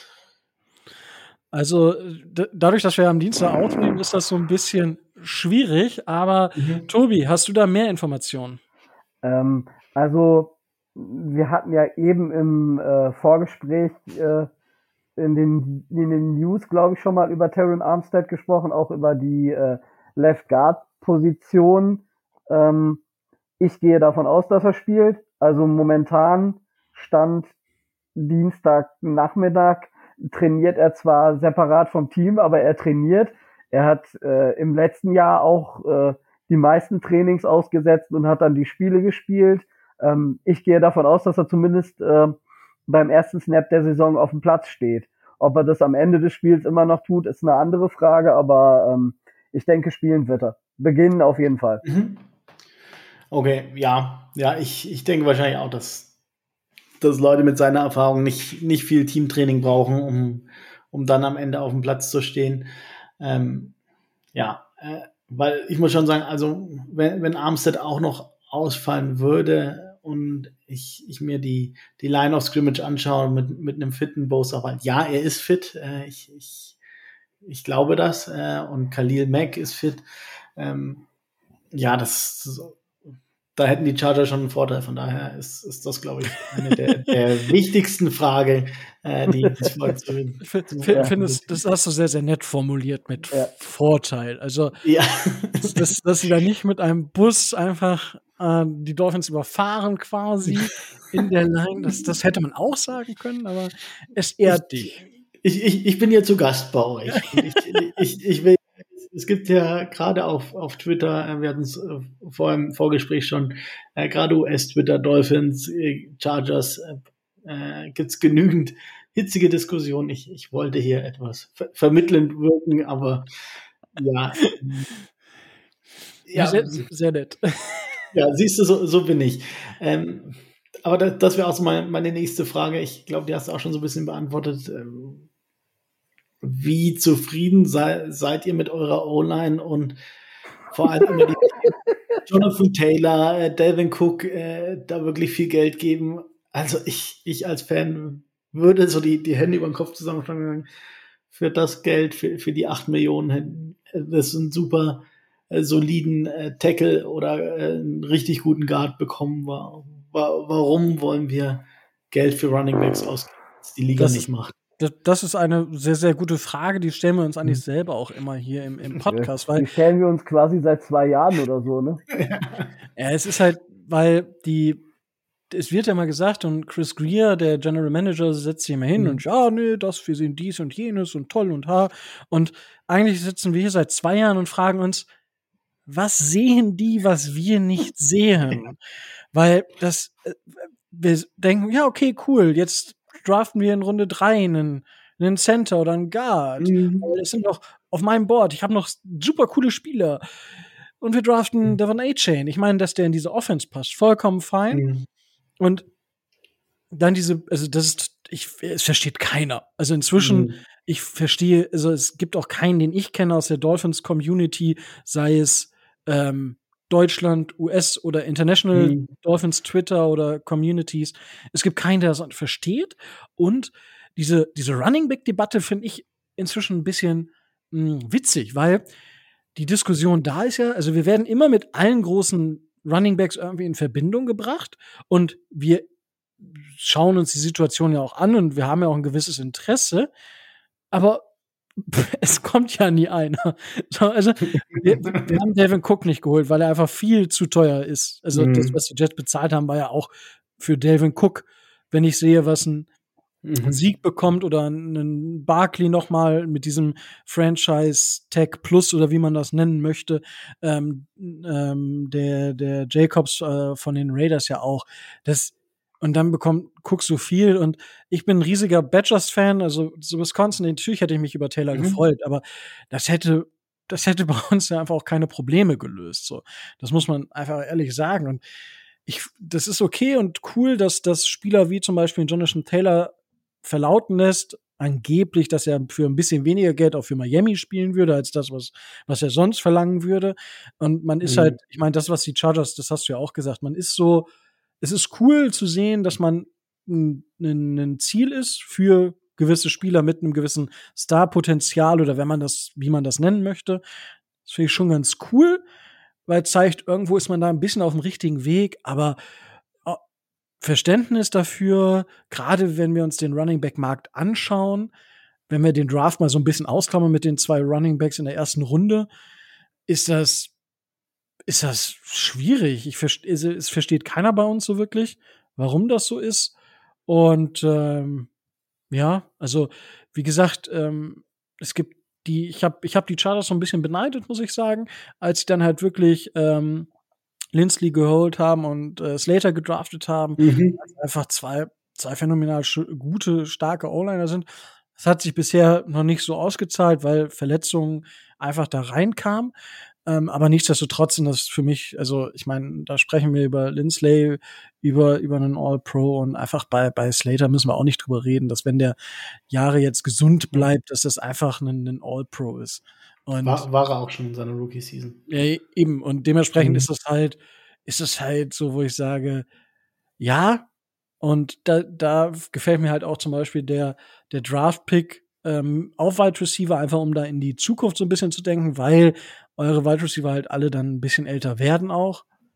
Also d- dadurch, dass wir am Dienstag aufnehmen, ist das so ein bisschen schwierig. Aber Mhm. Tobi, hast du da mehr Informationen? Ähm, also, wir hatten ja eben im äh, Vorgespräch äh, in, den, in den News, glaube ich, schon mal über Teron Armstead gesprochen, auch über die äh, Left Guard Position. Ähm, ich gehe davon aus, dass er spielt. Also momentan Stand Dienstagnachmittag trainiert er zwar separat vom Team, aber er trainiert. Er hat äh, im letzten Jahr auch äh, die meisten Trainings ausgesetzt und hat dann die Spiele gespielt. Ähm, ich gehe davon aus, dass er zumindest äh, beim ersten Snap der Saison auf dem Platz steht. Ob er das am Ende des Spiels immer noch tut, ist eine andere Frage, aber ähm, ich denke, spielen wird er. Beginnen auf jeden Fall. Mhm. Okay, ja, ja, ich, ich denke wahrscheinlich auch, dass, dass Leute mit seiner Erfahrung nicht, nicht viel Teamtraining brauchen, um, um dann am Ende auf dem Platz zu stehen. Ähm, ja, äh, weil ich muss schon sagen, also wenn, wenn Armstead auch noch ausfallen würde und ich, ich mir die, die Line of Scrimmage anschaue mit, mit einem fitten Bosa, weil ja, er ist fit, äh, ich, ich, ich glaube das, äh, und Khalil Mack ist fit. Ähm, ja, das, da hätten die Chargers schon einen Vorteil. Von daher ist, ist das, glaube ich, eine der, der wichtigsten Fragen, äh, die das Volk zu Ich finde, Ja. find, das, das hast du sehr, sehr nett formuliert mit Ja. Vorteil. Also, Ja. dass, dass sie da nicht mit einem Bus einfach äh, die Dolphins überfahren quasi in der Line, das, das hätte man auch sagen können, aber es ehrt dich. Ich, ich, ich bin ja zu Gast bei euch. ich, ich, ich will, es gibt ja gerade auf, auf Twitter, äh, wir hatten es äh, vor im Vorgespräch schon, äh, gerade U S-Twitter, Dolphins, äh, Chargers, äh, gibt es genügend hitzige Diskussionen. Ich, ich wollte hier etwas ver vermittelnd wirken, aber ja. Ja, sehr, sehr nett. Ja, siehst du, so, so bin ich. Ähm, aber das, das wäre auch so meine, meine nächste Frage. Ich glaube, die hast du auch schon so ein bisschen beantwortet. Ähm, wie zufrieden sei, seid ihr mit eurer O-Line und vor allem immer die Jonathan Taylor, äh, Dalvin Cook, äh, da wirklich viel Geld geben? Also ich, ich als Fan würde so die, die Hände über den Kopf zusammenschlagen für das Geld, für, für die acht Millionen. Das ist ein super äh, soliden äh, Tackle oder äh, einen richtig guten Guard bekommen. War, war, warum wollen wir Geld für Running Backs ausgeben, was die Liga Das nicht ist- macht? Das, das ist eine sehr, sehr gute Frage, die stellen wir uns eigentlich selber auch immer hier im, im Podcast, weil Die stellen wir uns quasi seit zwei Jahren oder so, ne? ja, es ist halt, weil die, es wird ja mal gesagt und Chris Greer, der General Manager, setzt sich immer hin Mhm. und ja, nee, das, wir sehen dies und jenes und toll und ha. Und eigentlich sitzen wir hier seit zwei Jahren und fragen uns, was sehen die, was wir nicht sehen? Weil das, äh, wir denken, ja, okay, cool, jetzt draften wir in Runde drei einen, einen Center oder einen Guard. Mhm. Weil es sind noch auf meinem Board, ich habe noch super coole Spieler. Und wir draften Mhm. Devon A-Chain. Ich meine, dass der in diese Offense passt, vollkommen fein. Mhm. Und dann diese, also das ist, ich, es versteht keiner. Also inzwischen, Mhm. ich verstehe, also es gibt auch keinen, den ich kenne aus der Dolphins-Community, sei es ähm, Deutschland, U S oder International Mhm. Dolphins Twitter oder Communities. Es gibt keinen, der das versteht. Und diese, diese Running Back-Debatte finde ich inzwischen ein bisschen mh, witzig, weil die Diskussion da ist ja, also wir werden immer mit allen großen Running Backs irgendwie in Verbindung gebracht und wir schauen uns die Situation ja auch an und wir haben ja auch ein gewisses Interesse, aber es kommt ja nie einer. So, also wir, wir haben Dalvin Cook nicht geholt, weil er einfach viel zu teuer ist. Also Mhm. das, was die Jets bezahlt haben, war ja auch für Dalvin Cook. Wenn ich sehe, was ein Mhm. Sieg bekommt oder einen Barkley noch mal mit diesem Franchise Tag Plus oder wie man das nennen möchte, ähm, ähm, der der Jacobs äh, von den Raiders ja auch. Das und dann bekommt Cook so viel und ich bin ein riesiger Badgers-Fan, also so Wisconsin, natürlich hätte ich mich über Taylor Mhm. gefreut, aber das hätte das hätte bei uns ja einfach auch keine Probleme gelöst. So, das muss man einfach ehrlich sagen. Und ich, das ist okay und cool, dass das Spieler wie zum Beispiel Jonathan Taylor verlauten lässt, angeblich, dass er für ein bisschen weniger Geld auch für Miami spielen würde, als das, was, was er sonst verlangen würde. Und man ist Mhm. halt, ich meine, das, was die Chargers, das hast du ja auch gesagt, man ist so, es ist cool zu sehen, dass man ein, ein, ein Ziel ist für gewisse Spieler mit einem gewissen Star-Potenzial oder wenn man das, wie man das nennen möchte. Das finde ich schon ganz cool, weil es zeigt, irgendwo ist man da ein bisschen auf dem richtigen Weg, aber Verständnis dafür, gerade wenn wir uns den Running Back Markt anschauen, wenn wir den Draft mal so ein bisschen ausklammern mit den zwei Running Backs in der ersten Runde, ist das ist das schwierig. Ich verste es, es versteht keiner bei uns so wirklich, warum das so ist. Und ähm, ja, also wie gesagt, ähm, es gibt die, ich habe ich hab die Chargers so ein bisschen beneidet, muss ich sagen, als sie dann halt wirklich ähm, Lindsley geholt haben und äh, Slater gedraftet haben, Mhm. also einfach zwei, zwei phänomenal sch- gute, starke O-Liner sind. Das hat sich bisher noch nicht so ausgezahlt, weil Verletzungen einfach da reinkamen. Ähm, aber nichtsdestotrotz sind das für mich, also ich meine, da sprechen wir über Lindsley, über, über einen All-Pro und einfach bei, bei Slater müssen wir auch nicht drüber reden, dass wenn der Jahre jetzt gesund bleibt, dass das einfach ein, ein All-Pro ist. Und War, war er auch schon in seiner Rookie-Season. ja, eben. Und dementsprechend Mhm. ist es halt, ist es halt so, wo ich sage, ja. Und da, da gefällt mir halt auch zum Beispiel der, der Draft-Pick ähm, auf Wide Receiver, einfach um da in die Zukunft so ein bisschen zu denken, weil eure Wide Receiver halt alle dann ein bisschen älter werden auch.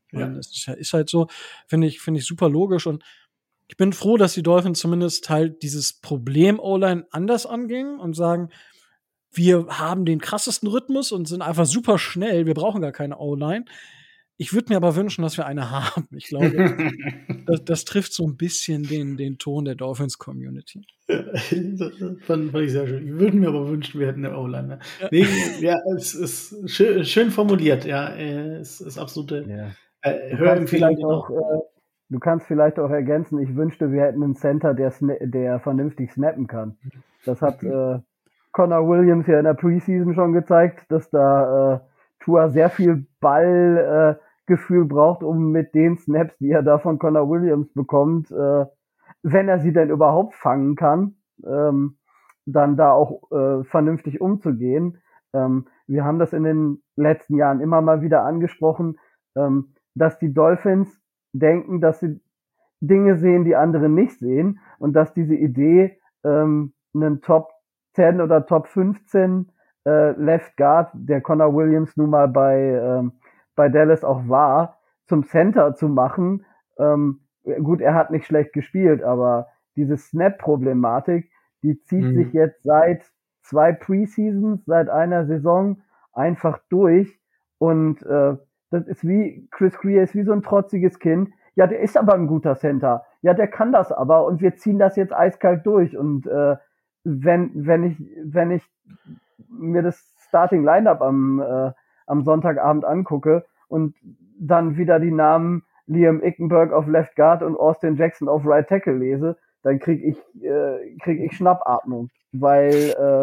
Ja. Das ist, ist halt so, finde ich, finde ich super logisch und ich bin froh, dass die Dolphins zumindest halt dieses Problem O-Line anders angingen und sagen, wir haben den krassesten Rhythmus und sind einfach super schnell, wir brauchen gar keine O-Line. Ich würde mir aber wünschen, dass wir eine haben. Ich glaube, das, das trifft so ein bisschen den, den Ton der Dolphins-Community. Das fand, fand ich sehr schön. Ich würde mir aber wünschen, wir hätten eine O-Line. Ne? Ja. Nee, ja, es ist schön, schön formuliert. Ja, es ist absolute Ja. äh, Du kannst vielleicht auch, äh, du kannst vielleicht auch ergänzen, ich wünschte, wir hätten einen Center, der, der vernünftig snappen kann. Das hat äh, Connor Williams ja in der Preseason schon gezeigt, dass da äh, Tua sehr viel Ballgefühl äh, braucht, um mit den Snaps, die er da von Connor Williams bekommt, äh, wenn er sie denn überhaupt fangen kann, ähm, dann da auch äh, vernünftig umzugehen. Ähm, wir haben das in den letzten Jahren immer mal wieder angesprochen, ähm, dass die Dolphins denken, dass sie Dinge sehen, die andere nicht sehen und dass diese Idee, ähm, einen Top zehn oder Top fünfzehn äh, Left Guard, der Connor Williams nun mal bei, ähm, bei Dallas auch war, zum Center zu machen. Ähm, gut, er hat nicht schlecht gespielt, aber diese Snap-Problematik, die zieht mhm. sich jetzt seit zwei Preseasons, seit einer Saison einfach durch und äh, das ist wie, Chris Grier ist wie so ein trotziges Kind. Ja, der ist aber ein guter Center. Ja, der kann das aber und wir ziehen das jetzt eiskalt durch. Und äh, wenn wenn ich wenn ich mir das Starting Lineup am äh, am Sonntagabend angucke und dann wieder die Namen Liam Ickenberg auf Left Guard und Austin Jackson auf Right Tackle lese, dann krieg ich äh, krieg ich Schnappatmung, weil äh,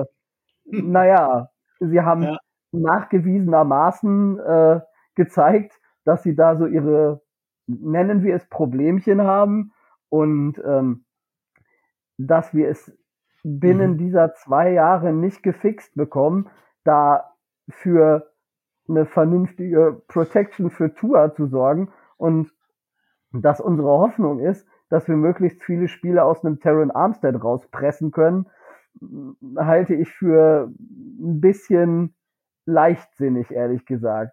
naja, sie haben ja. nachgewiesenermaßen äh, gezeigt, dass sie da so ihre, nennen wir es, Problemchen haben und ähm, dass wir es binnen mhm. dieser zwei Jahre nicht gefixt bekommen, da für eine vernünftige Protection für Tua zu sorgen und dass unsere Hoffnung ist, dass wir möglichst viele Spiele aus einem Terron Armstead rauspressen können, halte ich für ein bisschen leichtsinnig, ehrlich gesagt.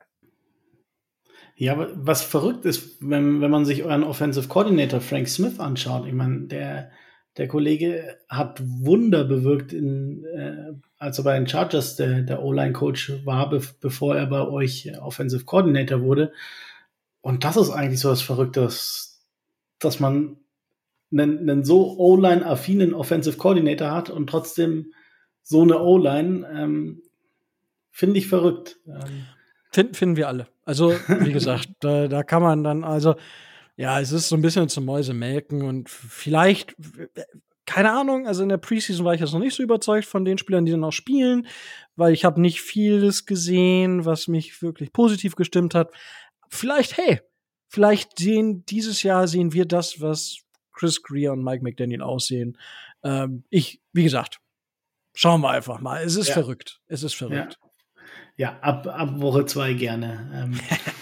Ja, aber was verrückt ist, wenn, wenn man sich euren Offensive Coordinator Frank Smith anschaut, ich meine, der, der Kollege hat Wunder bewirkt, in, äh, als er bei den Chargers der, der O-Line-Coach war, be- bevor er bei euch Offensive Coordinator wurde. Und das ist eigentlich so das Verrückte, dass, dass man einen, einen so O-Line-affinen Offensive Coordinator hat und trotzdem so eine O-Line, ähm, finde ich verrückt. Ähm, Finden, finden wir alle. Also, wie gesagt, da, da kann man dann, also, ja, es ist so ein bisschen zum Mäusemelken und vielleicht, keine Ahnung, also in der Preseason war ich jetzt noch nicht so überzeugt von den Spielern, die dann auch spielen, weil ich habe nicht vieles gesehen, was mich wirklich positiv gestimmt hat. Vielleicht, hey, vielleicht sehen, dieses Jahr sehen wir das, was Chris Grier und Mike McDaniel aussehen. Ähm, ich, wie gesagt, schauen wir einfach mal. Es ist ja. verrückt. Es ist verrückt. Ja. Ja, ab, ab Woche zwei gerne. Ähm,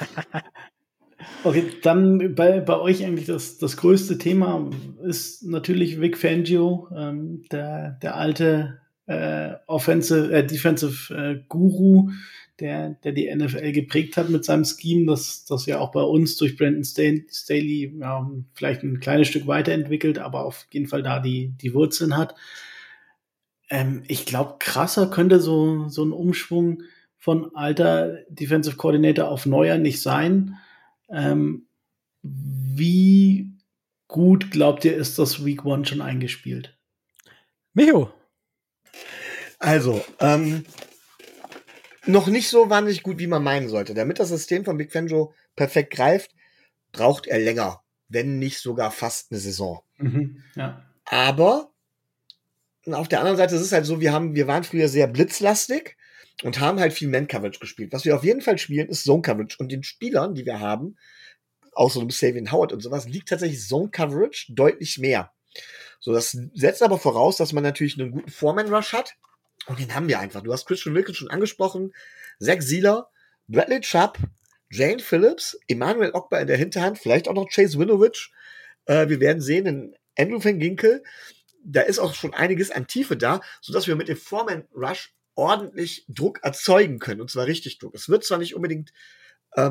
okay, dann bei, bei euch eigentlich das, das größte Thema ist natürlich Vic Fangio, ähm, der, der alte äh, Offensive, äh, Defensive äh, Guru, der, der die N F L geprägt hat mit seinem Scheme, das, das ja auch bei uns durch Brandon Staley ja, vielleicht ein kleines Stück weiterentwickelt, aber auf jeden Fall da die, die Wurzeln hat. Ähm, ich glaube, krasser könnte so, so ein Umschwung von alter Defensive Coordinator auf neuer nicht sein. Ähm, wie gut, glaubt ihr, ist das Week One schon eingespielt? Micho. Also, ähm, noch nicht so wahnsinnig gut, wie man meinen sollte. Damit das System von Vic Fangio perfekt greift, braucht er länger, wenn nicht sogar fast eine Saison. Mhm, ja. Aber auf der anderen Seite ist es halt so, wir haben, wir waren früher sehr blitzlastig und haben halt viel Man-Coverage gespielt. Was wir auf jeden Fall spielen, ist Zone-Coverage. Und den Spielern, die wir haben, außer dem Xavier Howard und sowas, liegt tatsächlich Zone-Coverage deutlich mehr. So, das setzt aber voraus, dass man natürlich einen guten Foreman-Rush hat. Und den haben wir einfach. Du hast Christian Wilkins schon angesprochen, Zach Sieler, Bradley Chubb, Jane Phillips, Emmanuel Ogba in der Hinterhand, vielleicht auch noch Chase Winovich. Äh, wir werden sehen, in Andrew Van Ginkel. Da ist auch schon einiges an Tiefe da, sodass wir mit dem Foreman-Rush ordentlich Druck erzeugen können, und zwar richtig Druck. Es wird zwar nicht unbedingt ähm,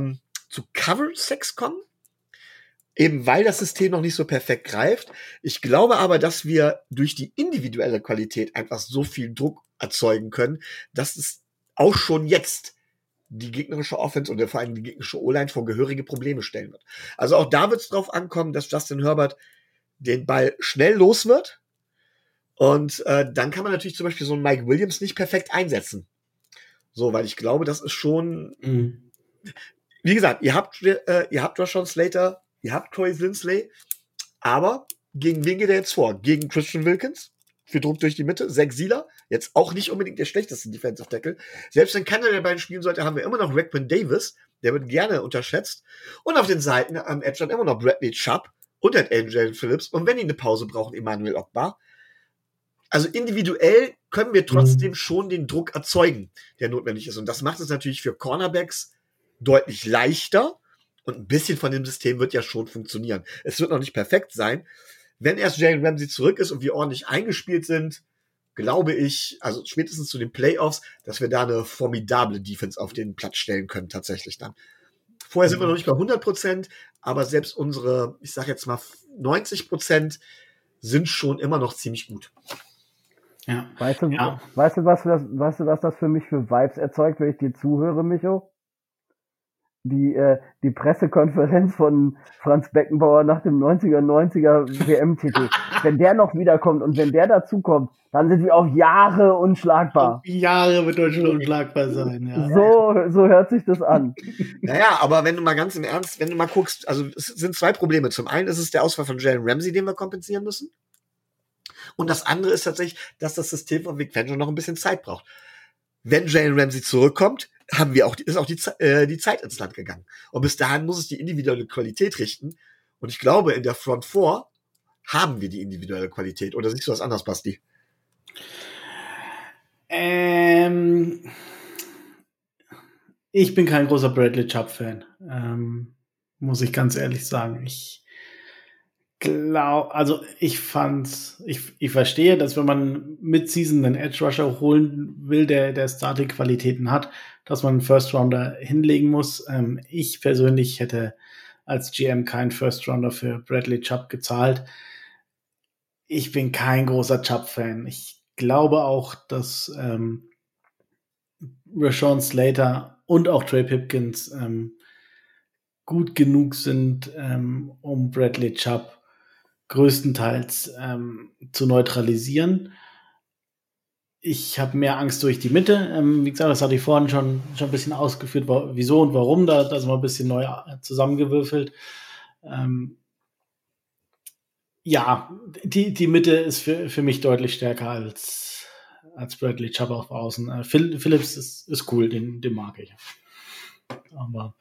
zu Cover-Sex kommen, eben weil das System noch nicht so perfekt greift. Ich glaube aber, dass wir durch die individuelle Qualität einfach so viel Druck erzeugen können, dass es auch schon jetzt die gegnerische Offense und vor allem die gegnerische O-Line vor gehörige Probleme stellen wird. Also auch da wird es drauf ankommen, dass Justin Herbert den Ball schnell los wird. Und äh, dann kann man natürlich zum Beispiel so einen Mike Williams nicht perfekt einsetzen. So, weil ich glaube, das ist schon, mhm. wie gesagt, ihr habt, äh, ihr habt Rashawn Slater, ihr habt Corey Linsley, aber gegen wen geht er jetzt vor? Gegen Christian Wilkins für Druck durch die Mitte, Zach Sieler, jetzt auch nicht unbedingt der schlechteste Defensive Tackle. Selbst wenn keiner der beiden spielen sollte, haben wir immer noch Raekwon Davis, der wird gerne unterschätzt. Und auf den Seiten am Edge dann immer noch Bradley Chubb und der Jalen Phillips. Und wenn die eine Pause brauchen, Emmanuel Ogba. Also individuell können wir trotzdem mhm. schon den Druck erzeugen, der notwendig ist. Und das macht es natürlich für Cornerbacks deutlich leichter. Und ein bisschen von dem System wird ja schon funktionieren. Es wird noch nicht perfekt sein. Wenn erst Jalen Ramsey zurück ist und wir ordentlich eingespielt sind, glaube ich, also spätestens zu den Playoffs, dass wir da eine formidable Defense auf den Platz stellen können, tatsächlich dann. Vorher sind wir noch nicht bei hundert Prozent, aber selbst unsere, ich sag jetzt mal neunzig Prozent sind schon immer noch ziemlich gut. Ja. Weißt du, ja. weißt du, was das, weißt du, was das für mich für Vibes erzeugt, wenn ich dir zuhöre, Micho? Die, äh, die Pressekonferenz von Franz Beckenbauer nach dem neunziger-neunziger W M-Titel. Wenn der noch wiederkommt und wenn der dazukommt, dann sind wir auf Jahre unschlagbar. Auf Jahre wird Deutschland unschlagbar sein, ja. So, so hört sich das an. Naja, aber wenn du mal ganz im Ernst, wenn du mal guckst, also es sind zwei Probleme. Zum einen ist es der Ausfall von Jalen Ramsey, den wir kompensieren müssen. Und das andere ist tatsächlich, dass das System von Vic Fangio noch ein bisschen Zeit braucht. Wenn Jalen Ramsey zurückkommt, haben wir auch, ist auch die, äh, die Zeit ins Land gegangen. Und bis dahin muss es die individuelle Qualität richten. Und ich glaube, in der Front Four haben wir die individuelle Qualität. Oder siehst du was anderes, Basti? Ähm, ich bin kein großer Bradley Chubb-Fan. Ähm, muss ich ganz ehrlich sagen. Ich glaube, also ich fand's, ich, ich verstehe, dass wenn man mit Season einen Edge Rusher holen will, der, der Starting-Qualitäten hat, dass man einen First Rounder hinlegen muss. Ähm, ich persönlich hätte als G M keinen First Rounder für Bradley Chubb gezahlt. Ich bin kein großer Chubb-Fan. Ich glaube auch, dass ähm, Rashawn Slater und auch Trey Pipkins ähm, gut genug sind, ähm, um Bradley Chubb größtenteils ähm, zu neutralisieren. Ich habe mehr Angst durch die Mitte. Ähm, wie gesagt, das hatte ich vorhin schon, schon ein bisschen ausgeführt, wo, wieso und warum. Da, da sind wir ein bisschen neu zusammengewürfelt. Ähm, ja, die, die Mitte ist für, für mich deutlich stärker als, als Bradley Chubb auf Außen. Äh, Phil, Phillips ist, ist cool, den, den mag ich. Aber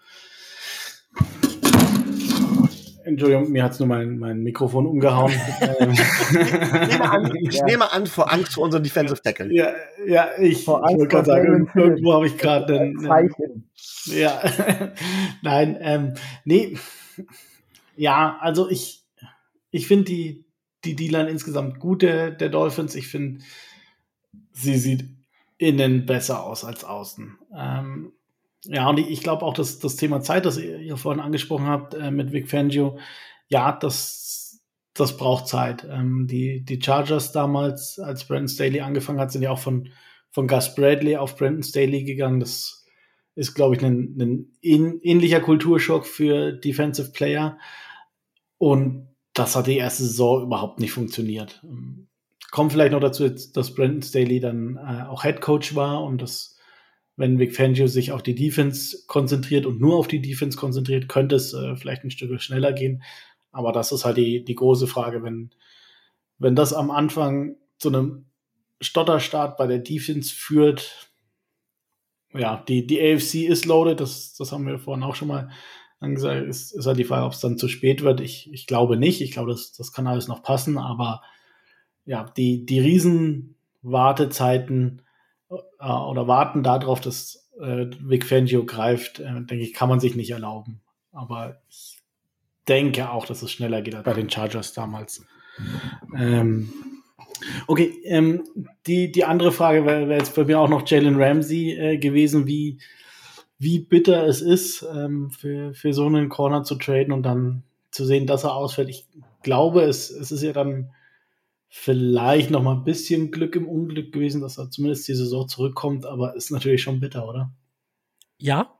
Entschuldigung, mir hat es nur mein, mein Mikrofon umgehauen. ich nehme an, ich ja. nehme an vor Angst vor unserem Defensive Tackle. Ja, ja ich, ich wollte gerade sagen, irgendwo habe ich gerade ein Zeichen. Ja, nein, ähm, nee, ja, also ich, ich finde die, die D-Line insgesamt gut der, der Dolphins. Ich finde, sie sieht innen besser aus als außen. Ähm, Ja, und ich glaube auch, dass das Thema Zeit, das ihr vorhin angesprochen habt äh, mit Vic Fangio, ja, das, das braucht Zeit. Ähm, die, die Chargers damals, als Brandon Staley angefangen hat, sind ja auch von, von Gus Bradley auf Brandon Staley gegangen. Das ist, glaube ich, ein, ein ähnlicher Kulturschock für Defensive Player. Und das hat die erste Saison überhaupt nicht funktioniert. Ähm, kommt vielleicht noch dazu, dass Brandon Staley dann äh, auch Head Coach war und das wenn Vic Fangio sich auf die Defense konzentriert und nur auf die Defense konzentriert, könnte es äh, vielleicht ein Stück schneller gehen. Aber das ist halt die, die große Frage, wenn, wenn das am Anfang zu einem Stotterstart bei der Defense führt. Ja, die, die A F C ist loaded, das, das haben wir vorhin auch schon mal angesagt. Ist, ist halt die Frage, ob es dann zu spät wird. Ich, ich glaube nicht. Ich glaube, das, das kann alles noch passen. Aber ja, die, die riesen Wartezeiten oder warten darauf, dass äh, Vic Fangio greift, äh, denke ich, kann man sich nicht erlauben. Aber ich denke auch, dass es schneller geht als bei den Chargers damals. Ähm, okay, ähm, die, die andere Frage wäre wär jetzt bei mir auch noch Jalen Ramsey äh, gewesen. Wie, wie bitter es ist, ähm, für, für so einen Corner zu traden und dann zu sehen, dass er ausfällt. Ich glaube, es, es ist ja dann vielleicht noch mal ein bisschen Glück im Unglück gewesen, dass er zumindest die Saison zurückkommt, aber ist natürlich schon bitter, oder? Ja.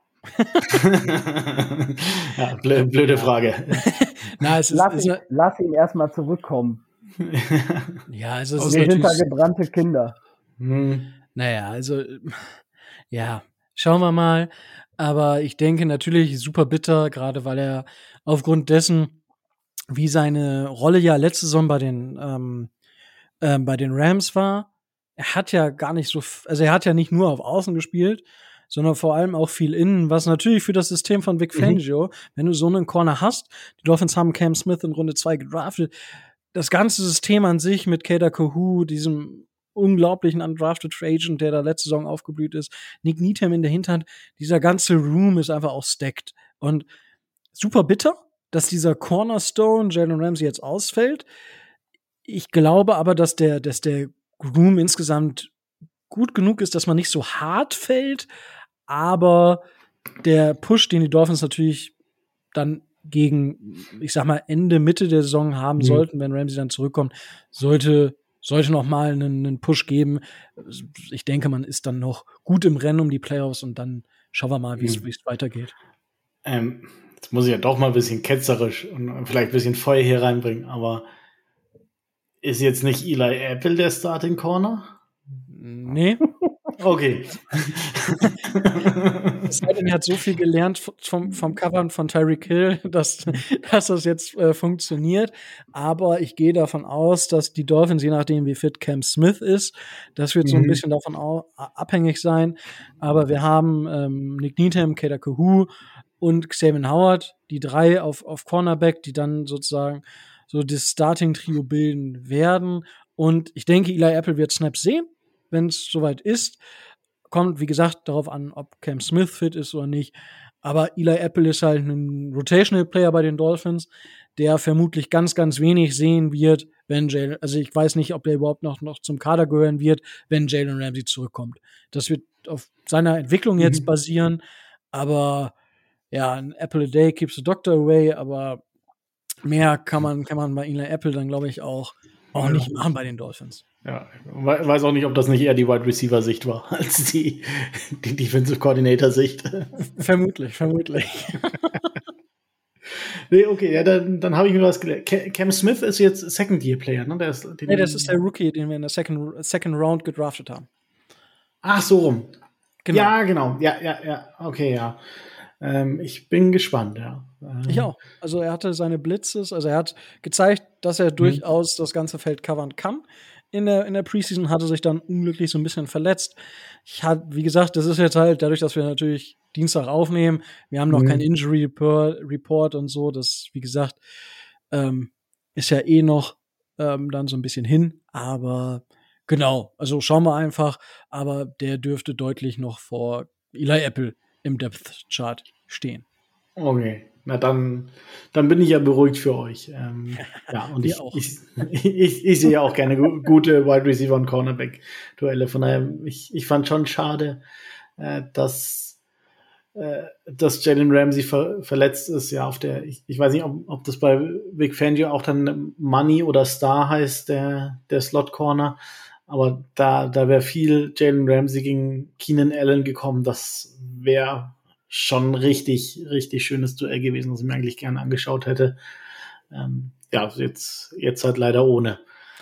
Ja, blöde, blöde Frage. Na, es ist, Lass ist ihn, lass ihn erstmal zurückkommen. ja, also es Wir ist sind da natürlich. gebrannte Kinder. Hm. Naja, also ja, schauen wir mal. Aber ich denke natürlich super bitter, gerade weil er aufgrund dessen, wie seine Rolle ja letzte Saison bei den ähm, ähm, bei den Rams war, er hat ja gar nicht so, f- also er hat ja nicht nur auf Außen gespielt, sondern vor allem auch viel innen, was natürlich für das System von Vic Mhm. Fangio, wenn du so einen Corner hast, die Dolphins haben Cam Smith in Runde zwei gedraftet, das ganze System an sich mit Kader Kohu, diesem unglaublichen undrafted Free Agent, der da letzte Saison aufgeblüht ist, Nick Needham in der Hinterhand, dieser ganze Room ist einfach auch stacked. Und super bitter, dass dieser Cornerstone Jalen Ramsey jetzt ausfällt. Ich glaube aber, dass der, dass der Room insgesamt gut genug ist, dass man nicht so hart fällt, aber der Push, den die Dolphins natürlich dann gegen, ich sag mal, Ende, Mitte der Saison haben Mhm. sollten, wenn Ramsey dann zurückkommt, sollte, sollte noch mal einen, einen Push geben. Ich denke, man ist dann noch gut im Rennen um die Playoffs und dann schauen wir mal, wie es Mhm. wie es weitergeht. Ähm, jetzt muss ich ja doch mal ein bisschen ketzerisch und vielleicht ein bisschen Feuer hier reinbringen, aber ist jetzt nicht Eli Apple der Starting Corner? Nee. Okay. Es sei denn, er hat so viel gelernt vom, vom Covern von Tyreek Hill, dass, dass das jetzt äh, funktioniert. Aber ich gehe davon aus, dass die Dolphins, je nachdem wie fit Cam Smith ist, das wird so ein Mhm. bisschen davon au- abhängig sein. Aber wir haben ähm, Nick Needham, Kader Kohu und Xavier Howard, die drei auf, auf Cornerback, die dann sozusagen so das Starting-Trio bilden werden. Und ich denke, Eli Apple wird Snaps sehen, wenn es soweit ist. Kommt, wie gesagt, darauf an, ob Cam Smith fit ist oder nicht. Aber Eli Apple ist halt ein Rotational Player bei den Dolphins, der vermutlich ganz, ganz wenig sehen wird, wenn Jalen, also ich weiß nicht, ob der überhaupt noch, noch zum Kader gehören wird, wenn Jalen Ramsey zurückkommt. Das wird auf seiner Entwicklung jetzt Mhm. basieren, aber ja, ein Apple a day keeps the doctor away, aber mehr kann man, kann man bei Eli Apple dann, glaube ich, auch, auch Ja. nicht machen bei den Dolphins. Ja, we- weiß auch nicht, ob das nicht eher die Wide Receiver Sicht war, als die, die Defensive Coordinator Sicht. Vermutlich, vermutlich. Nee, okay, ja, dann, dann habe ich mir was gelernt. Ca- Cam Smith ist jetzt Second-Year-Player, ne? Der ist, den, Nee, das ist der Rookie, den wir in der Second, Second Round gedraftet haben. Ach, so rum. Genau. Ja, genau. Ja, ja, ja. Okay, ja. Ähm, ich bin gespannt, ja. Ähm, Ich auch. Also er hatte seine Blitzes, also er hat gezeigt, dass er durchaus das ganze Feld covern kann. In der, in der Preseason hatte sich dann unglücklich so ein bisschen verletzt. Ich hatte, wie gesagt, das ist jetzt halt dadurch, dass wir natürlich Dienstag aufnehmen. Wir haben noch Mhm. kein Injury Report, Report und so. Das, wie gesagt, ähm, ist ja eh noch ähm, dann so ein bisschen hin. Aber genau, also schauen wir einfach. Aber der dürfte deutlich noch vor Eli Apple im Depth Chart stehen. Okay, na dann, dann bin ich ja beruhigt für euch. Ähm, ja, und Wir ich, auch. ich, ich, ich sehe auch gerne gu gute Wide Receiver und Cornerback-Duelle. Von daher, ich, ich fand schon schade, äh, dass, äh, dass Jalen Ramsey ver verletzt ist. Ja, auf der, ich, ich weiß nicht, ob, ob das bei Vic Fangio auch dann Money oder Star heißt, der, der Slot-Corner. Aber da, da wäre viel Jalen Ramsey gegen Keenan Allen gekommen. Das wäre schon richtig, richtig schönes Duell gewesen, was ich mir eigentlich gerne angeschaut hätte. Ähm, ja, jetzt, jetzt halt leider ohne.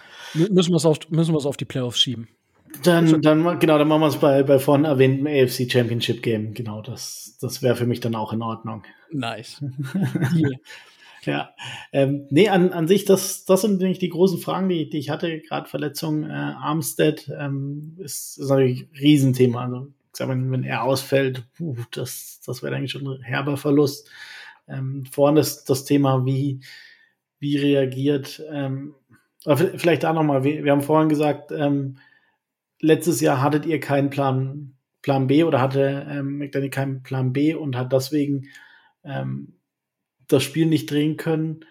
M- Müssen wir es auf, müssen wir es auf die Playoffs schieben. Dann, dann, genau, dann machen wir es bei, bei vorhin erwähnten A F C Championship Game. Genau, das, das wäre für mich dann auch in Ordnung. Nice. Deal. Ja, ähm, nee, an, an sich, das, das sind nämlich die großen Fragen, die, die ich hatte. Gerade Verletzung äh, Armstead ähm, ist, ist natürlich ein Riesenthema. Also, ich sag, wenn, wenn er ausfällt, puh, das, das wäre eigentlich schon ein herber Verlust. Ähm, vorhin das, das Thema, wie, wie reagiert, ähm, aber vielleicht da nochmal, wir, wir haben vorhin gesagt, ähm, letztes Jahr hattet ihr keinen Plan, Plan B oder hatte ähm, McDaniel keinen Plan B und hat deswegen ähm, das Spiel nicht drehen können.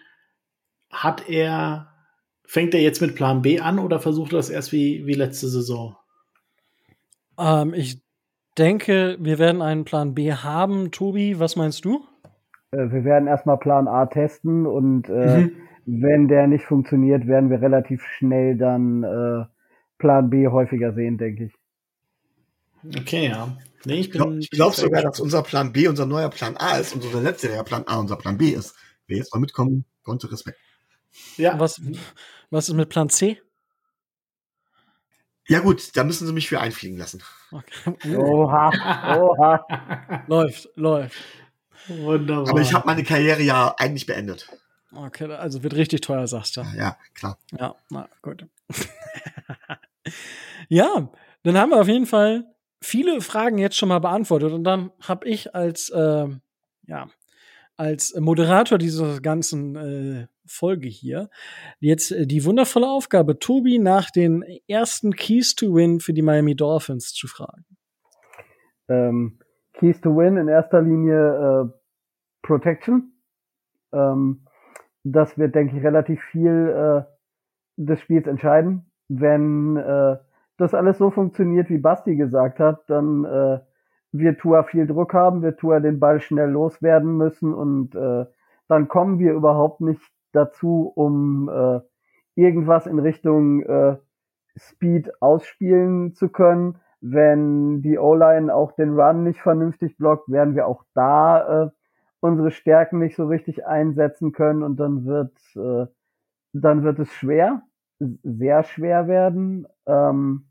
Hat er, fängt er jetzt mit Plan B an oder versucht er das erst wie, wie letzte Saison? Ähm, ich denke, wir werden einen Plan B haben. Tobi, was meinst du? Äh, wir werden erstmal Plan A testen und äh, Mhm. wenn der nicht funktioniert, werden wir relativ schnell dann äh, Plan B häufiger sehen, denke ich. Okay, ja. Nee, ich Ich glaube bin. glaub sehr sogar, gespannt. dass unser Plan B unser neuer Plan A ist und unser letzter Plan A unser Plan B ist. Wer jetzt mal mitkommen konnte, Respekt. Ja. Was, was ist mit Plan C? Ja gut, da müssen sie mich für einfliegen lassen. Okay. Oha, oha. Läuft, läuft. Wunderbar. Aber ich habe meine Karriere ja eigentlich beendet. Okay, also wird richtig teuer, sagst du. Ja, klar. Ja, na gut. Ja, dann haben wir auf jeden Fall viele Fragen jetzt schon mal beantwortet. Und dann habe ich als, äh, ja, als Moderator dieser ganzen äh, Folge hier jetzt äh, die wundervolle Aufgabe, Tobi nach den ersten Keys to Win für die Miami Dolphins zu fragen. Ähm, Keys to Win in erster Linie äh, Protection. Ähm, das wird, denke ich, relativ viel äh, des Spiels entscheiden. Wenn äh, das alles so funktioniert, wie Basti gesagt hat, dann äh, wird Tua viel Druck haben, wird Tua den Ball schnell loswerden müssen und äh, dann kommen wir überhaupt nicht dazu, um äh, irgendwas in Richtung äh, Speed ausspielen zu können. Wenn die O-Line auch den Run nicht vernünftig blockt, werden wir auch da äh, unsere Stärken nicht so richtig einsetzen können und dann wird äh, dann wird es schwer, sehr schwer werden. Ähm,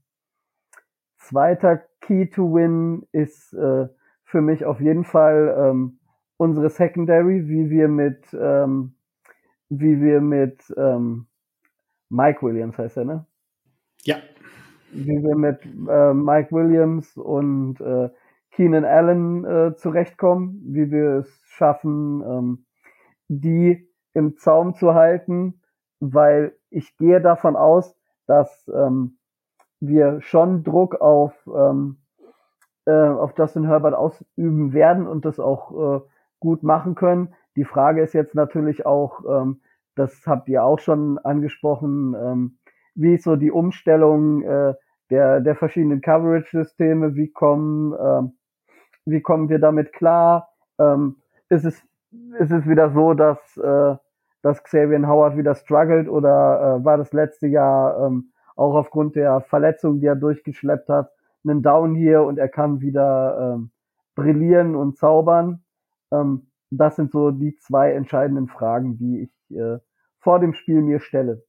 zweiter Key to Win ist äh, für mich auf jeden Fall ähm, unsere Secondary, wie wir mit ähm, wie wir mit ähm, Mike Williams heißt er, ne? Ja. Wie wir mit äh, Mike Williams und äh, Keenan Allen äh, zurechtkommen, wie wir es schaffen, ähm, die im Zaum zu halten, weil ich gehe davon aus, dass ähm, wir schon Druck auf ähm, äh, auf Justin Herbert ausüben werden und das auch äh, gut machen können. Die Frage ist jetzt natürlich auch, ähm, das habt ihr auch schon angesprochen, ähm, wie ist so die Umstellung äh, der der verschiedenen Coverage-Systeme, wie kommen ähm, wie kommen wir damit klar? Ähm, ist es ist es wieder so, dass äh, dass Xavier Howard wieder struggelt oder äh, war das letzte Jahr ähm, auch aufgrund der Verletzung, die er durchgeschleppt hat, einen Down hier und er kann wieder ähm, brillieren und zaubern? Ähm, das sind so die zwei entscheidenden Fragen, die ich äh, vor dem Spiel mir stelle.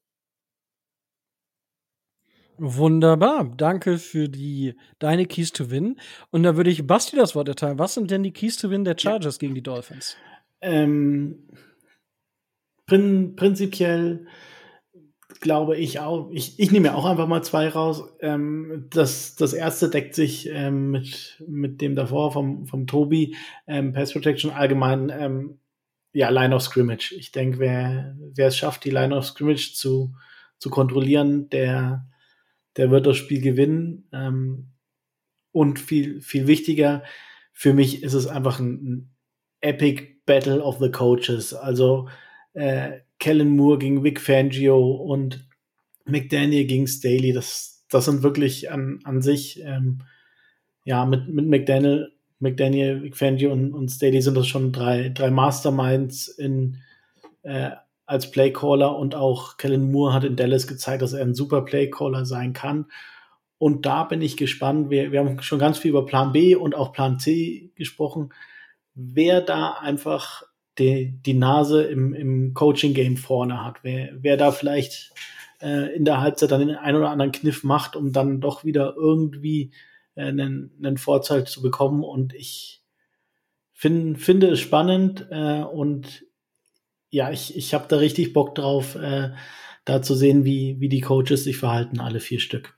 Wunderbar. Danke für die deine Keys to Win. Und da würde ich Basti das Wort erteilen. Was sind denn die Keys to Win der Chargers ja. gegen die Dolphins? Ähm, prin- prinzipiell glaube ich auch, ich, ich nehme ja auch einfach mal zwei raus. Ähm, das, das erste deckt sich ähm, mit, mit dem davor vom, vom Tobi, ähm, Pass Protection allgemein, ähm, ja, Line of Scrimmage. Ich denke, wer, wer es schafft, die Line of Scrimmage zu, zu kontrollieren, der, der wird das Spiel gewinnen. Ähm, und viel, viel wichtiger, für mich ist es einfach ein, ein Epic Battle of the Coaches. Also, äh, Kellen Moore gegen Vic Fangio und McDaniel gegen Staley, das, das sind wirklich an, an sich, ähm, ja, mit, mit McDaniel, McDaniel, Vic Fangio und, und Staley sind das schon drei, drei Masterminds in, äh, als Playcaller und auch Kellen Moore hat in Dallas gezeigt, dass er ein super Playcaller sein kann. Und da bin ich gespannt. Wir, wir haben schon ganz viel über Plan B und auch Plan C gesprochen. Wer da einfach die, die Nase im, im Coaching-Game vorne hat, wer, wer da vielleicht äh, in der Halbzeit dann den einen oder anderen Kniff macht, um dann doch wieder irgendwie äh, einen, einen Vorteil zu bekommen. Und ich find, finde es spannend äh, und ja, ich, ich habe da richtig Bock drauf, äh, da zu sehen, wie, wie die Coaches sich verhalten, alle vier Stück.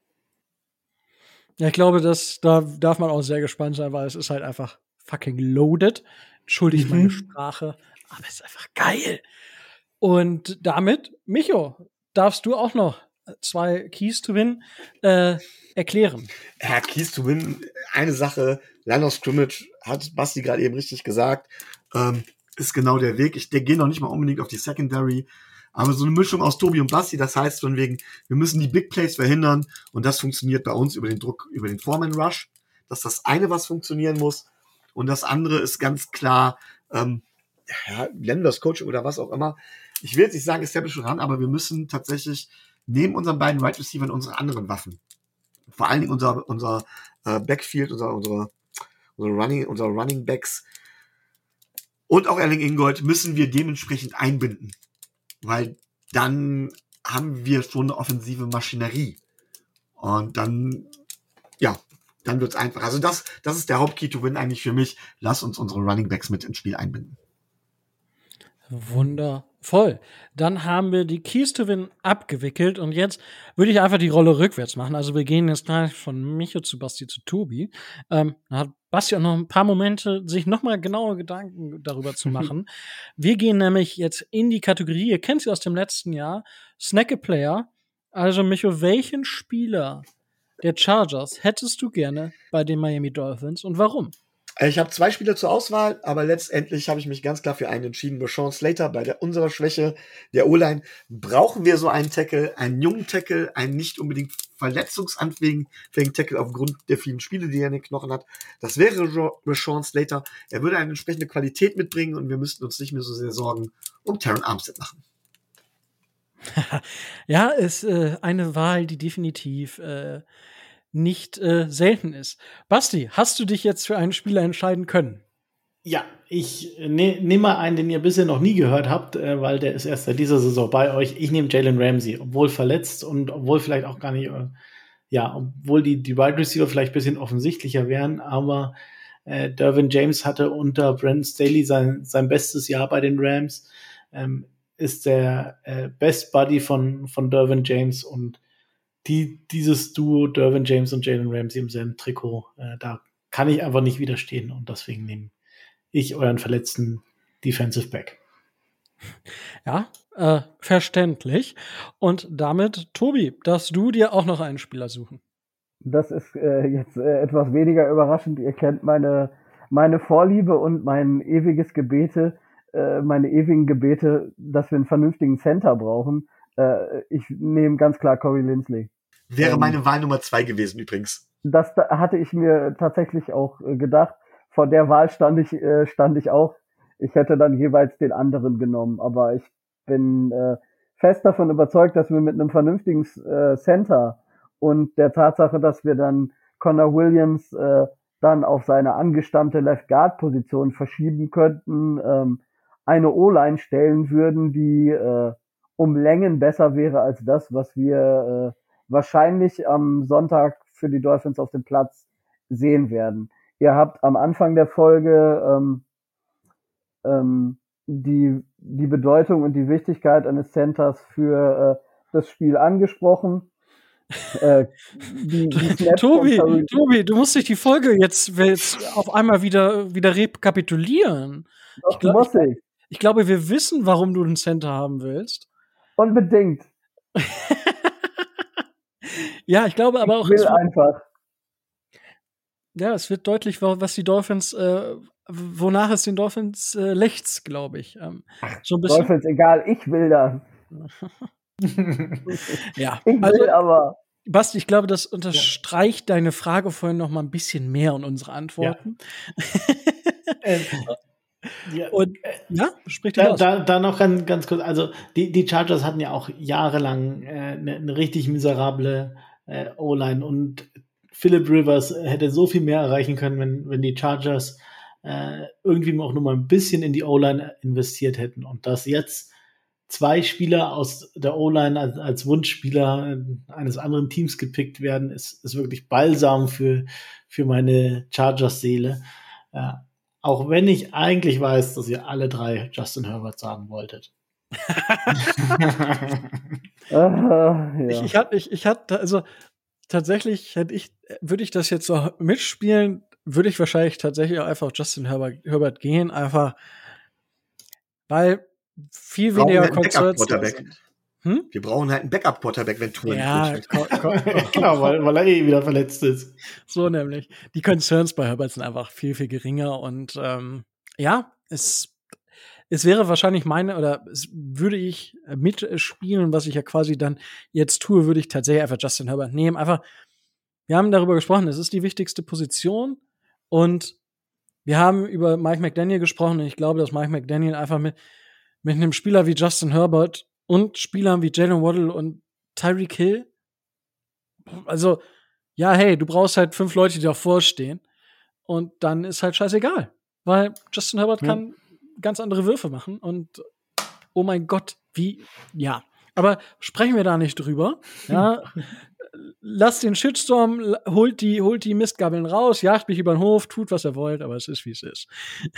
Ja, ich glaube, dass da darf man auch sehr gespannt sein, weil es ist halt einfach fucking loaded. Entschuldigt Mhm. meine Sprache, aber es ist einfach geil. Und damit, Micho, darfst du auch noch zwei Keys to Win äh, erklären. Ja, Keys to Win, eine Sache, Line of Scrimmage, hat Basti gerade eben richtig gesagt, ähm, ist genau der Weg. Ich gehe noch nicht mal unbedingt auf die Secondary, aber so eine Mischung aus Tobi und Basti, das heißt von wegen, wir müssen die Big Plays verhindern und das funktioniert bei uns über den Druck, über den Foreman Rush. dass das eine, was funktionieren muss, und das andere ist ganz klar, ähm, ja, nennen wir das Coaching oder was auch immer. Ich will jetzt nicht sagen Establish Run, aber wir müssen tatsächlich neben unseren beiden Wide Receivers unsere anderen Waffen, vor allen Dingen unser, unser äh, Backfield, unser, unsere, unsere, Running, unsere Running Backs und auch Erling Ingold müssen wir dementsprechend einbinden. Weil dann haben wir schon eine offensive Maschinerie. Und dann, ja, dann wird's einfach. Also das, das ist der Hauptkey to win eigentlich für mich. Lass uns unsere Running Backs mit ins Spiel einbinden. Wundervoll. Dann haben wir die Keys to Win abgewickelt und jetzt würde ich einfach die Rolle rückwärts machen. Also wir gehen jetzt gleich von Micho zu Basti zu Tobi. Ähm, da hat Basti auch noch ein paar Momente, sich noch mal genaue Gedanken darüber zu machen. Wir gehen nämlich jetzt in die Kategorie, ihr kennt sie aus dem letzten Jahr, Snack a Player. Also Micho, welchen Spieler der Chargers hättest du gerne bei den Miami Dolphins und warum? Ich habe zwei Spieler zur Auswahl, aber letztendlich habe ich mich ganz klar für einen entschieden. Rashawn Slater, bei der, unserer Schwäche der O-Line brauchen wir so einen Tackle, einen jungen Tackle, einen nicht unbedingt verletzungsanfälligen Tackle aufgrund der vielen Spiele, die er in den Knochen hat. Das wäre Rashawn Slater. Er würde eine entsprechende Qualität mitbringen und wir müssten uns nicht mehr so sehr Sorgen um Terron Armstead machen. Ja, ist äh, eine Wahl, die definitiv äh, nicht äh, selten ist. Basti, hast du dich jetzt für einen Spieler entscheiden können? Ja, ich ne, nehme mal einen, den ihr bisher noch nie gehört habt, äh, weil der ist erst seit dieser Saison bei euch. Ich nehme Jalen Ramsey, obwohl verletzt und obwohl vielleicht auch gar nicht, äh, ja, obwohl die, die Wide Receiver vielleicht ein bisschen offensichtlicher wären, aber äh, Derwin James hatte unter Brandon Staley sein, sein bestes Jahr bei den Rams, ähm, ist der äh, Best Buddy von, von Derwin James und die, dieses Duo Derwin James und Jalen Ramsey im selben Trikot, äh, da kann ich einfach nicht widerstehen und deswegen nehme ich euren verletzten Defensive Back. Ja, äh, verständlich. Und damit, Tobi, darfst du dir auch noch einen Spieler suchen. Das ist äh, jetzt äh, etwas weniger überraschend. Ihr kennt meine, meine Vorliebe und mein ewiges Gebete, äh, meine ewigen Gebete, dass wir einen vernünftigen Center brauchen. Äh, ich nehme ganz klar Corey Linsley. Wäre ähm, meine Wahl Nummer zwei gewesen übrigens. Das da hatte ich mir tatsächlich auch äh, gedacht. Vor der Wahl stand ich, äh, stand ich auch. Ich hätte dann jeweils den anderen genommen. Aber ich bin äh, fest davon überzeugt, dass wir mit einem vernünftigen äh, Center und der Tatsache, dass wir dann Connor Williams äh, dann auf seine angestammte Left Guard Position verschieben könnten, ähm, eine O-Line stellen würden, die äh, um Längen besser wäre als das, was wir äh, wahrscheinlich am Sonntag für die Dolphins auf dem Platz sehen werden. Ihr habt am Anfang der Folge ähm, ähm, die, die Bedeutung und die Wichtigkeit eines Centers für äh, das Spiel angesprochen. Äh, die, die Tobi, Tobi, du musst dich die Folge jetzt, jetzt auf einmal wieder, wieder rekapitulieren. Doch, ich, glaub, muss ich, ich. ich glaube, wir wissen, warum du einen Center haben willst. Unbedingt. Ja, ich glaube aber auch. Ich will es wird, einfach. Ja, es wird deutlich, was die Dolphins, äh, wonach es den Dolphins äh, lechzt, glaube ich. Ähm, so ein bisschen. Dolphins, egal, ich will das. Ja, ich also, will aber. Basti, ich glaube, das unterstreicht ja. deine Frage vorhin noch mal ein bisschen mehr und unsere Antworten. Ja. Ja, und, ja, sprich da, da, da noch ganz, ganz kurz, also die, die Chargers hatten ja auch jahrelang äh, eine, eine richtig miserable äh, O-Line und Philip Rivers hätte so viel mehr erreichen können, wenn, wenn die Chargers äh, irgendwie auch nur mal ein bisschen in die O-Line investiert hätten und dass jetzt zwei Spieler aus der O-Line als, als Wunschspieler eines anderen Teams gepickt werden, ist, ist wirklich Balsam für, für meine Chargers-Seele. Äh, Auch wenn ich eigentlich weiß, dass ihr alle drei Justin Herbert sagen wolltet. uh, ja. Ich, ich hatte, ich, ich hatte, also tatsächlich hätte ich, würde ich das jetzt so mitspielen, würde ich wahrscheinlich tatsächlich auch einfach auf Justin Herbert, Herbert gehen, einfach, weil viel weniger halt Concerns. Hm? Wir brauchen halt einen Backup-Quarterback, wenn Tour ja, nicht ko- ko- genau, weil, weil er eh wieder verletzt ist. So nämlich. Die Concerns bei Herbert sind einfach viel, viel geringer und ähm, ja, es, es wäre wahrscheinlich meine, oder es würde ich mitspielen, was ich ja quasi dann jetzt tue, würde ich tatsächlich einfach Justin Herbert nehmen. Einfach, wir haben darüber gesprochen, es ist die wichtigste Position und wir haben über Mike McDaniel gesprochen und ich glaube, dass Mike McDaniel einfach mit, mit einem Spieler wie Justin Herbert und Spielern wie Jalen Waddle und Tyreek Hill, also, ja, hey, du brauchst halt fünf Leute, die davor stehen und dann ist halt scheißegal, weil Justin Herbert Ja. kann ganz andere Würfe machen und oh mein Gott, wie, ja. Aber sprechen wir da nicht drüber, ja. Lasst den Shitstorm, l- holt die, holt die Mistgabeln raus, jagt mich über den Hof, tut, was ihr wollt, aber es ist, wie es ist.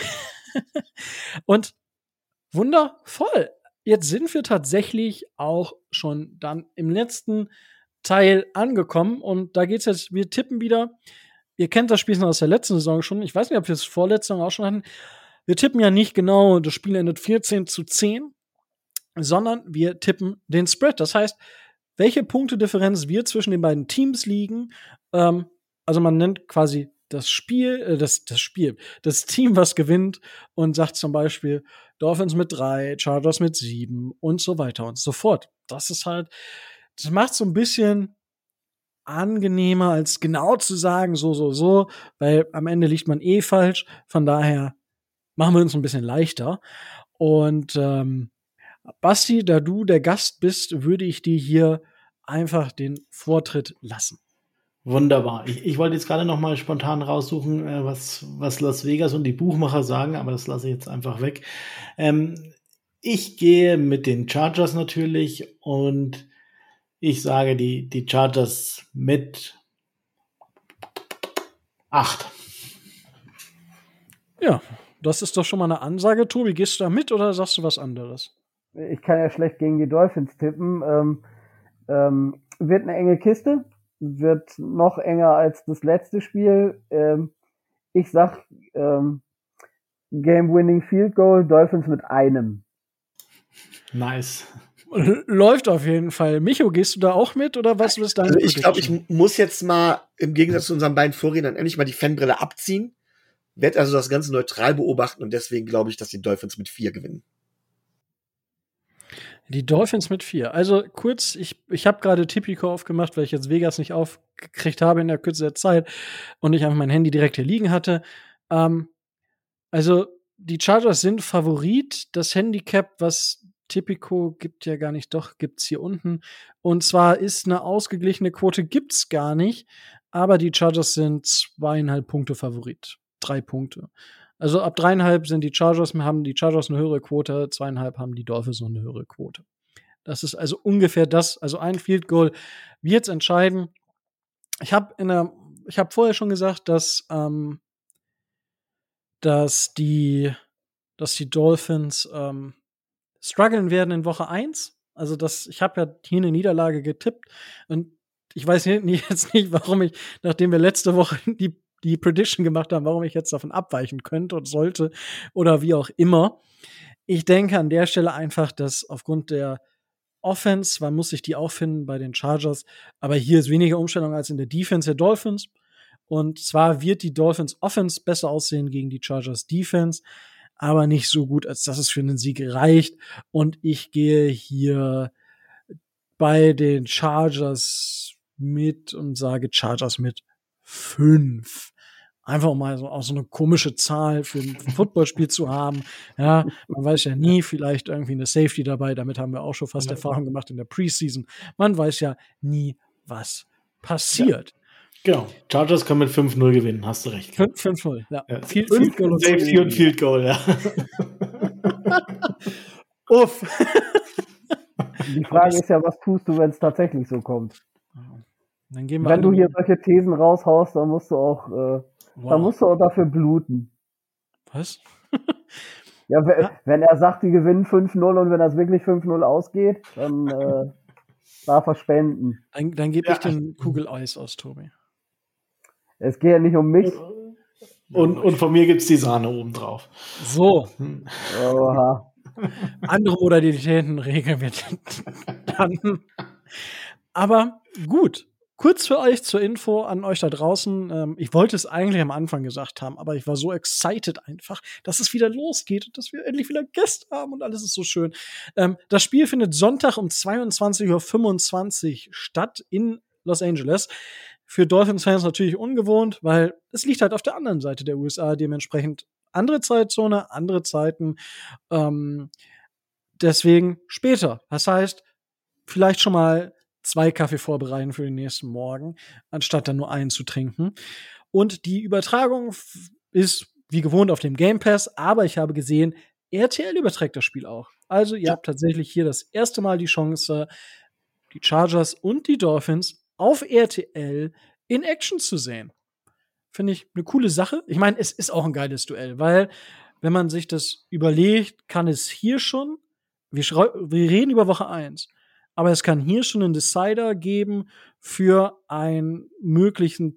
Und wundervoll. Jetzt sind wir tatsächlich auch schon dann im letzten Teil angekommen und da geht's jetzt, wir tippen wieder. Ihr kennt das Spiel noch aus der letzten Saison schon. Ich weiß nicht, ob wir es vorletzte Saison auch schon hatten. Wir tippen ja nicht genau, das Spiel endet vierzehn zu zehn, sondern wir tippen den Spread. Das heißt, welche Punktedifferenz wird zwischen den beiden Teams liegen. Ähm, also man nennt quasi das Spiel, äh, das, das Spiel, das Team, was gewinnt und sagt zum Beispiel Dolphins mit drei, Chargers mit sieben und so weiter und so fort. Das ist halt, das macht so ein bisschen angenehmer, als genau zu sagen, so, so, so, weil am Ende liegt man eh falsch. Von daher machen wir uns ein bisschen leichter. Und ähm, Basti, da du der Gast bist, würde ich dir hier einfach den Vortritt lassen. Wunderbar. Ich, ich wollte jetzt gerade noch mal spontan raussuchen, äh, was, was Las Vegas und die Buchmacher sagen, aber das lasse ich jetzt einfach weg. Ähm, ich gehe mit den Chargers natürlich und ich sage die, die Chargers mit acht. Ja, das ist doch schon mal eine Ansage. Tobi, gehst du da mit oder sagst du was anderes? Ich kann ja schlecht gegen die Dolphins tippen. Ähm, ähm, wird eine enge Kiste, wird noch enger als das letzte Spiel. Ähm, ich sag ähm, Game-Winning Field Goal, Dolphins mit einem. Nice. L- Läuft auf jeden Fall. Micho, gehst du da auch mit oder was ist deine Also ich glaube, ich Prediction? muss jetzt mal im Gegensatz zu unseren beiden Vorrednern endlich mal die Fanbrille abziehen. Werde also das Ganze neutral beobachten und deswegen glaube ich, dass die Dolphins mit vier gewinnen. Die Dolphins mit vier. Also kurz, ich, ich habe gerade Tipico aufgemacht, weil ich jetzt Vegas nicht aufgekriegt habe in der Kürze der Zeit und ich einfach mein Handy direkt hier liegen hatte. Ähm, also die Chargers sind Favorit. Das Handicap, was Tipico gibt ja gar nicht, doch gibt's hier unten. Und zwar ist eine ausgeglichene Quote gibt's gar nicht, aber die Chargers sind zweieinhalb Punkte Favorit. Drei Punkte. Also ab dreieinhalb sind die Chargers, haben die Chargers eine höhere Quote, zweieinhalb haben die Dolphins noch eine höhere Quote. Das ist also ungefähr das, also ein Field Goal wird's entscheiden. Ich habe in der, ich habe vorher schon gesagt, dass ähm, dass die, dass die Dolphins ähm, strugglen werden in Woche eins. Also das, ich habe ja hier eine Niederlage getippt und ich weiß jetzt nicht, warum ich, nachdem wir letzte Woche die die Prediction gemacht haben, warum ich jetzt davon abweichen könnte und sollte oder wie auch immer. Ich denke an der Stelle einfach, dass aufgrund der Offense, man muss sich die auch finden bei den Chargers, aber hier ist weniger Umstellung als in der Defense der Dolphins. Und zwar wird die Dolphins Offense besser aussehen gegen die Chargers Defense, aber nicht so gut, als dass es für einen Sieg reicht. Und ich gehe hier bei den Chargers mit und sage Chargers mit fünf. Einfach um mal so, auch so eine komische Zahl für ein Footballspiel zu haben. Ja, man weiß ja nie, vielleicht irgendwie eine Safety dabei. Damit haben wir auch schon fast Erfahrung gemacht in der Preseason. Man weiß ja nie, was passiert. Genau. Chargers können mit fünf null gewinnen, hast du recht. fünf null, ja. Ja. Field, Fünf Field Goal und Safety und Field Goal, ja. Uff. Die Frage ist ja, was tust du, wenn es tatsächlich so kommt? Dann gehen wir Wenn du alle- hier solche Thesen raushaust, dann musst du auch, äh, Wow. dann musst du auch dafür bluten. Was? Ja, we- Ja. wenn er sagt, die gewinnen fünf null und wenn das wirklich fünf null ausgeht, dann äh, darf er spenden. Dann, dann gebe Ja. ich den Kugeleis aus, Tobi. Es geht ja nicht um mich. Und, und von mir gibt's die Sahne oben drauf. So, Oha. andere Modalitäten regeln wir dann. Aber gut, kurz für euch zur Info an euch da draußen. Ähm, ich wollte es eigentlich am Anfang gesagt haben, aber ich war so excited einfach, dass es wieder losgeht und dass wir endlich wieder Gäste haben und alles ist so schön. Ähm, das Spiel findet Sonntag um zweiundzwanzig Uhr fünfundzwanzig statt in Los Angeles. Für Dolphins-Fans natürlich ungewohnt, weil es liegt halt auf der anderen Seite der U S A, dementsprechend andere Zeitzone, andere Zeiten. Ähm, deswegen später. Das heißt, vielleicht schon mal zwei Kaffee vorbereiten für den nächsten Morgen, anstatt dann nur einen zu trinken. Und die Übertragung ist wie gewohnt auf dem Game Pass, aber ich habe gesehen, R T L überträgt das Spiel auch. Also ihr Ja. habt tatsächlich hier das erste Mal die Chance, die Chargers und die Dolphins auf R T L in Action zu sehen. Finde ich eine coole Sache. Ich meine, es ist auch ein geiles Duell, weil wenn man sich das überlegt, kann es hier schon, wir, wir reden über Woche eins, aber es kann hier schon einen Decider geben für einen möglichen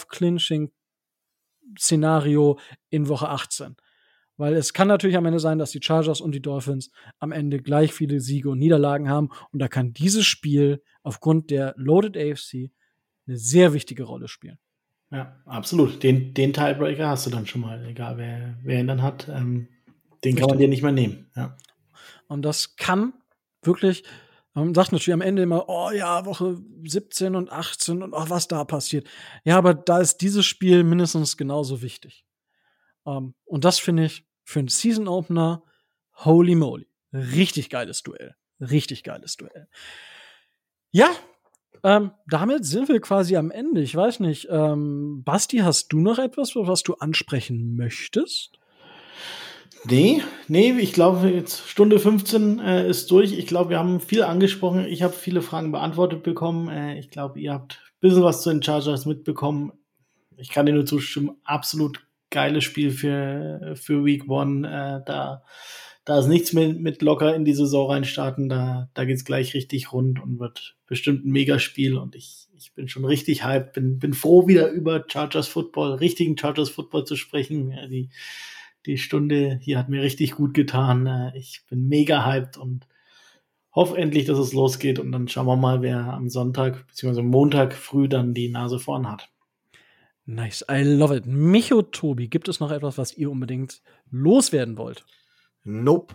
Playoff-Clinching-Szenario in Woche achtzehn. Weil es kann natürlich am Ende sein, dass die Chargers und die Dolphins am Ende gleich viele Siege und Niederlagen haben. Und da kann dieses Spiel aufgrund der Loaded A F C eine sehr wichtige Rolle spielen. Ja, absolut. Den, den Tiebreaker hast du dann schon mal, egal wer, wer ihn dann hat. Ähm, den kann man dir nicht mehr nehmen. Ja. Und das kann wirklich, man sagt natürlich am Ende immer, oh ja, Woche siebzehn und achtzehn und oh, was da passiert. Ja, aber da ist dieses Spiel mindestens genauso wichtig. Um, und das finde ich für einen Season Opener, holy moly, richtig geiles Duell. Richtig geiles Duell. Ja, ähm, damit sind wir quasi am Ende. Ich weiß nicht, ähm, Basti, hast du noch etwas, was du ansprechen möchtest? Nee, nee, ich glaube, jetzt Stunde fünfzehn äh, ist durch. Ich glaube, wir haben viel angesprochen. Ich habe viele Fragen beantwortet bekommen. Äh, ich glaube, ihr habt ein bisschen was zu den Chargers mitbekommen. Ich kann dir nur zustimmen. Absolut geiles Spiel für, für Week One. Äh, da, da ist nichts mehr mit locker in die Saison reinstarten. Da, da geht's gleich richtig rund und wird bestimmt ein Megaspiel. Und ich, ich bin schon richtig hyped. Bin, bin froh, wieder über Chargers Football, richtigen Chargers Football zu sprechen. Ja, die, Die Stunde hier hat mir richtig gut getan. Ich bin mega hyped und hoffe endlich, dass es losgeht. Und dann schauen wir mal, wer am Sonntag bzw. Montag früh dann die Nase vorn hat. Nice, I love it. Micho, Tobi, gibt es noch etwas, was ihr unbedingt loswerden wollt? Nope.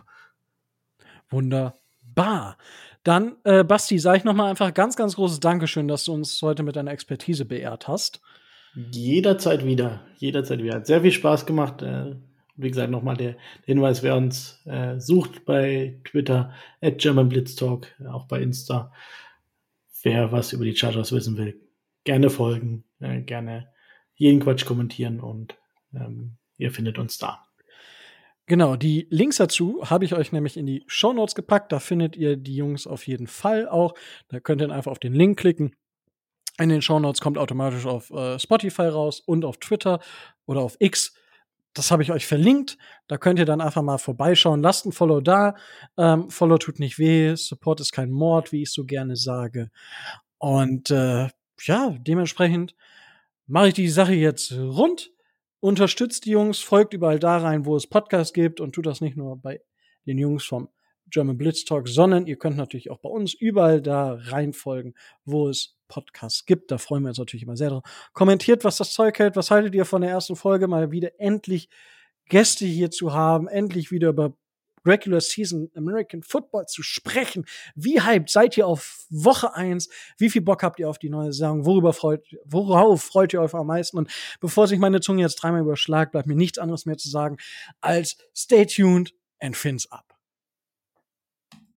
Wunderbar. Dann, äh, Basti, sage ich noch mal einfach ganz, ganz großes Dankeschön, dass du uns heute mit deiner Expertise beehrt hast. Jederzeit wieder. Jederzeit wieder. Hat sehr viel Spaß gemacht. Äh Wie gesagt, nochmal der Hinweis, wer uns äh, sucht bei Twitter, at German Blitz Talk, auch bei Insta. Wer was über die Chargers wissen will, gerne folgen, äh, gerne jeden Quatsch kommentieren und ähm, ihr findet uns da. Genau, die Links dazu habe ich euch nämlich in die Shownotes gepackt. Da findet ihr die Jungs auf jeden Fall auch. Da könnt ihr einfach auf den Link klicken. In den Shownotes kommt automatisch auf äh, Spotify raus und auf Twitter oder auf X. Das habe ich euch verlinkt. Da könnt ihr dann einfach mal vorbeischauen. Lasst ein Follow da. Ähm, Follow tut nicht weh. Support ist kein Mord, wie ich so gerne sage. Und äh, ja, dementsprechend mache ich die Sache jetzt rund. Unterstützt die Jungs, folgt überall da rein, wo es Podcasts gibt und tut das nicht nur bei den Jungs vom German Blitz Talk, sondern ihr könnt natürlich auch bei uns überall da reinfolgen, wo es Podcasts gibt. Da freuen wir uns natürlich immer sehr drauf. Kommentiert, was das Zeug hält. Was haltet ihr von der ersten Folge? Mal wieder endlich Gäste hier zu haben, endlich wieder über Regular Season American Football zu sprechen. Wie hyped seid ihr auf Woche eins? Wie viel Bock habt ihr auf die neue Saison? Worüber freut, worauf freut ihr euch am meisten? Und bevor sich meine Zunge jetzt dreimal überschlagt, bleibt mir nichts anderes mehr zu sagen als stay tuned and fins up.